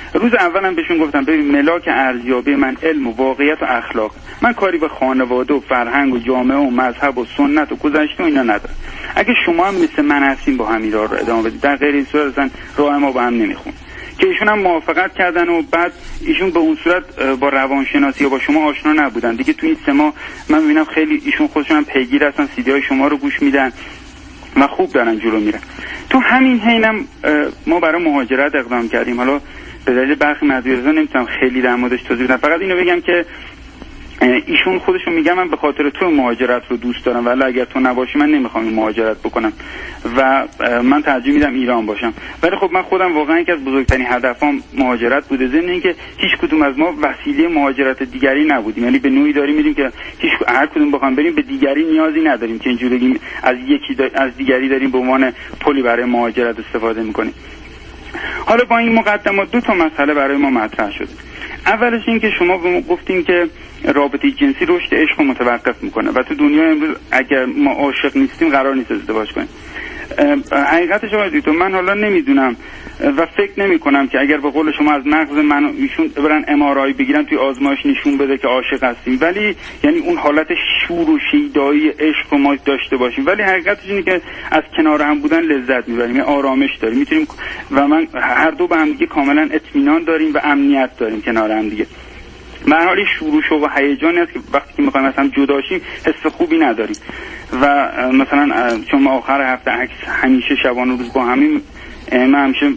روز اولم بهشون گفتم ببین ملاک ارزیابی من علم و واقعیت و اخلاق، من کاری به خانواده و فرهنگ و جامعه و مذهب و سنت و گذشته و اینا ندارم. اگه شما هم مثل من هستین با همین راه رو ادامه بدید، در غیر این صورت اصلا راه ما با هم نمیخونه. که ایشون هم موافقت کردن و بعد ایشون به اون صورت با روانشناسی یا با شما آشنا نبودن دیگه. تو این سه ماه من میبینم خیلی ایشون خودشون هم پیگیر هستن، سی دی های شما رو گوش میدن و خوب دارن جلو میرن. تو همین حینم ما برای مهاجرت اقدام کردیم. حالا به دلیل برخی مدیریت‌ها نمیتونم خیلی در موردش توضیح بدم، فقط اینو بگم که ایشون خودشون میگن من به خاطر تو مهاجرت رو دوست دارم ولی اگر تو نباشی من نمیخوام این مهاجرت بکنم و من ترجیح میدم ایران باشم. ولی خب من خودم واقعا یکی از بزرگترین هدفام مهاجرت بوده، ضمن اینکه هیچ کدوم از ما وسیله مهاجرت دیگری نبودیم، یعنی به نوعی داریم میریم که هیچ هر کدوم بخوام بریم به دیگری نیازی نداریم که اینجوری از یکی دا از دیگری داریم به عنوان پلی برای مهاجرت استفاده میکنیم. حالا با این مقدمات دو تا مسئله برای ما مطرح شد. اولش این که شما به ما گفتین که رابطه جنسی رشد عشق رو متوقف میکنه و تو دنیای امروز اگر ما عاشق نیستیم قرار نیست ازدواج کنیم. حقیقتش آقای دکتر من حالا نمیدونم و فکر نمی کنم که اگر به قول شما از مغز من و ایشون برن ام آر آی بگیرن توی آزمایش نشون بده که عاشق هستیم، ولی یعنی اون حالت شور و شیدایی عشق رو ما داشته باشیم، ولی حقیقتش اینه که از کنار هم بودن لذت میبریم، یعنی آرامش داریم میتونیم و من هر دو به هم دیگه کاملا اطمینان داریم و امنیت داریم کنار هم دیگه. به هر حال شور و شوق و هیجانی هست که وقتی که میخوایم مثلا جدا شیم حس خوبی نداریم و مثلا چون ما آخر هفته عکس همیشه شبانه روز با همین من همیشه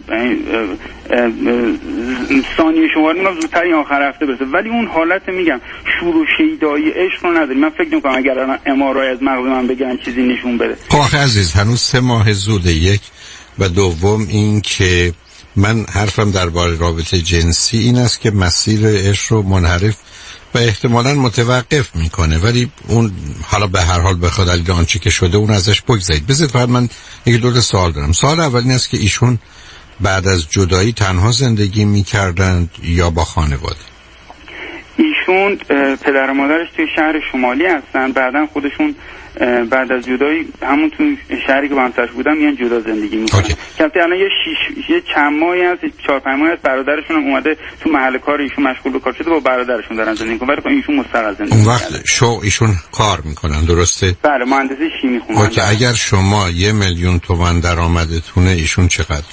ثانیه شمار میگم زودتر این آخر هفته برسه، ولی اون حالت میگم شور و شیدایی عشق رو نداریم. من فکر نمی‌کنم اگر الان ام آر آی از مغز من بگیرن چیزی نشون بده. خب آخه عزیز هنوز سه ماه زوده. یک و دوم این که من حرفم درباره رابطه جنسی این است که مسیر عشق رو منحرف و احتمالاً متوقف میکنه، ولی اون حالا به هر حال بخواد علی آنچه که شده اون ازش بگذارید. بذارید فقط من یک دو تا سوال دارم. سوال اول این است که ایشون بعد از جدایی تنها زندگی میکردند یا با خانواده؟ ایشون پدر و مادرش توی شهر شمالی هستن، بعدن خودشون بعد از جدایی همون تو شهری که با همسرش بودن میان جدا زندگی میکنن. که الان یه شیش یه چند ماهی هست، چهار پنج ماهی هست برادرشون هم اومده تو محل کار ایشون مشغول به کار شده با برادرشون دارن زندگی میکنن، ولی ایشون مستقل زندگی اون وقت شو ایشون کار میکنن درسته؟ بله مهندسی شیمی خوندن. که اگر شما یه میلیون تومان درآمدتونه ایشون چقدر؟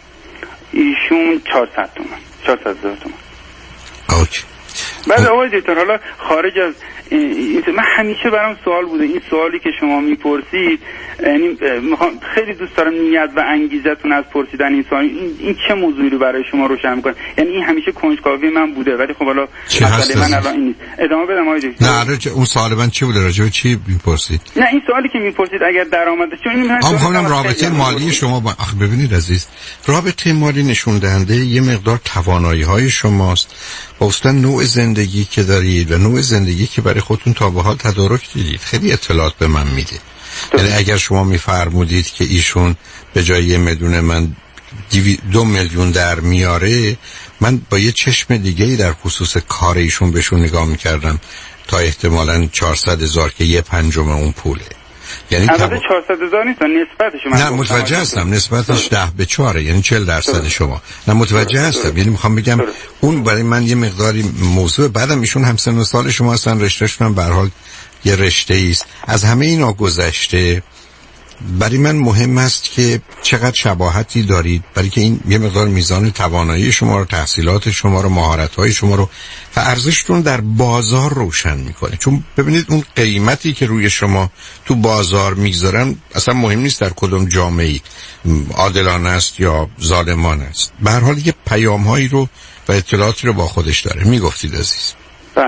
ایشون چهارصد تومان چهارصد هزار تومان. اوکی. بعد آقای دکتر حالا خارج از این من همیشه برام سوال بوده، این سوالی که شما میپرسید یعنی میخوام خیلی دوست دارم نیت و انگیزتون از پرسیدن این سوال این, این چه موضوعی رو برای شما روشن میکنه، یعنی این همیشه کنجکاوی من بوده، ولی خب حالا مسئله من الان این نیست. ادامه بدم آقای دکتر؟ نه راجع اون سوال من چی بوده؟ راجع به چی میپرسید؟ نه این سوالی که میپرسید اگر درآمدش چون این من رابطه مالی شما با آخه ببینید عزیز، رابطه مالی نشون دهنده یه مقدار توانایی‌های شماست، اصلا نوع زندگی که دارید و نوع زندگی که برای خودتون تا به حال تدارک دیدید خیلی اطلاعات به من میده. یعنی اگر شما میفرمودید که ایشون به جای یه میلیون من دو میلیون در میاره، من با یه چشم دیگه‌ای در خصوص کار ایشون بهشون نگاه میکردم تا احتمالاً چهارصد هزار که یه پنجم اون پوله. یعنی البته چهارصد هزار نیست نسبتش من نه متوجه هستم نسبتش ده به چهاره یعنی چهل درصد شما. نه متوجه هستم، یعنی میخوام بگم اون برای من یه مقداری موضوع. بعدم ایشون هم سن و سال شما هستن، رشتهشون هم به هر حال یه رشته است. از همه اینا گذشته برای من مهم است که چقدر شباهتی دارید، برای که این یه مقدار میزان توانایی شما رو، تحصیلات شما رو، مهارت‌های شما رو و ارزشتون در بازار روشن میکنه. چون ببینید اون قیمتی که روی شما تو بازار میگذارن اصلا مهم نیست در کدوم جامعه‌ای عادلانه است یا ظالمانه است، به هر حال یه پیام‌هایی رو و اطلاعاتی رو با خودش داره. میگفتید عزیز. بله.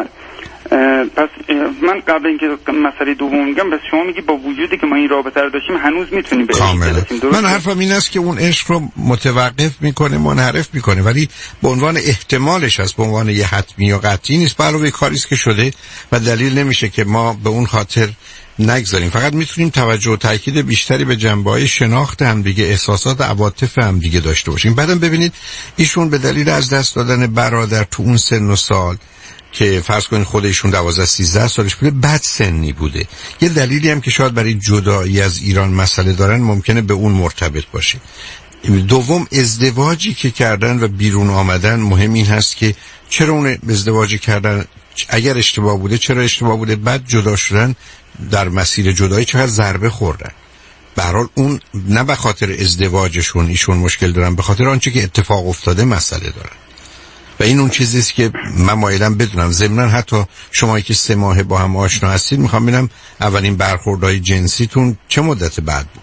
پس من قبل اینکه مسئله دوم میگم، بس شما میگی با وجودی که ما این رابطه رو داشتیم هنوز میتونیم برسیم. من حرفم این است که اون عشق رو متوقف میکنه، منحرف میکنه، ولی به عنوان احتمالش هست، به عنوان یه حتمی یا قطعی نیست. علاوه کاری است که شده و دلیل نمیشه که ما به اون خاطر نگذاریم. فقط میتونیم توجه و تاکید بیشتری به جنبه‌های شناخت هم دیگه، احساسات و عواطف هم دیگه داشته باشیم. بعدم ببینید ایشون به دلیل از دست دادن برادر تو اون سن و سال که فرض کنید خود ایشون دوازده سیزده سالش بوده، بد سنی بوده. یه دلیلی هم که شاید برای جدایی از ایران مسئله دارن ممکنه به اون مرتبط باشه. دوم، ازدواجی که کردن و بیرون آمدن مهم این هست که چرا اون ازدواجی کردن اگر اشتباه بوده چرا اشتباه بوده، بعد جدا شدن در مسیر جدایی چقدر ضربه خوردن. به هر حال اون نه به خاطر ازدواجشون ایشون مشکل دارن، به خاطر آنچه که اتفاق افتاده مسئله دارن و این اون چیزی است که من مایلم بدونم. ضمناً حتی شما که سه ماه با هم آشنا هستید میخوام ببینم اولین برخوردهای جنسیتون چه مدت بعد بود؟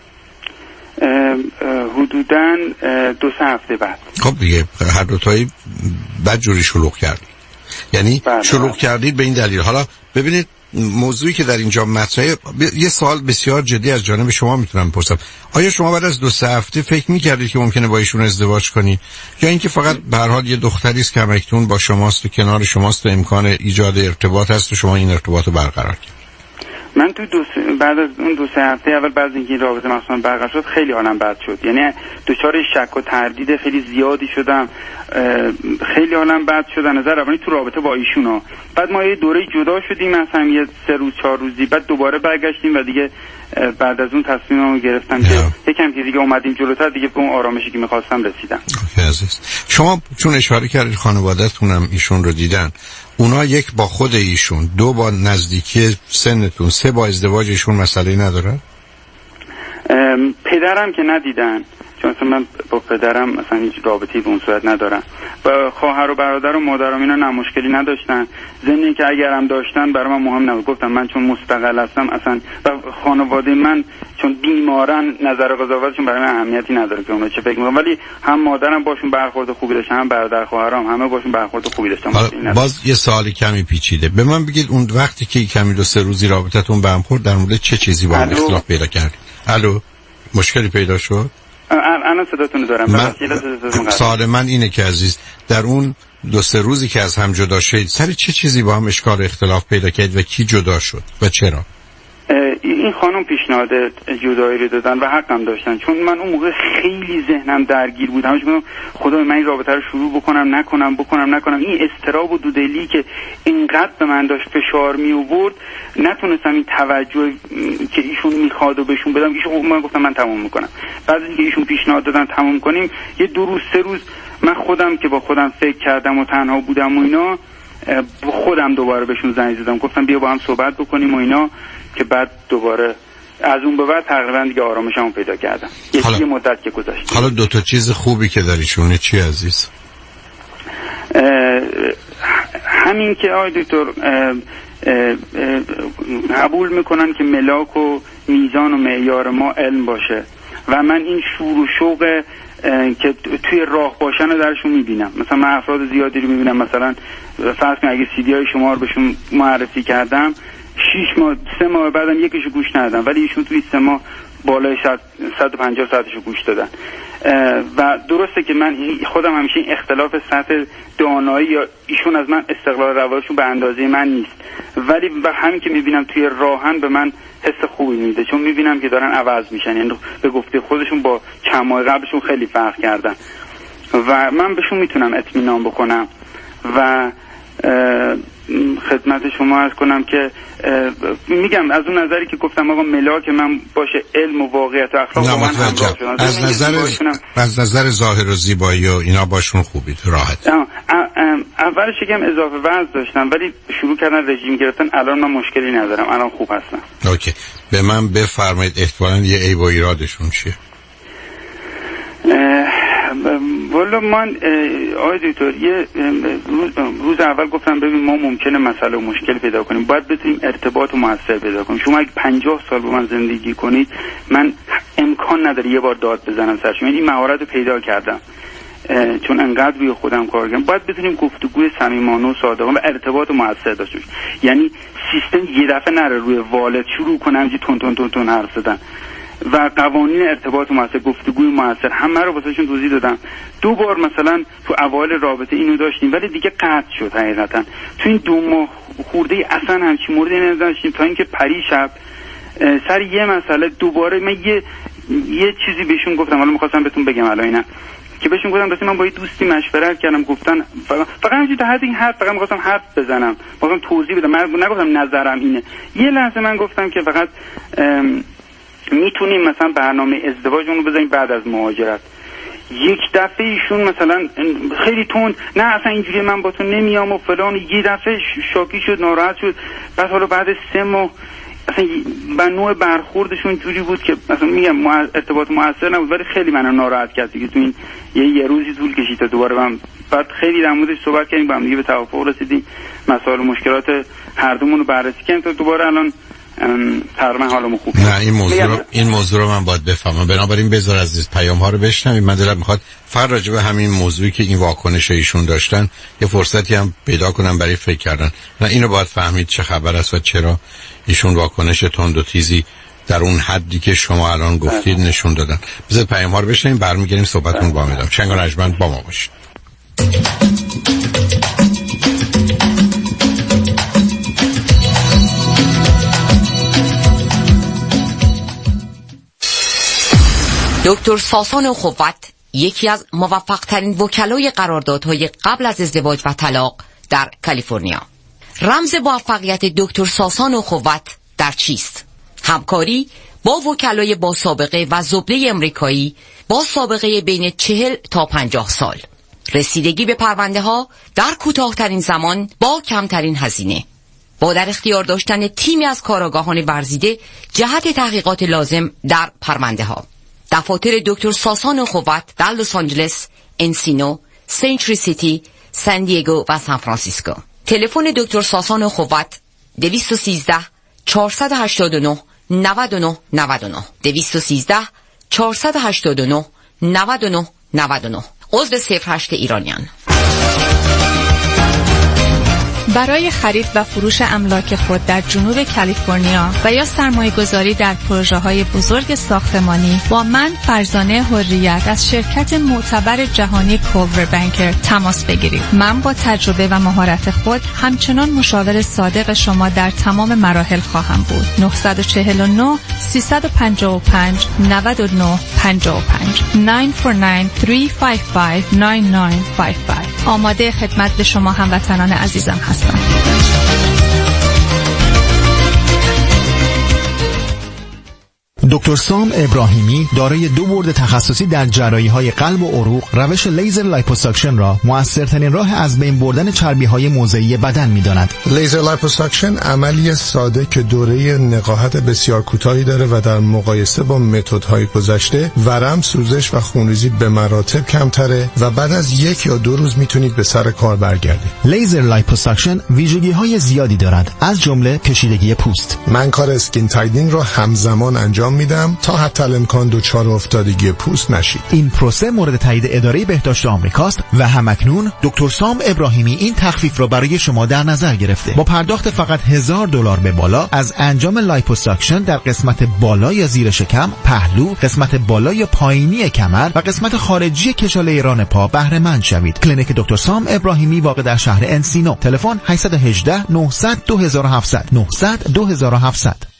حدوداً دو سه هفته بعد. خب دیگه هر دو تایی بد جوری شلوغ کردید، یعنی بله شلوغ کردید به این دلیل. حالا ببینید موضوعی که در اینجا مطرحه، یه سوال بسیار جدی از جانب شما میتونم بپرسم، آیا شما بعد از دو سه هفته فکر میکردید که ممکنه با ایشون ازدواج کنی، یا اینکه فقط به هر حال یه دختری است که همکنون با شماست و کنار شماست و امکان ایجاد ارتباط هست و شما این ارتباط رو برقرار کردید؟ من تو دو س... بعد از اون دو سه هفته اول بعد از اینکه این رابطه مثلا برقرار شد خیلی حالم بد شد، یعنی دچار شک و تردید خیلی زیادی شدم، خیلی حالم بد شد از نظر روانی تو رابطه با ایشونا. بعد ما یه دوره جدا شدیم، مثلا یه سه روز چهار روزی بعد دوباره برگشتیم و دیگه بعد از اون تصمیممو گرفتم که یکم که دیگه اومدیم جلوتر، دیگه به اون آرامشی که می‌خواستم رسیدم. عزیز، شما چون اشاره کردید خانواده‌تونم ایشون رو دیدن، اونا یک با خود ایشون، دو با نزدیکی سنتون، سه با ازدواج ایشون مسئله نداره؟ پدرم که ندیدن، چون مثلا من با پدرم مثلا هیچ رابطه‌ای به اون صورت ندارم. با خواهر و برادر و مادرم اینا نه مشکلی نداشتن، ضمن که اگرم داشتن برای من مهم نبود. گفتم من چون مستقل هستم اصلا و خانواده من چون بیمارن نظر قضاوتشون برای من اهمیتی نداره که اونا چه فکر می‌کنن، ولی هم مادرم باشون برخورد خوبی داشتن، هم برادر خواهرام همه باشون برخورد خوبی داشتن. باز یه سوالی کمی پیچیده، به من بگید اون وقتی که کمی دو سه روزی رابطتون به هم خورد در مورد چه چیزی با هم اختلاف پیدا کردید؟ الو، مشکلی پیدا شد؟ الان صداتون دارم. من سوال من اینه که عزیز، در اون دو سه روزی که از هم جدا شدید سر چه چیزی با هم اشکال اختلاف پیدا کرد و کی جدا شد و چرا؟ این خانم پیشنهاد جدایی رو دادن و حقم داشتن، چون من اون موقع خیلی ذهنم درگیر بود، همش میگم خدا من این رابطه رو شروع بکنم نکنم بکنم نکنم. این اضطراب و دودلی که اینقدر به من داشت فشار می آورد، نتونستم این توجه که ایشون میخواد و بهشون بدم. ایشون من گفتم من تموم میکنم. بعد اینکه ایشون پیشنهاد دادن تموم کنیم، یه دو روز سه روز من خودم که با خودم فکر کردم و تنها بودم و اینا، خودم دوباره بهشون زنگ زدم، گفتم بیا با هم صحبت بکنیم و اینا، که بعد دوباره از اون به بعد تقریبا دیگه آرامشمو پیدا کردم. حالا... یه مدت که گذشت. حالا دو تا چیز خوبی که داریشونه چی عزیز؟ همین که آقای دکتر قبول میکنن که ملاک و میزان و معیار ما علم باشه و من این شور و شوق که توی راه باشن رو درشون میبینم. مثلا من افراد زیادی رو میبینم، مثلا فرض کن اگه سی دی های شما رو بهشون معرفی کردم، شیش ماه سه ماه بعدم یکیشو گوش ندادم، ولی ایشون توی سه ماه بالای صد و پنجاه ساعتشو گوش دادن. و درسته که من خودم همیشه این اختلاف سطح دانایی یا ایشون از من استقلال روایشون به اندازه من نیست، ولی و همین که میبینم توی راهن به من حس خوبی میده، چون میبینم که دارن عوض میشن، یعنی به گفته خودشون با چند ماه قبلشون خیلی فرق کردن و من بهشون میتونم اطمینان بکنم. و خدمت شما عرض کنم که میگم از اون نظری که گفتم آقا ملاک من باشه علم و واقعیت و اخلاق من همراه شدن. از نظر از نظر ظاهر و زیبایی و اینا باشون خوبید، راحت. اولش یکم اضافه وزن داشتم ولی شروع کردن رژیم گرفتن، الان من مشکلی ندارم، الان خوب هستم. اوکی، به من بفرمایید احتمالاً یه عیب و ایرادشون چیه؟ والا من آقای دکتر یه روز, روز اول گفتم ببین ما ممکنه مسئله و مشکل پیدا کنیم، باید بتونیم ارتباط و موثر پیدا کنیم. شما اگه پنجاه سال با من زندگی کنید، من امکان نداره یه بار داد بزنم سر شما. این مهارت رو پیدا کردم چون انقدر روی خودم کار کردم. باید بتونیم گفتگوی صمیمانه و صادقانه و ارتباط موثر داشته باشیم، یعنی سیستم یه دفعه نره روی والد شروع کنم چی تون تون تون تون حرف زدن. و قوانین ارتباط موثر، گفتگوی موثر، همه رو واسهشون توضیح دادم. دو بار مثلا تو اوایل رابطه اینو داشتیم ولی دیگه قطع شد حقیقتا. تو این دو ماه خورده اصلا همچین موردی نداشتیم تا اینکه پری شب سر یه مسئله دوباره من یه یه چیزی بهشون گفتم، حالا می‌خواستم بهتون بگم الان اینا که بهشون گفتم بس من با یه دوستی مشورت کردم، گفتن فقط فقط همینجوری تا حد این حرف فقط می‌خواستم حرف بزنم، می‌خواستم توضیح بدم، من نگفتم نظرم اینه. یه لحظه من گفتم که فقط میتونیم مثلا برنامه ازدواجمون رو بذاریم بعد از مهاجرت. یک دفعه ایشون مثلا خیلی تند، نه اصلا اینجوری من با تو نمیام و فلان، یه دفعه شاکی شد، ناراحت شد. بعد حالا بعد سه ماه اصلا با نوع برخوردشون جوری بود که مثلا میگم ارتباط موثر نبود، ولی خیلی منو ناراحت کرد دیگه. تو این یه یه روزی طول کشید تا دوباره من بعد خیلی در موردش صحبت کردیم، با هم دیگه به توافق رسیدیم، مسائل و مشکلات هر دومون رو بررسی کردیم تا دوباره الان تقریبا حالمون خوب. نه این موضوع رو این موضوع رو من باید بفهمم، بنابراین بذار عزیز پیام ها رو بشنویم. من دلم میخواد فقط راجع به همین موضوعی که این واکنش ایشون داشتن یه فرصتی هم پیدا کنم برای فکر کردن. نه اینو باید فهمید چه خبر است و چرا ایشون واکنش تند و تیزی در اون حدی که شما الان گفتید نشون دادن. بذار پیام ها رو بشنویم، برمیگردیم صحبتمون با میدم. چنگ و نجمن با ما باشید. دکتر ساسان اخوت یکی از موفق ترین وکلای قراردادهای قبل از ازدواج و طلاق در کالیفرنیا. رمز موفقیت دکتر ساسان اخوت در چیست؟ همکاری با وکلای با سابقه و زبده امریکایی با سابقه بین چهل تا پنجاه سال. رسیدگی به پرونده ها در کوتاه‌ترین زمان با کمترین هزینه. با در اختیار داشتن تیمی از کارآگاهان ورزیده جهت تحقیقات لازم در پرونده ها. دفاتر دکتر ساسان اخوت در لس آنجلس، انسینو، سنچری سیتی، سان دیگو و سان فرانسیسکو. تلفن دکتر ساسان اخوت دویست و سیزده چهارصد و هشتاد و نه نود و نه نود و نه دویست و سیزده چهارصد و هشتاد و نه نود و نه نود و نه. عضو صفر هشت ایرانیان. برای خرید و فروش املاک خود در جنوب کالیفرنیا و یا سرمایه گذاری در پروژه های بزرگ ساختمانی با من فرزانه حریت از شرکت معتبر جهانی کولور بانکر تماس بگیرید. من با تجربه و مهارت خود همچنان مشاور صادق شما در تمام مراحل خواهم بود. نه چهار نه سه پنج پنج نه نه پنج پنج نه چهار نه سه پنج پنج نه نه پنج پنج. آماده خدمت به شما هموطنان عزیزم هستم. دکتر سام ابراهیمی دارای دو بورد تخصصی در جراحی‌های قلب و عروق، روش لیزر لایپوساکشن را مؤثرترین راه از بین بردن چربی‌های موضعی بدن می‌داند. لیزر لایپوساکشن عملی ساده که دوره نقاهت بسیار کوتاهی داره و در مقایسه با متدهای گذشته ورم، سوزش و خونریزی به مراتب کمتره و بعد از یک یا دو روز میتونید به سر کار برگردید. لیزر لایپوساکشن ویژگی‌های زیادی دارد، از جمله کشیدگی پوست. من کار اسکین تایدینگ را همزمان انجام میدم تا حتی الامکان دچار افتادگی پوست نشید. این پروسه مورد تایید اداره بهداشت آمریکاست و همکنون دکتر سام ابراهیمی این تخفیف را برای شما در نظر گرفته. با پرداخت فقط هزار دلار به بالا از انجام لایپوساکشن در قسمت بالا یا زیر شکم، پهلو، قسمت بالا یا پایینی کمر و قسمت خارجی کشاله ران پا بهره مند شوید. کلینیک دکتر سام ابراهیمی واقع در شهر انسینو. تلفن هشت یک هشت نه صفر صفر دو هفت صفر صفر نه صفر صفر دو هفت صفر صفر.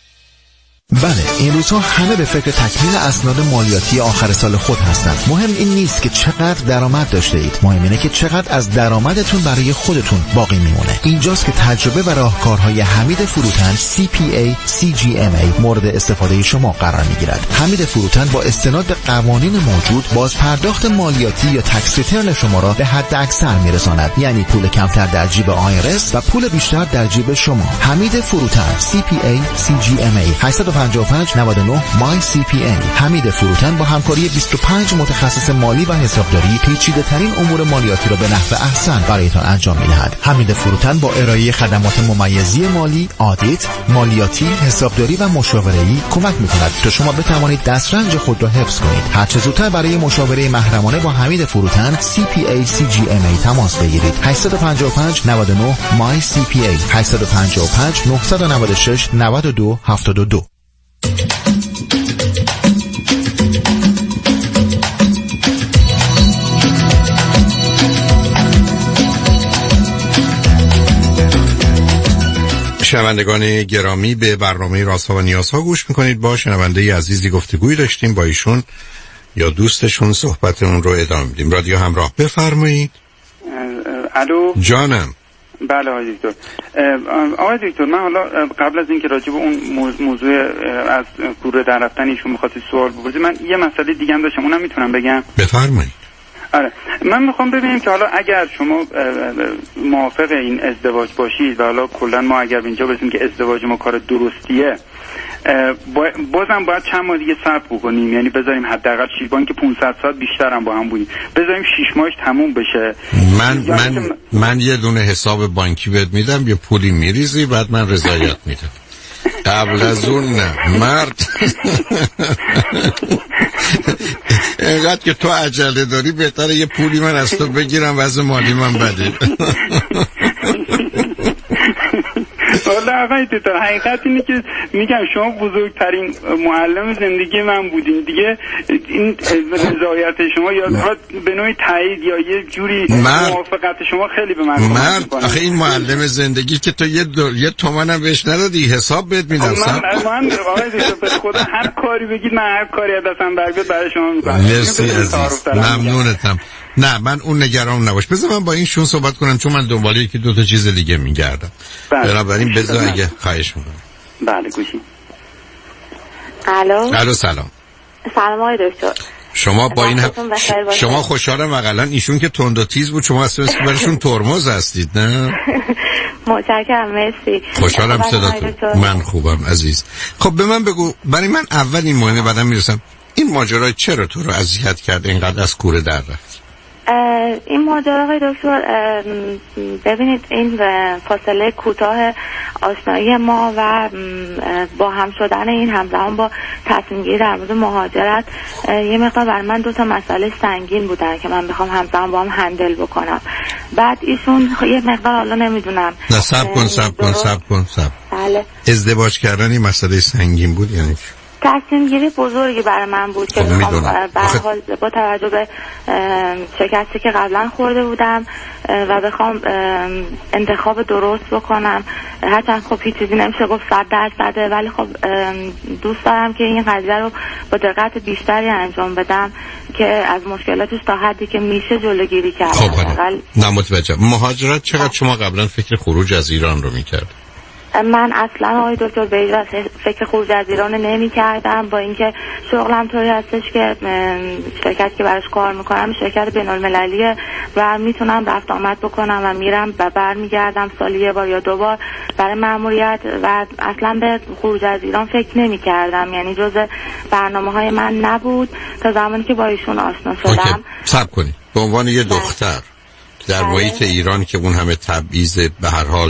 بله، این روزها همه به فکر تکمیل اسناد مالیاتی آخر سال خود هستند. مهم این نیست که چقدر درآمد داشته اید، مهم اینه که چقدر از درآمدتون برای خودتون باقی میمونه. اینجاست که تجربه و راهکارهای حمید فروتن سی پی ای سی جی ام ای مورد استفاده شما قرار میگیرد. حمید فروتن با استناد به قوانین موجود باز پرداخت مالیاتی یا تکس ریترن شما را به حد اکثر میرساند، یعنی پول کمتر در جیب آی آر اس و پول بیشتر در جیب شما. حمید فروتن سی پی ای سی جی ام ای هشت پنج پنج نه نه مای سی پی ای. حمید فروتن با همکاری بیست و پنج متخصص مالی و حسابداری پیچیده‌ترین امور مالیاتی را به نحو احسن برایتان انجام می‌دهد. حمید فروتن با ارائه خدمات ممیزی مالی، آدیت، مالیاتی، حسابداری و مشاوره‌ای کمک می‌کند تا شما بتوانید دسترنج خود را حفظ کنید. هر چه زودتر برای مشاوره محرمانه با حمید فروتن سی پی ای سی جی ام ای تماس بگیرید. هشت پنج پنج نه نه مای سی پی ای هشت پنج پنج نه نه شش نه دو هفت دو. شنوندگان گرامی، به برنامه رازها و نیازها گوش میکنید. با شنونده عزیزی گفتگوی داشتیم، با ایشون یا دوستشون صحبتمون رو ادامه میدیم. رادیو همراه، بفرمایید. الو جانم. بله آقای دکتر. آقای دکتر من حالا قبل از اینکه راجع به اون موضوع از کوره در رفتن ایشون می‌خواستید سوال بپرسید، من یه مسئله دیگه هم داشتم، اونم میتونم بگم؟ بفرمایید. آره من میخوام ببینم که حالا اگر شما موافق این ازدواج باشید و حالا کلا ما اگر اینجا برسیم که ازدواج ما کار درستیه، بازم باید چند ماه دیگه صبر کنیم، یعنی بذاریم حداقل شش بانک پانصد ساعت بیشتر هم با هم بودیم، بذاریم شش ماهش تموم بشه. من من من یه دونه حساب بانکی بهت میدم، یه پولی میریزی بعد من رضایت میدم. قبل از اون نه مرد. اینقدر که تو عجله داری بهتره یه پولی من از تو بگیرم، وضع مالی من بده. والله آقای دکتر حقیقت اینه که میگم شما بزرگترین معلم زندگی من بودین دیگه. این رضایت شما یا به نوعی تایید یا یه جوری موافقت شما خیلی به من مرد. آخه این معلم زندگی که تو یه دو... یه تومنم بهش ندادی، حساب بهت میدم. من من آقای دکتر به خدا هر کاری بگید من هر کاری از دستم برگرد برای شما میکنم. مرسی عزیز، ممنونتم. نه من اون نگران نباش، بذار من با این شون صحبت کنم چون من دنباله یکی دو تا چیز دیگه میگردم. بنابراین بذار اگه خواهش میکنم. بله گوشی. الو. الو سلام. سلام آقای دکتر. شما با این هم... شما خوشحالم واقعا ایشون که تند و تیز بود، شما اصلا براشون ترمز هستید نه؟ متشکرم مرسی. خوشحالم صداتون. من خوبم عزیز. خب به من بگو، برای من اول این مهمه بعدم میرسم این ماجرا چرا تو رو اذیت کرد اینقدر از کوره در رفت؟ این ماجرا آقای دکتر ببینید این فاصله کوتاه آشنایی ما و با هم شدن این همزمان با تصمیم گیری در مورد مهاجرت یه مقدار برای من دو تا مسئله سنگین بودن که من بخوام همزمان با هم هندل بکنم. بعد ایشون یه مقدار حالا نمیدونم. نه صبر کن صبر کن صبر کن صبر. بله. ازدواج کردن این مسئله سنگین بود یعنی چی؟ تصمیم گیری بزرگی برای من بود که بخوام به هر حال با توجه به شکستی که قبلا خورده بودم و بخوام انتخاب درست بکنم، هرچند خب هیچ چیزی نمیشه گفت صد درصده، ولی خب دوست دارم که این قضیه رو با دقت بیشتری انجام بدم که از مشکلاتش تا حدی که میشه جلوگیری کردم. خب نه متوجه. مهاجرت چقدر شما قبلا فکر خروج از ایران رو میکرد؟ من اصلا آقای دکتر به هیچ وجه فکر خروج از ایران نمی کردم، با اینکه شغلم طوری هستش که شرکت که براش کار میکنم شرکت بین المللیه و میتونم رفت آمد بکنم و میرم و برمیگردم سالی یه بار یا دو بار برای مأموریت و اصلا به خروج از ایران فکر نمی کردم، یعنی جز برنامه های من نبود تا زمانی که با ایشون آشنا شدم. صبر کنید، به عنوان یه دختر در محیط ایران که اون همه تبعیض به هر حال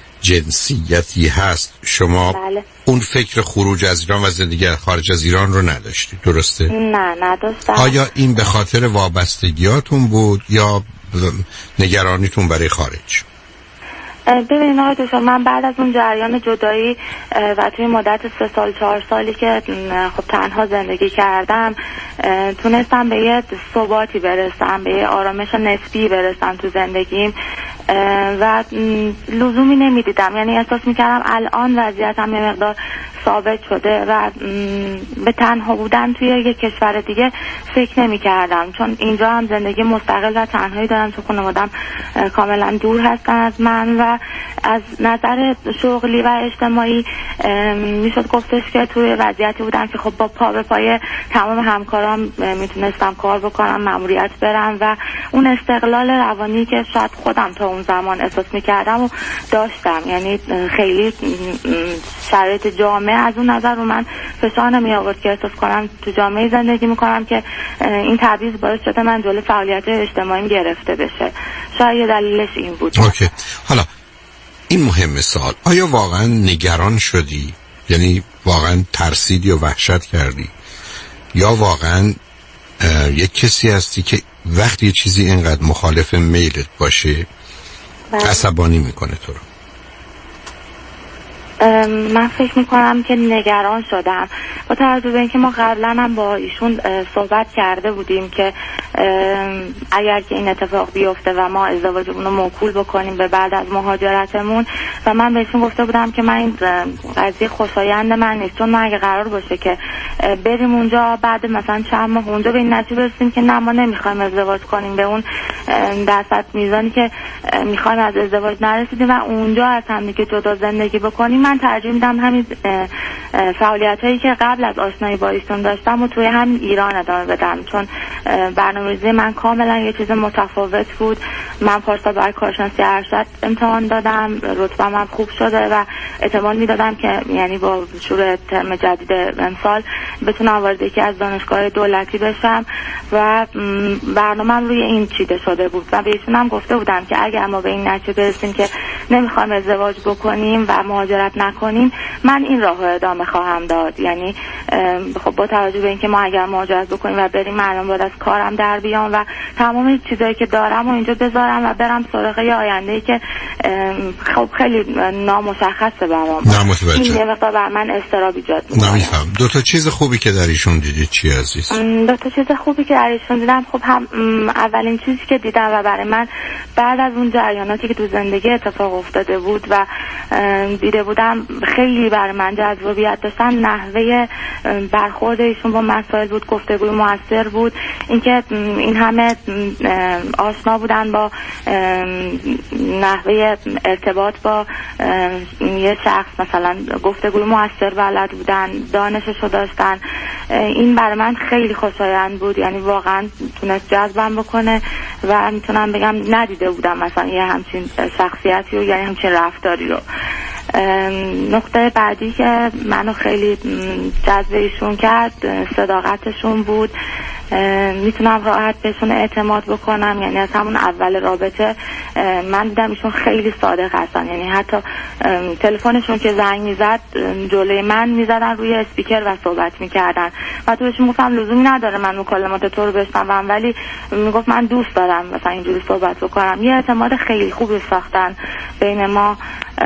جنسیتی هست، شما بله. اون فکر خروج از ایران و زندگی خارج از ایران رو نداشتی، درسته؟ نه نداشتم. آیا این به خاطر وابستگیاتون بود یا نگرانیتون برای خارج؟ ببینید آقای دکتر، من بعد از اون جریان جدایی و توی مدت سه سال چهار سالی که خب تنها زندگی کردم تونستم به یه ثباتی برسم، به یه آرامش نسبی برسم تو زندگیم و لزومی نمیدیدم، یعنی احساس میکردم الان وضعیتم یه مقدار ثابت شده و به تنها بودن توی یک کشور دیگه فکر نمی کردم، چون اینجا هم زندگی مستقل و تنهایی دارم، تو خانوادم کاملا دور هستن از من و از نظر شغلی و اجتماعی میشد گفتش که توی وضعیتی بودم که خب با پا به پای تمام همکارام میتونستم کار بکنم، مأموریت برم و اون استقلال روانی که شاید خودم تا اون زمان احساس میکردم و داشتم، یعنی خیلی شرایط جامعه از اون نظر رو من فشار نمی آورد که احساس کنم تو جامعه زندگی میکنم که این تبعیض باعث شده من جلوی فعالیت اجتماعی گرفته بشه. شاید یه دلیلش این بود. اوکی. حالا این مهم سوال، آیا واقعا نگران شدی؟ یعنی واقعا ترسیدی و وحشت کردی؟ یا واقعا یک کسی هستی که وقتی چیزی اینقدر مخالف میلت باشه بله. عصبانی میکنه تو رو؟ من فکر میکنم که نگران شدم با توجه به اینکه ما قبلا هم با ایشون صحبت کرده بودیم که اگر که این اتفاق بیفته و ما ازدواجمون رو موکول بکنیم به بعد از مهاجرتمون. و من بهشون گفته بودم که من این قضیه خوشایند من نیست، چون ما اگه قرار باشه که بریم اونجا بعد مثلا چند ماه اونجا به این نتیجه برسیم که نه ما نمیخوایم ازدواج کنیم، به اون درصد میزانی که میخوایم از ازدواج نرسیدیم و اونجا از هم دیگه جدا زندگی بکنیم، من ترجیح میدم همین فعالیت هایی که قبل از آشنایی با ایشون داشتم و توی همین ایران ادامه بدم، چون برنامه‌ریزی من کاملا یه چیز متفاوت بود. من پارسال برای کارشناسی ارشد امتحان دادم، رتبه‌م هم خوب شده و احتمال میدادم که یعنی با شروع ترم جدید امسال بتونم وارد یکی از دانشگاه دولتی بشم و برنامه‌م روی این چیده شده بود و بهشون هم گفته بودم که اگر ما به این نتیجه برسیم که نمیخوایم ازدواج بکنیم و مهاجرت نکنیم، من این راهو ادامه خواهم داد. یعنی خب با توجه به اینکه ما اگر مهاجرت بکنیم و بریم، من باید از کارم در بیام و تمام چیزایی که دارم و اینجا بذارم و برم سراغ یه آینده‌ای که خب خیلی نامشخصه برام. این یه مقدار بر من اضطراب ایجاد می‌کنه. نمی‌فهم. دو تا چیز خوبی که در ایشون دیدید چی عزیز؟ دو تا چیز خوبی که در ایشون دیدم، خب هم اولین چیزی که دیدم و برای من بعد از اون جریاناتی که تو زندگی اتفاق افتاده بود و دیده بودم خیلی برای من جذابیت داشتن، نحوه برخورد ایشون با مسائل بود، گفتگوی موثر بود، اینکه این همه آشنا بودن با نحوه ارتباط با یه شخص، مثلا گفتگوی موثر بلد بودن، دانششو داشتن. این برای من خیلی خوشایند بود، یعنی واقعا تونست جذبم بکنه و میتونم بگم ندیده بودم مثلا یه همچین شخصیتی رو، یعنی همچین رفتاری رو. نقطه بعدی که منو خیلی جذب ایشون کرد صداقتشون بود. میتونم راحت بهشون اعتماد بکنم، یعنی از همون اول رابطه من دیدم ایشون خیلی صادق هستن، یعنی حتی تلفنشون که زنگ میزد جلوی من میزدن روی اسپیکر و صحبت میکردن و تو بهشون گفتم لزومی نداره من مکالمات تو رو بشنوم، ولی میگفت من دوست دارم مثلا اینجوری صحبت بکنم. یه اعتماد خیلی خوبی ساختن بین ما،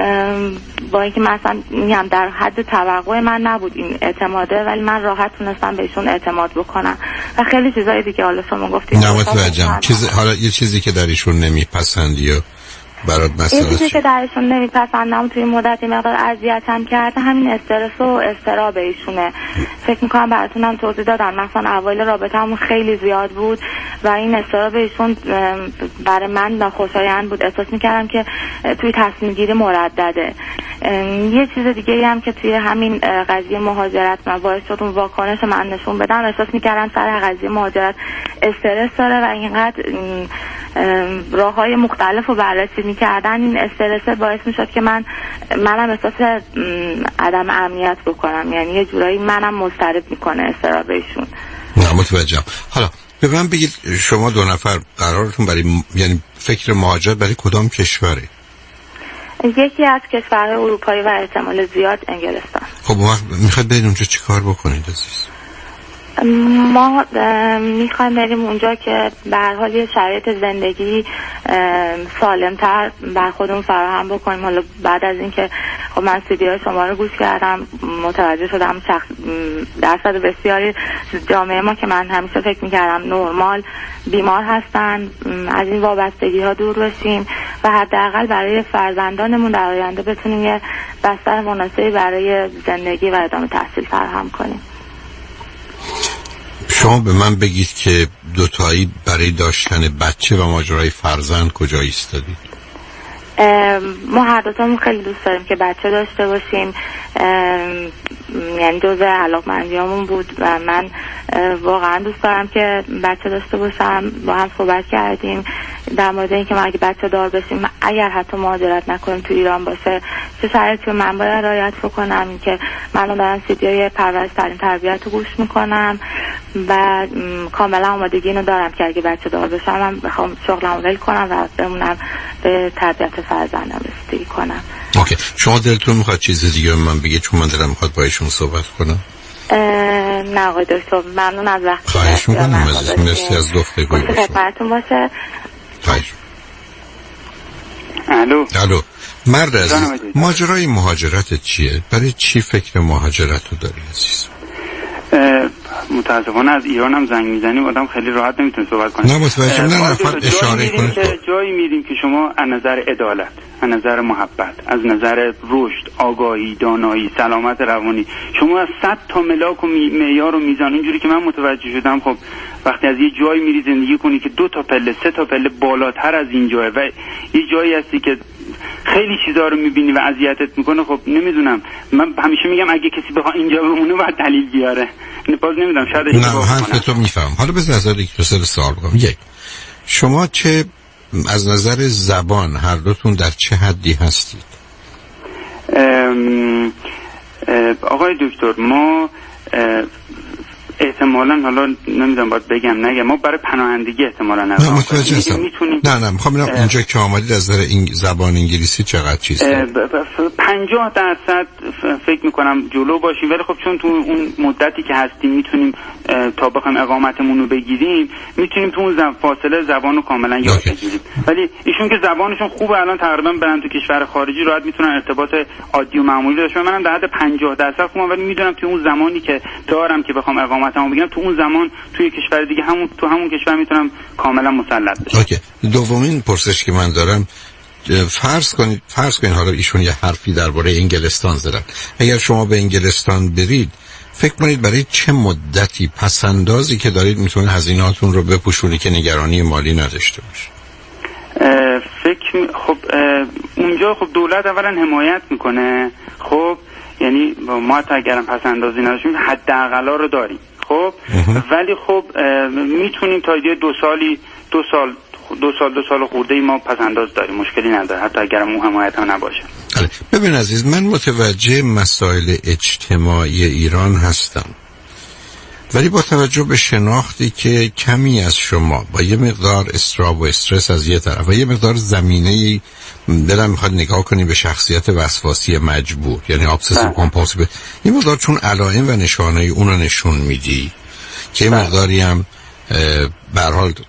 با اینکه مثلا میگم در حد توقع من نبود این اعتماده، ولی من راحت تونستم بهشون اعتماد بکنم و خیلی چیزای دیگه حالا شما گفتید. نه متوجهم. چیز حالا یه چیزی که در ایشون نمیپسندی یا برات مسئله یه چیزی که در ایشون نمیپسندم توی مدت مقدار اذیتم کرده همین استرس و اضطراب ایشونه. فکر میکنم براتونم توضیح دادم، مثلا اوایل رابطه‌مون خیلی زیاد بود و این استراب ایشون برای من ناخوشایند بود. احساس میکردم که توی تصمیم گیری مردده. یه چیز دیگه هم که توی همین قضیه مهاجرت من باعث شد اون واکنش من نشون بدم، احساس میکردم سر قضیه مهاجرت استرس داره و اینقدر راه‌های مختلف رو بررسی میکردن، این استرس باعث میشد که من منم احساس عدم امنیت بکنم، یعنی یه جورایی منم مضطرب میکنه استراب ایشون. نه متوجهم. حالا به من بگید شما دو نفر قرارتون برای م... یعنی فکر مهاجرت برای کدام کشوره؟ یکی از کشورهای اروپایی و احتمال زیاد انگلستان. خب میخواید برید اونجا چی کار بکنید عزیز؟ ما میخوایم بریم اونجا که به هر حال یه شرایط زندگی سالمتر بر خودمون فراهم بکنیم. حالا بعد از اینکه خب من سی دی های شما رو گوش کردم متوجه شدم شخص درصد بسیاری جامعه ما که من همیشه فکر میکردم نرمال بیمار هستن، از این وابستگی ها دور بشیم و حداقل برای فرزندانمون در آینده بتونیم یه بستر مناسبی برای زندگی و ادامه تحصیل فراهم کنیم. شما به من بگید که دوتایی برای داشتن بچه و ماجرای فرزند کجا ایستادید؟ ما هر دوتامون خیلی دوست داریم که بچه داشته باشیم، یعنی جزء علاقمندیامون بود و من واقعا دوست دارم که بچه داشته باشم. با هم صحبت کردیم در مورد اینکه ما اگه بچه دار بشیم، اگر حتی مهاجرت نکنیم تو ایران باشه، چه شرایطی من باید رعایت بکنم. اینکه من دارم سیدیای پرورش تعلیم تربیت رو گوش میکنم و کاملا آمادگی اینو دارم که اگه بچه دار بشم من بخوام شغلمو ول کنم و بمونم به تربیت فرزندم رسیدگی کنم. اوکی. شما دلتون میخواد چیز دیگه من بگید؟ چون من دلم میخواد با ایشون صحبت کنم. نه آقای دکتر ممنون از وقت. خواهش میکنم عزیز، مرسی از گفتگوی با شما. خدمتتون باشه. خواهش. الو الو مرد عزیز، ماجرای مهاجرت چیه؟ برای چی فکر مهاجرت رو داری عزیز؟ متاسفانه از ایران هم زنگ میزنیم آدم خیلی راحت نمیتونه صحبت کنه. نه متوجه نه فقط اشاره کنید که جایی میریم که شما از نظر عدالت، از نظر محبت، از نظر رشد، آگاهی، دانایی، سلامت روانی شما از صد تا ملاک و معیار و میزان اینجوری که من متوجه شدم خب وقتی از یه جایی میری زندگی کنی که دو تا پله سه تا پله بالاتر از این جایه و یه جایی هستی که خیلی چیزا رو میبینی و اذیتت میکنه، خب نمیدونم من همیشه میگم اگه کسی بخواد اینجا بمونه باید دلیل بیاره. باز نمیدونم شاید نه حرف تو میفهم. حالا بذار از یک پسر سوال بکنم. یک، شما چه از نظر زبان هر دوتون در چه حدی هستید؟ ام آقای دکتر ما احتمالاً حالا نمیدونم باید بگم نگم ما برای پناهندگی احتمالاً نه متوجه هستم نه نه میخوام ببینم اونجا که آمدید از نظر این زبان انگلیسی چقدر چیز پنجاه درصد فکر میکنم جلو باشیم، ولی خب چون تو اون مدتی که هستیم میتونیم تا بخوایم اقامتمون رو بگیریم میتونیم تو اون فاصله زبان رو کاملا یاد بگیریم. ولی ایشون که زبانشون خوبه الان تقریبا برن تو کشور خارجی راحت میتونن ارتباط عادی و معمولی داشته. منم در حد پنجاه درصد خوبم، ولی میدونم تو اون زمانی که دارم که بخوام اقامتمو بگیرم تو اون زمان توی کشور دیگه همون تو همون کشور میتونم کاملا مسلط بشم. اوکی. دومین پرسش که من دارم فرض کنید فرض کنید حالا ایشون یه حرفی درباره انگلستان زدن. اگر شما به انگلستان برید فکر کنید برای چه مدتی پسندازی که دارید میتونه هزینه‌هاتون رو بپوشونه که نگرانی مالی نداشته باشه؟ فکر خب اونجا خب دولت اولا حمایت میکنه، خب یعنی ما تا اگرم پسندازی نداشتیم حداقلا رو داریم، خب ولی خب میتونیم تا یه دو سالی دو سال دو سال دو سال خورده ای ما پسنداز داریم، مشکلی نداره حتی اگرم اون حمایت هم نباشه. ببین عزیز، من متوجه مسائل اجتماعی ایران هستم، ولی با توجه به شناختی که کمی از شما با یه مقدار استراب و استرس از یه طرف و یه مقدار زمینه‌ای دلم میخواد نگاه کنی به شخصیت وسواسی مجبور، یعنی ابسسیو کامپالسیو، یه مقدار چون علائم و نشانه اون رو نشون میدی که یه مقداری هم به هر حال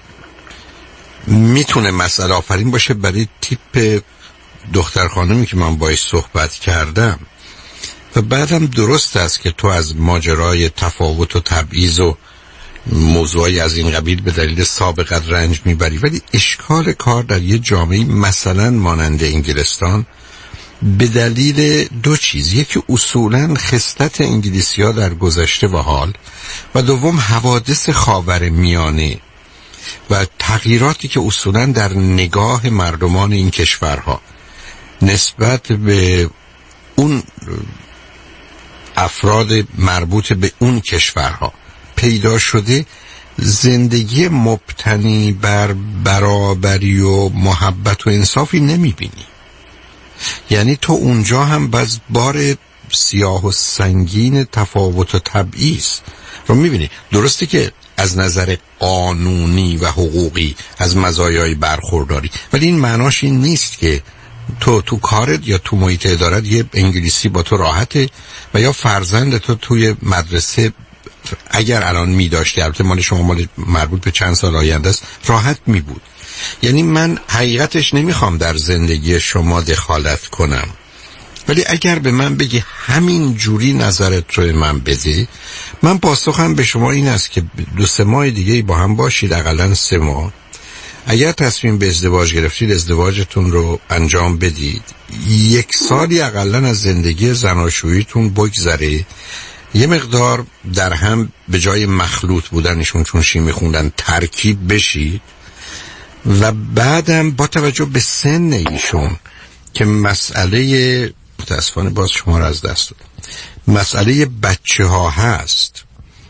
میتونه مسئله آفرین باشه برای تیپ دختر خانمی که من باهاش صحبت کردم. و بعدم درست است که تو از ماجرای تفاوت و تبعیض و موضوعی از این قبیل به دلیل سابقت رنج میبری، ولی اشکال کار در یه جامعه مثلا مانند انگلستان به دلیل دو چیز، یکی اصولاً خصلت انگلیسی‌ها در گذشته و حال، و دوم حوادث خاورمیانه و تغییراتی که اصولاً در نگاه مردمان این کشورها نسبت به اون افراد مربوط به اون کشورها پیدا شده، زندگی مبتنی بر برابری و محبت و انصافی نمیبینی. یعنی تو اونجا هم باز بار سیاه و سنگین تفاوت و تبعیض رو میبینی. درسته که از نظر قانونی و حقوقی از مزایای برخورداری، ولی این معناش این نیست که تو تو کارت یا تو محیط ادارت یه انگلیسی با تو راحته و یا فرزند تو توی مدرسه اگر الان می داشتی، البته مال شما مال مربوط به چند سال آینده است، راحت می بود. یعنی من حقیقتش نمیخوام در زندگی شما دخالت کنم، ولی اگر به من بگی همین جوری نظرت رو من بده، من پاسخم به شما این است که دو سه ماه دیگه با هم باشید، حداقل سه ماه. اگر تصمیم به ازدواج گرفتید ازدواجتون رو انجام بدید، یک سالی حداقل از زندگی زناشوییتون بگذره، یه مقدار در هم به جای مخلوط بودنشون چون شیمی خوندن ترکیب بشید، و بعدم با توجه به سن ایشون که مسئله متاسفانه باز شما رو از دست دادم، مسئله بچه ها هست،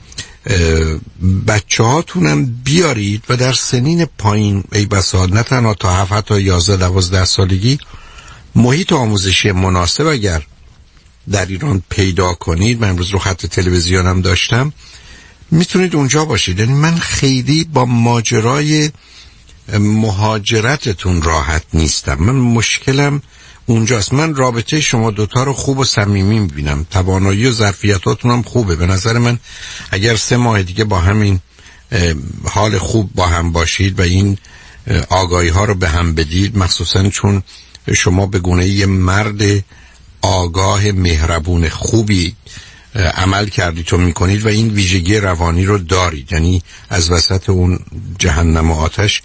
بچه هاتونم بیارید و در سنین پایین ای بسا نه تنها تا هفت تا یازده دوازده سالگی محیط آموزشی مناسب اگر در ایران پیدا کنید، من امروز رو خط تلویزیونم داشتم، میتونید اونجا باشید. یعنی من خیلی با ماجرای مهاجرتتون راحت نیستم، من مشکلم اونجاست. من رابطه شما دوتا رو خوب و صمیمی میبینم، توانایی و ظرفیتاتون هم خوبه. به نظر من اگر سه ماه دیگه با همین حال خوب با هم باشید و این آگاهی ها رو به هم بدید، مخصوصا چون شما به گونه یه مرد آگاه مهربون خوبی عمل کردید تو میکنید و این ویژگی روانی رو دارید، یعنی از وسط اون جهنم و آتش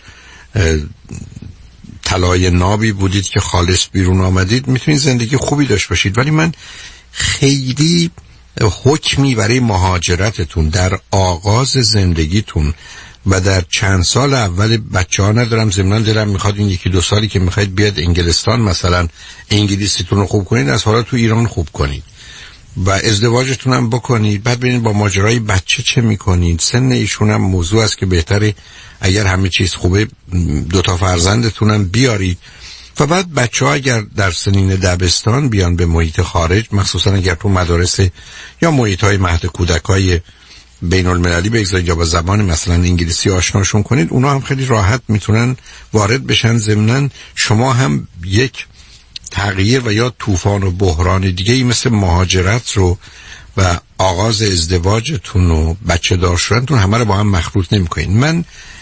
طلای نابی بودید که خالص بیرون آمدید، میتونید زندگی خوبی داشت باشید. ولی من خیلی حکمی برای مهاجرتتون در آغاز زندگیتون و در چند سال اول بچه ها ندارم. ضمناً دلم میخواد این یکی دو سالی که میخواید بیاد انگلستان مثلا انگلیسیتون رو خوب کنید، از حالا تو ایران خوب کنید و ازدواجتون هم بکنید، بعد ببینید با ماجرای بچه چه میکنید. سن ایشون هم موضوع است که بهتره اگر همه چیز خوبه دوتا فرزندتون هم بیارید و بعد بچه ها اگر در سنین دبستان بیان به محیط خارج، مخصوصا اگر تو مدارس یا محیط های مهد کودک های بین المللی بگذارید یا با زبان مثلا انگلیسی آشناشون کنید، اونا هم خیلی راحت میتونن وارد بشن. ضمناً شما هم یک تغییر و یا طوفان و بحران دیگه ای مثل مهاجرت رو و آغاز ازدواجتون و بچه دار شدنتون همه رو با هم مخلوط نمی‌کنید. من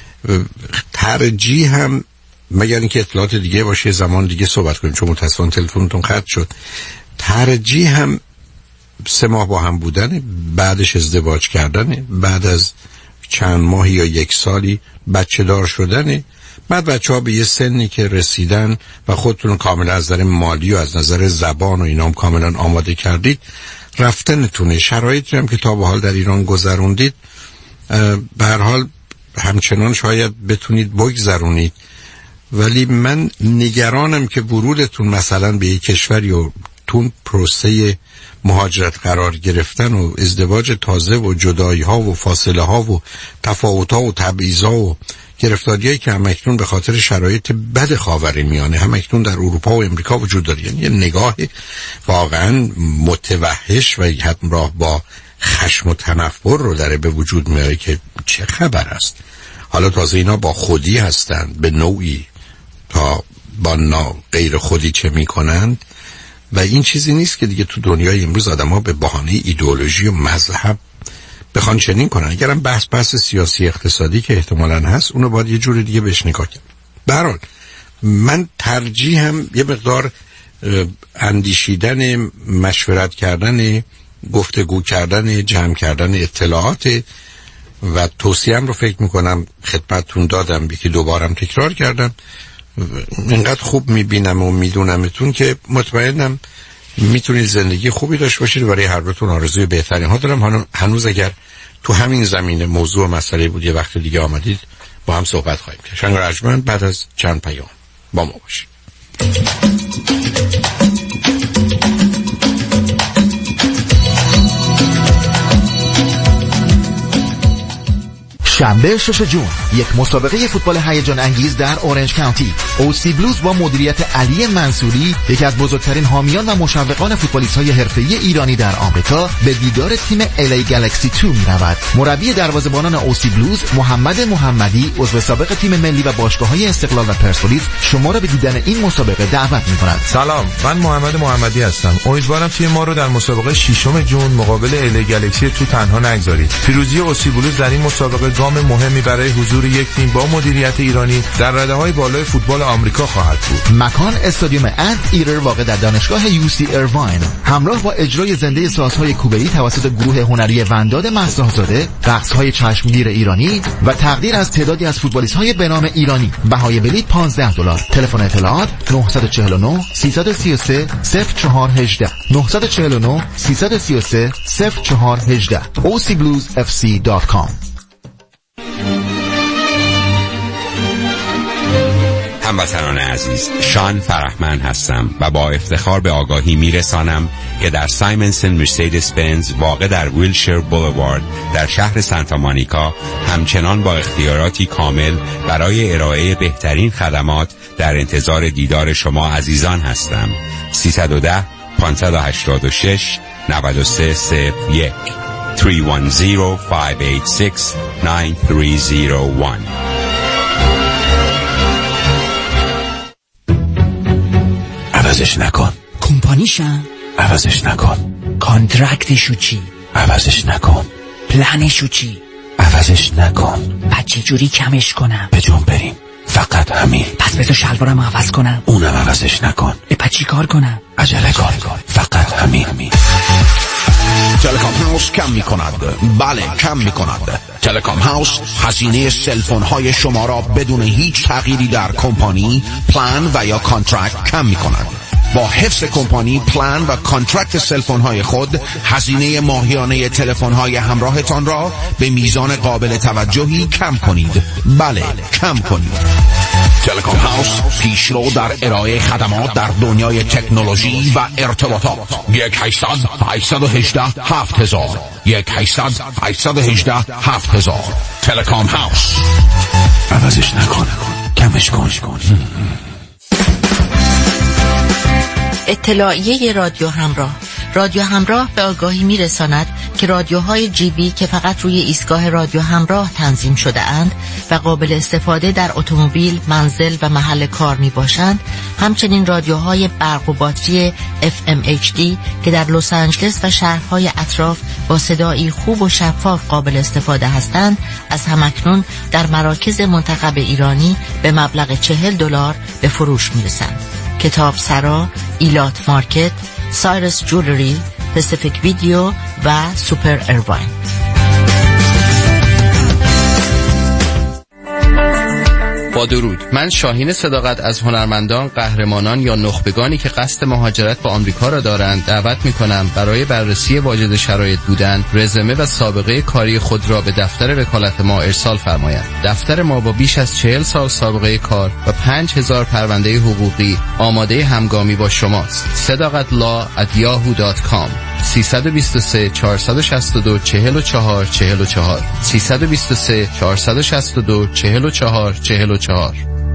ترجیح هم مگر اینکه اطلاعات دیگه باشه زمان دیگه صحبت کنیم، چون متأسفانه تلفنتون قطع شد، ترجیح هم سه ماه با هم بودن، بعدش ازدواج کردن، بعد از چند ماهی یا یک سالی بچه دار شدن، بعد بچه ها به یه سنی که رسیدن و خودتون کاملا از نظر مالی و از نظر زبان و اینام کاملا آماده کردید رفتنتونه. شرایطی هم که تا به حال در ایران گذروندید به هر حال همچنان شاید بتونید بگذرونید، ولی من نگرانم که ورودتون مثلا به یک کشوری و تون پروسه مهاجرت قرار گرفتن و ازدواج تازه و جدایی ها و فاصله ها و تفاوت ها و تبعیض ها و گرفتاریایی که همکنون به خاطر شرایط بد خاورمیانه همکنون در اروپا و امریکا وجود داره، یعنی یه نگاه واقعا متوحش و همراه با خشم و تنفر رو داره به وجود میاره که چه خبر است. حالا تازه اینا با خودی هستند به نوعی، تا با نا غیر خودی چه میکنند و این چیزی نیست که دیگه تو دنیای امروز آدم ها به بهانه ایدئولوژی و مذهب بخوان چنین کنن. اگرم بحث بحث سیاسی اقتصادی که احتمالاً هست اونو باید یه جور دیگه بهش نگاه کرد. به هر حال من ترجیحم یه مقدار اندیشیدن، مشورت کردن، گفتگو کردن، جمع کردن اطلاعات و توصیه‌ام رو فکر میکنم خدمتتون دادم، یکی دوبارم تکرار کردم. اینقدر خوب میبینم و میدونمتون که مطمئنم میتونید زندگی خوبی داشته باشید و برای هر دوتون آرزوی بهترین ها دارم. هنوز اگر تو همین زمینه موضوع مسئله بود یه وقت دیگه آمدید با هم صحبت خواهیم کرد. شنگ رجمند بعد از چند پیام با ما باشید. شنبه شش جون یک مسابقه فوتبال هیجان انگیز در اورنج کانتی. اوسی بلوز با مدیریت علی منصوری، یکی از بزرگترین حامیان و مشوقان فوتبالیست‌های حرفه‌ای ایرانی در آمریکا، به دیدار تیم ال ای گالاکسی دو می‌رود. مربی دروازه‌بانان اوسی بلوز محمد محمدی، عضو سابق تیم ملی و باشگاه‌های استقلال و پرسپولیس، شما را به دیدن این مسابقه دعوت می‌کند. سلام، من محمد محمدی هستم. امیدوارم تیم ما رو در مسابقه ششم جون مقابل ال ای گالاکسی دو تنها نگذارید. پیروزی اوسی بلوز در این مسابقه گام مهمی برای حضور یک تیم با مدیریت ایرانی در رده‌های بالای فوتبال آمریکا خواهد بود. مکان استادیوم انت ایرر واقع در دانشگاه یو سی ایرواین، همراه با اجرای زنده سازهای کوبه‌ای توسط گروه هنری ونداد مصلح‌زاده، رقص‌های چشمگیر ایرانی و تقدیر از تعدادی از فوتبالیست‌های به نام ایرانی. بهای بلیط پانزده دلار. تلفن اطلاعات نه چهار نه سه سه سه صفر چهار یک هشت نه چهار نه سه سه سه صفر چهار یک هشت او سی بلوز اف سی دات کام. هموطنان عزیز، شان فرحمند هستم و با افتخار به آگاهی میرسانم که در سایمنسن مرسدس بنز واقع در ویلشیر بولوارد در شهر سانتا مونیکا همچنان با اختیاراتی کامل برای ارائه بهترین خدمات در انتظار دیدار شما عزیزان هستم. سیصد و ده پانصد و هشتاد و شش نود و سه صفر یک سه یک صفر پنج هشت شش نه سه صفر یک. عوضش نکن. کمپانیشم عوضش نکن. کانترکتشو چی؟ عوضش نکن. پلنشو چی؟ عوضش نکن. بعد چه جوری کمش کنم؟ به جون بریم. فقط همین. پس بذار شلوارم عوض کنم. اونم عوضش نکن. پس چی کار کنم؟ عجله کن. فقط همین. تلکام هاوس کم می کند. بله کم می کند. تلکام هاوس هزینه سلفون های شما را بدون هیچ تغییری در کمپانی، پلان و یا کانترکت کم می کند. با حفظ کمپانی، پلان و کانترکت سلفون های خود هزینه ماهیانه تلفن های همراهتان را به میزان قابل توجهی کم کنید. بله کم کنید. تلکام هاوس پیشرو در ارائه خدمات در دنیای تکنولوژی و ارتباطات. یک هشتصد هشتصد و هجده هفت هزار یک هشتصد هشتصد و هجده هفت هزار. تلکام هاوس. عوضش نکن، کمش کن. اطلاعیه رادیو همراه. رادیو همراه به آگاهی میرساند که رادیوهای جی بی که فقط روی ایستگاه رادیو همراه تنظیم شده اند و قابل استفاده در اتومبیل، منزل و محل کار می باشند، همچنین رادیوهای برق و باتری اف ام اچ دی که در لس آنجلس و شهرهای اطراف با صدایی خوب و شفاف قابل استفاده هستند، از همکنون در مراکز منتخب ایرانی به مبلغ چهل دلار به فروش می رسند. کتاب سرا، ایلات مارکت، سایرس جولری، پسیفیک ویدیو و سوپر ایرواین. با درود، من شاهین صداقت از هنرمندان، قهرمانان یا نخبگانی که قصد مهاجرت به آمریکا را دارند دعوت می‌کنم برای بررسی واجد شرایط بودن، رزومه و سابقه کاری خود را به دفتر وکالت ما ارسال فرمایند. دفتر ما با بیش از چهل سال سابقه کار و پنج هزار پرونده حقوقی آماده همگامی با شماست. صداقت لا ات یاهو دات کام. سه دو سه چهار شش دو چهار چهار چهار چهار سه دو سه چهار شش دو چهار چهار چهار چهار.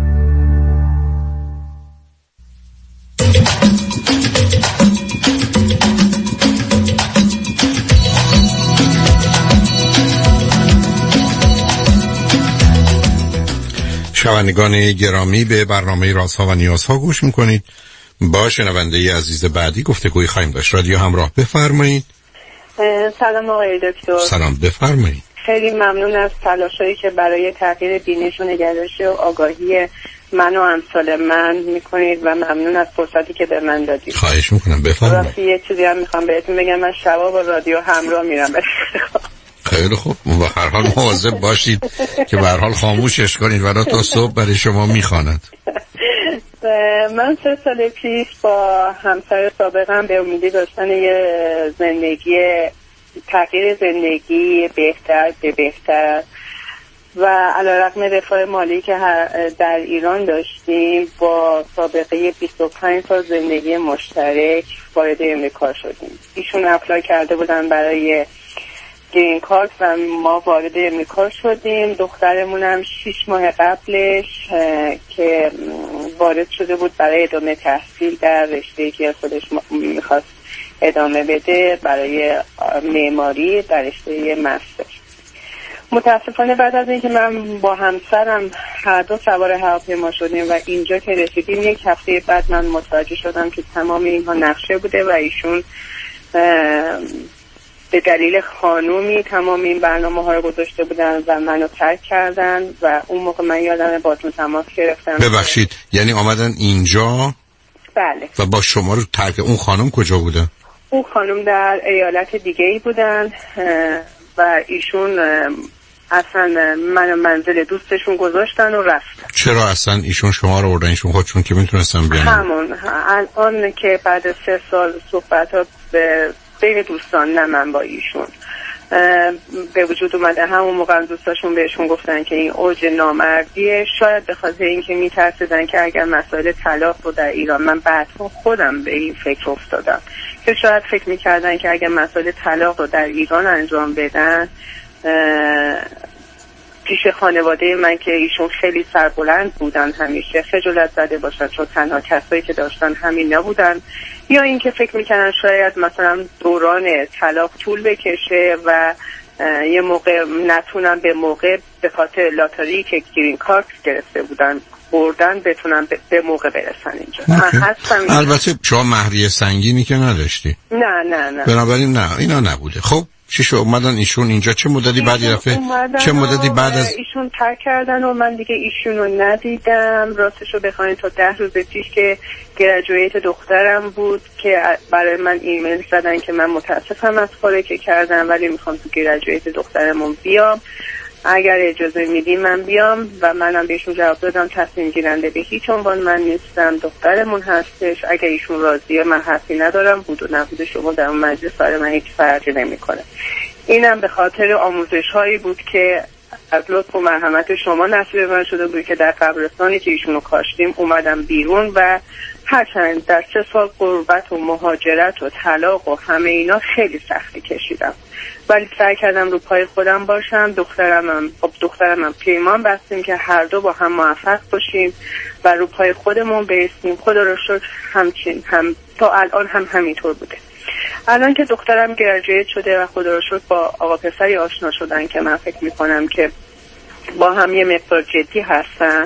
شنوندگان گرامی، به برنامه رازها و نیازها گوش میکنید. با شنونده عزیز بعدی گفتگوی خواهیم داشت. رادیو همراه، بفرمایید. سلام آقای دکتر. سلام، بفرمایید. خیلی ممنون از تلاشایی که برای تغییر بینش و نگرش و آگاهی من و امثال من میکنید و ممنون از فرصتی که به من دادید. خواهش میکنم، بفرمایید. یه چیزی هم میخوام بهتون بگم، من شبا با رادیو همراه میرم. خیلی خوب، به هر حال مواظب باشید که به هر حال خاموشش کنید ولی تا صبح برای شما میخواند. من سه سال پیش با همسر سابقم به امیدی داشتن یه زندگی، تغییر زندگی بهتر به بهتر و علیرغم رفاه مالی که در ایران داشتیم، با سابقه بیست و پنج سال زندگی مشترک وارد امریکا شدیم. ایشون اپلای کرده بودن برای گرین کارت و ما وارد امریکا شدیم. دخترمون هم شیش ماه قبلش که وارد شده بود برای ادامه تحصیل در رشته‌ای که خودش میخواست ادامه بده، برای معماری در رشته مستر. متاسفانه بعد از اینکه من با همسرم هر دو سوار هواپیما شدیم و اینجا که رسیدیم، یک هفته بعد من متوجه شدم که تمام اینها نقشه بوده و ایشون به دلیل خانومی تمام این برنامه ها رو گذاشته بودن و منو ترک کردن و اون موقع من یادم باتون تماس گرفتم. ببخشید، یعنی آمدن اینجا؟ بله. و با شما رو ترک. اون خانم کجا بوده؟ اون خانم در ایالت دیگه ای بودن و ایشون اصلا منو منزل دوستشون گذاشتن و رفتن. چرا اصلا ایشون شما رو بردن؟ ایشون خودشون که میتونستن بیان. همون الان که بعد سه سال صحبت ها به بین دوستان، نه من با ایشون، به وجود اومده. همون موقع هم دوستاشون بهشون گفتن که این اوج نامردیه، شاید به خاطر اینکه میترسیدن که اگر مسائل طلاق رو در ایران، من بعدها خودم به این فکر افتادم که شاید فکر میکردن که اگر مسائل طلاق رو در ایران انجام بدن پیش خانواده من که ایشون خیلی سربلند بودن، همیشه خجالت زده باشن چون تنها کسایی که داشتن همین نبودن، یا اینکه فکر میکنن شاید مثلا دوران طلاق طول بکشه و یه موقع نتونن به موقع به خاطر لاتاری که گرین کارت گرفته بودن بردن بتونن به موقع برسن اینجا. من هستم. البته شما مهریه سنگینی که نداشتی. نه نه نه. بنابراین نه، اینا نبوده. خب چی شو اومدن ایشون اینجا چه مدتی بعد رفته چه مدتی بعد از ایشون ترک کردن و من دیگه ایشون رو ندیدم. راستش رو بخواین تا ده روز پیش که گریجویت دخترم بود که برای من ایمیل زدن که من متاسفم از کاری که کردم ولی میخوام تو گریجویت دخترمون بیام، اگر اجازه میدی من بیام. و منم بهشون جواب دادم تصمیم گیرنده به هیچ عنوان من نیستم، دخترمون هستش. اگر ایشون راضیه من حرفی ندارم، بود و نبود شما در اون مجلس برای من هیچ فرقی نمیکنه. اینم به خاطر آموزش هایی بود که از لطف و مرحمت شما نصیب من شده بود که در قبرستانی که ایشونو کاشتیم اومدم بیرون و هرچند در سه سال غربت و مهاجرت و طلاق و همه اینا خیلی سختی کشیدم، ولی سعی کردم رو پای خودم باشم. دخترمم خب دخترمم پیمان بستیم که هر دو با هم موفق باشیم و رو پای خودمون بیستیم. خدا رو شکر همچین هم تا الان هم همینطور بوده. الان که دخترم گریجویت شده و خدا رو شکر با آقا پسری آشنا شدن که من فکر میکنم که با هم یه مقدار جدی هستن،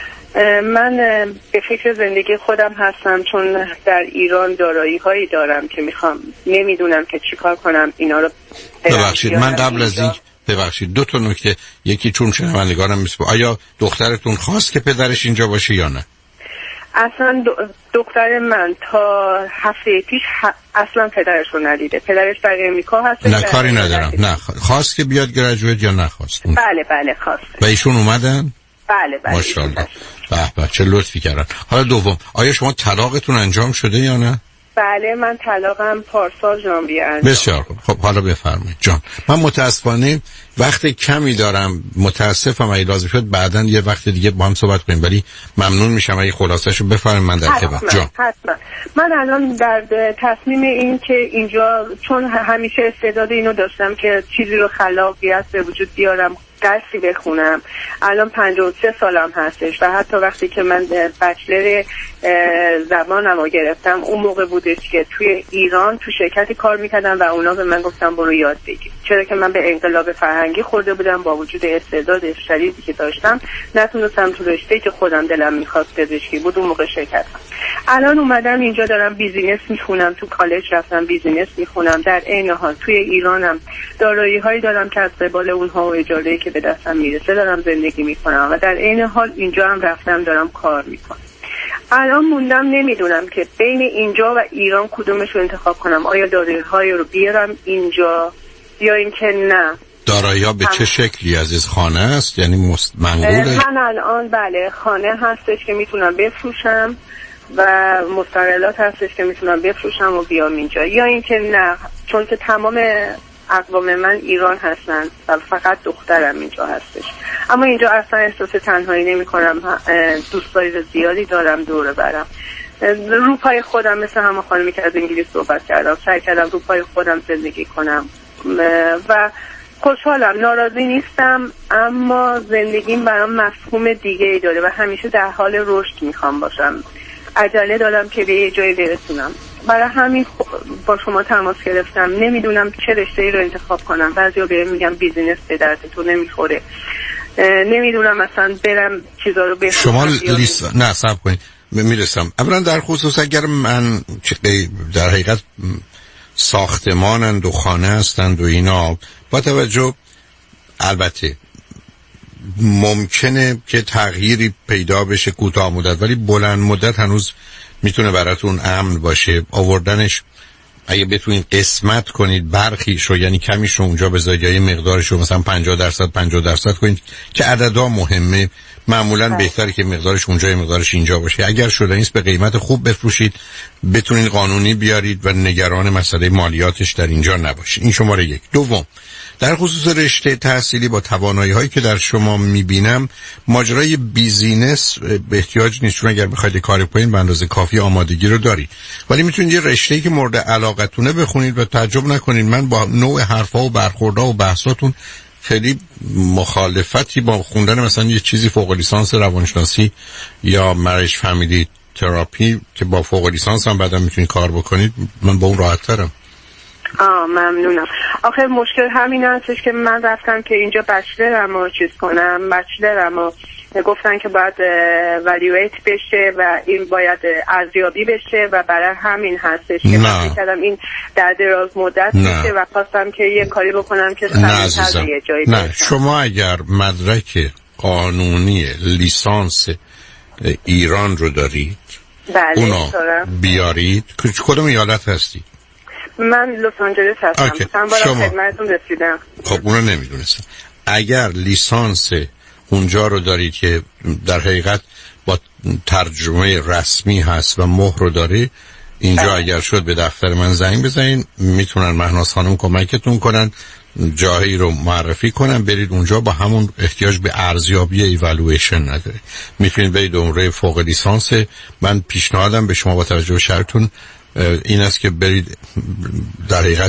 من به فکر زندگی خودم هستم، چون در ایران دارایی هایی دارم که میخوام نمیدونم که چیکار کنم اینا رو. ببخشید من قبل از این ببخشید دو تا نکته، یکی چون شنوندگانم میسپه، آیا دخترتون خواست که پدرش اینجا باشه یا نه؟ اصلا دختر من تا هفته پیش ح... اصلا پدرش رو ندیده. پدرش در امریکا هست. نه کاری ندارم. نه خواست که بیاد گریجویت یا نخواست؟ بله بله خواست. و ایشون اومدن؟ بله بله. ماشاءالله. به به چه لطفی کردن. حالا دوم، آیا شما طلاقتون انجام شده یا نه؟ بله من طلاقم پارسال ژانویه انجام. بسیار خوب. خب حالا بفرمایید جان. من متاسفانه وقت کمی دارم، متاسفم اگه لازم شد بعداً یه وقت دیگه با هم صحبت کنیم، ولی ممنون میشم اگه خلاصه‌شو بفرمایید من در خدمت. جان حتما. من الان در تصمیم این که اینجا چون همیشه استعداد اینو داشتم که چیزی رو خلاقیت به وجود بیارم، درسی بخونم. الان پنجاه و سه سالم هستش و حتی وقتی که من بچلر زبانم رو گرفتم اون موقع بودش که توی ایران تو شرکتی کار میکردم و اونا به من گفتن برو یاد بگیر، چرا که من به انقلاب فرهنگی خورده بودم، با وجود استعداد شدیدی که داشتم نتونستم تو رشته‌ای که خودم دلم میخواست پزشکی بود اون موقع شرکت کنم. الان اومدم اینجا دارم بیزینس میخونم، تو کالج رفتم بیزینس میخونم، در عین حال توی ایرانم دارایی هایی دارم که از قبال اونها و اجاره‌ای که به دستم میرسه دارم زندگی میکنم و در عین حال اینجا هم رفتم دارم کار میکنم. الان موندم نمیدونم که بین اینجا و ایران کدومش رو انتخاب کنم. آیا دارایی‌های رو بیارم اینجا یا اینکه نه؟ دارایی‌ها به چه شکلی عزیز؟ خانه است یعنی منقوله؟ من الان بله خانه هستش که میتونم بفروشم و مستقلات هستش که میتونم بفروشم و بیام اینجا، یا اینکه نه چون که تمام اقوام من ایران هستن و فقط دخترم اینجا هستش. اما اینجا اصلا احساس تنهایی نمی کنم، دوستای زیادی دارم دور برم. رو پای خودم مثل همه خانمی که از انگلیس صحبت کردم سعی کردم رو پای خودم زندگی کنم و خوشحالم، ناراضی نیستم، اما زندگیم برام مفهوم دیگه ای داره و همیشه در حال رشد میخوام باشم. عجله دارم که به یه جایی برسونم، برای همین با شما تماس گرفتم. نمیدونم چه رشته‌ای رو انتخاب کنم. بعضیا بهم میگن بیزینس به درد تو نمیخوره، نمیدونم مثلا برم چیزا رو بخونم. شما لیست نه صبر کنید میرسم. اولا در خصوص اگر من در حقیقت ساختمانند و خانه هستند و اینا، با توجه البته ممکنه که تغییری پیدا بشه کوتاه مدت، ولی بلند مدت هنوز میتونه براتون امن باشه. آوردنش اگه بتونید قسمت کنید برخیش رو، یعنی کمیش رو اونجا بذارید یا یه مقدارش رو مثلا پنجاه درصد پنجاه درصد کنید که عددا مهمه. معمولا بهتره که مقدارش اونجا یه مقدارش اینجا باشه. اگر شده نیست به قیمت خوب بفروشید، بتونید قانونی بیارید و نگران مسئله مالیاتش در اینجا نباشید. این شماره یک. دوم، در خصوص رشته تحصیلی با توانایی هایی که در شما میبینم، ماجرای بیزینس به احتیاج نیست، چون اگر بخواید کار کنید به اندازه کافی آمادگی رو دارید، ولی میتونید یه رشته‌ای که مورد علاقتونه بخونید و تعجب نکنید. من با نوع حرفا و برخوردها و بحثاتون خیلی مخالفتی با خوندن مثلا یه چیزی فوق لیسانس روانشناسی یا مریج فامیلی تراپی که با فوق لیسانس هم بعدا میتونید کار بکنید، من با اون راحت ترم. آه ممنونم. آخه مشکل همین هستش که من رفتم که اینجا بچلرم رو چیز کنم، بچلرم رو گفتن که باید والیویت بشه و این باید ارزیابی بشه و برای همین هستش که من کردم این در دراز مدت میشه و خواستم که یه کاری بکنم که سریع‌تر به یه جایی نه برسم. شما اگر مدرک قانونی لیسانس ایران رو دارید بله اونا بیارید. کدوم ایالت هستی؟ من لس آنجلس هستم. چند بار خدمتتون رسیدم. خب اونو نمیدونستم. اگر لیسانس اونجا رو دارید که در حقیقت با ترجمه رسمی هست و مهر رو داره، اینجا اگر شد به دفتر من زنگ بزنین، میتونن مهناز خانم کمکتون کنن، جایی رو معرفی کنن، برید اونجا. با همون احتیاج به ارزیابی ایوالویشن نداره، میتونید برید دوره فوق لیسانس. من پیشنهادم به شما با توجه به شرطتون این است که برید در حقیقت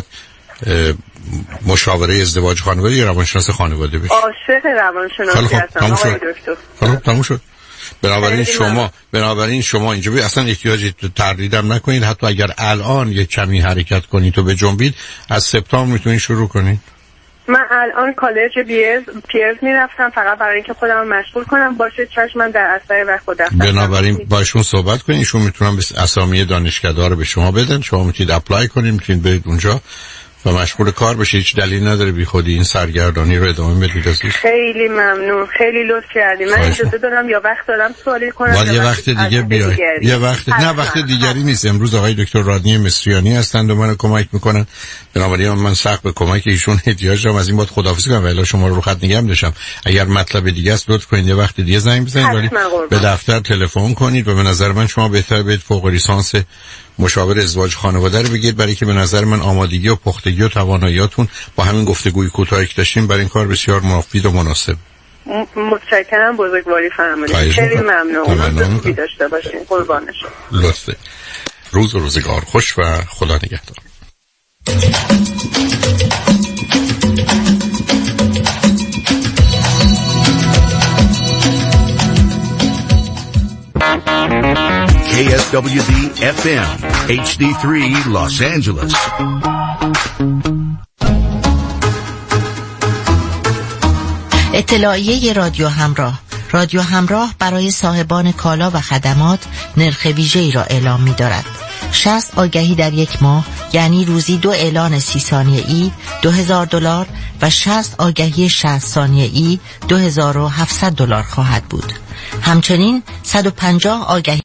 مشاوره ازدواج خانواده یا روانشناس خانواده بشید. عاشق روانشناسی هستم آقای دکتر. خب تموم شد. بنابراین شما بنابراین شما اینجا اصلا احتیاجی تردیدم نکنید. حتی اگر الان یک کمی حرکت کنید تو به جنبید، از سپتامبر میتونید شروع کنید. من الان کالج بیرز پیرز میرفتم فقط برای اینکه خودم مشغول کنم. باشه چشم، من در اثر وقت خودم. بنابراین باشون صحبت کنید، ایشون میتونن اسامی دانشگاه رو به شما بدن، شما میتونید اپلای کنید، میتونید برید اونجا و مشغول کار بشه. هیچ دلیل نداره بی خودی این سرگردانی رو ادامه بدید. خیلی ممنون، خیلی لطف کردید. من اجازه دارم یا وقت دارم سوالی کنم؟ یه وقت دیگه بیاید. یه وقت نه وقت دیگری نیست. امروز آقای دکتر رادنی مصریانی هستند و منو کمک میکنن. بنابراین من سخت به کمک ایشون احتیاج دارم. از این بعد خداحافظی کنم ولی شما رو خط نگم داشتم. اگر مطلب دیگه است لطف کنید یه وقت دیگه زنگ بزنید، ولی به دفتر تلفن کنید و به نظر من شما بهتر برید فوق لیسانس مشاور ازدواج خانواده رو بگید، برای که به نظر من آمادگی و پختگی و تواناییاتون با همین گفتگوی کوتاهی که داشتیم برای این کار بسیار مفید و مناسب. متشکرم، بزرگواری فرمایید. خیلی ممنون. ممنون داشته باشین. قربان شما. لطفه. روز و روزگار خوش و خدا نگهدار. K S W D F M H D three Los Angeles. اطلاعیه رادیو همراه. رادیو همراه برای صاحبان کالا و خدمات نرخ ویژه‌ای را اعلام می‌دارد. شصت آگهی در یک ماه یعنی روزی دو اعلان سی ثانیه‌ای دو هزار دلار و شصت آگهی شصت ثانیه‌ای دو هزار و هفتصد دلار خواهد بود. همچنین صد و پنجاه آگهی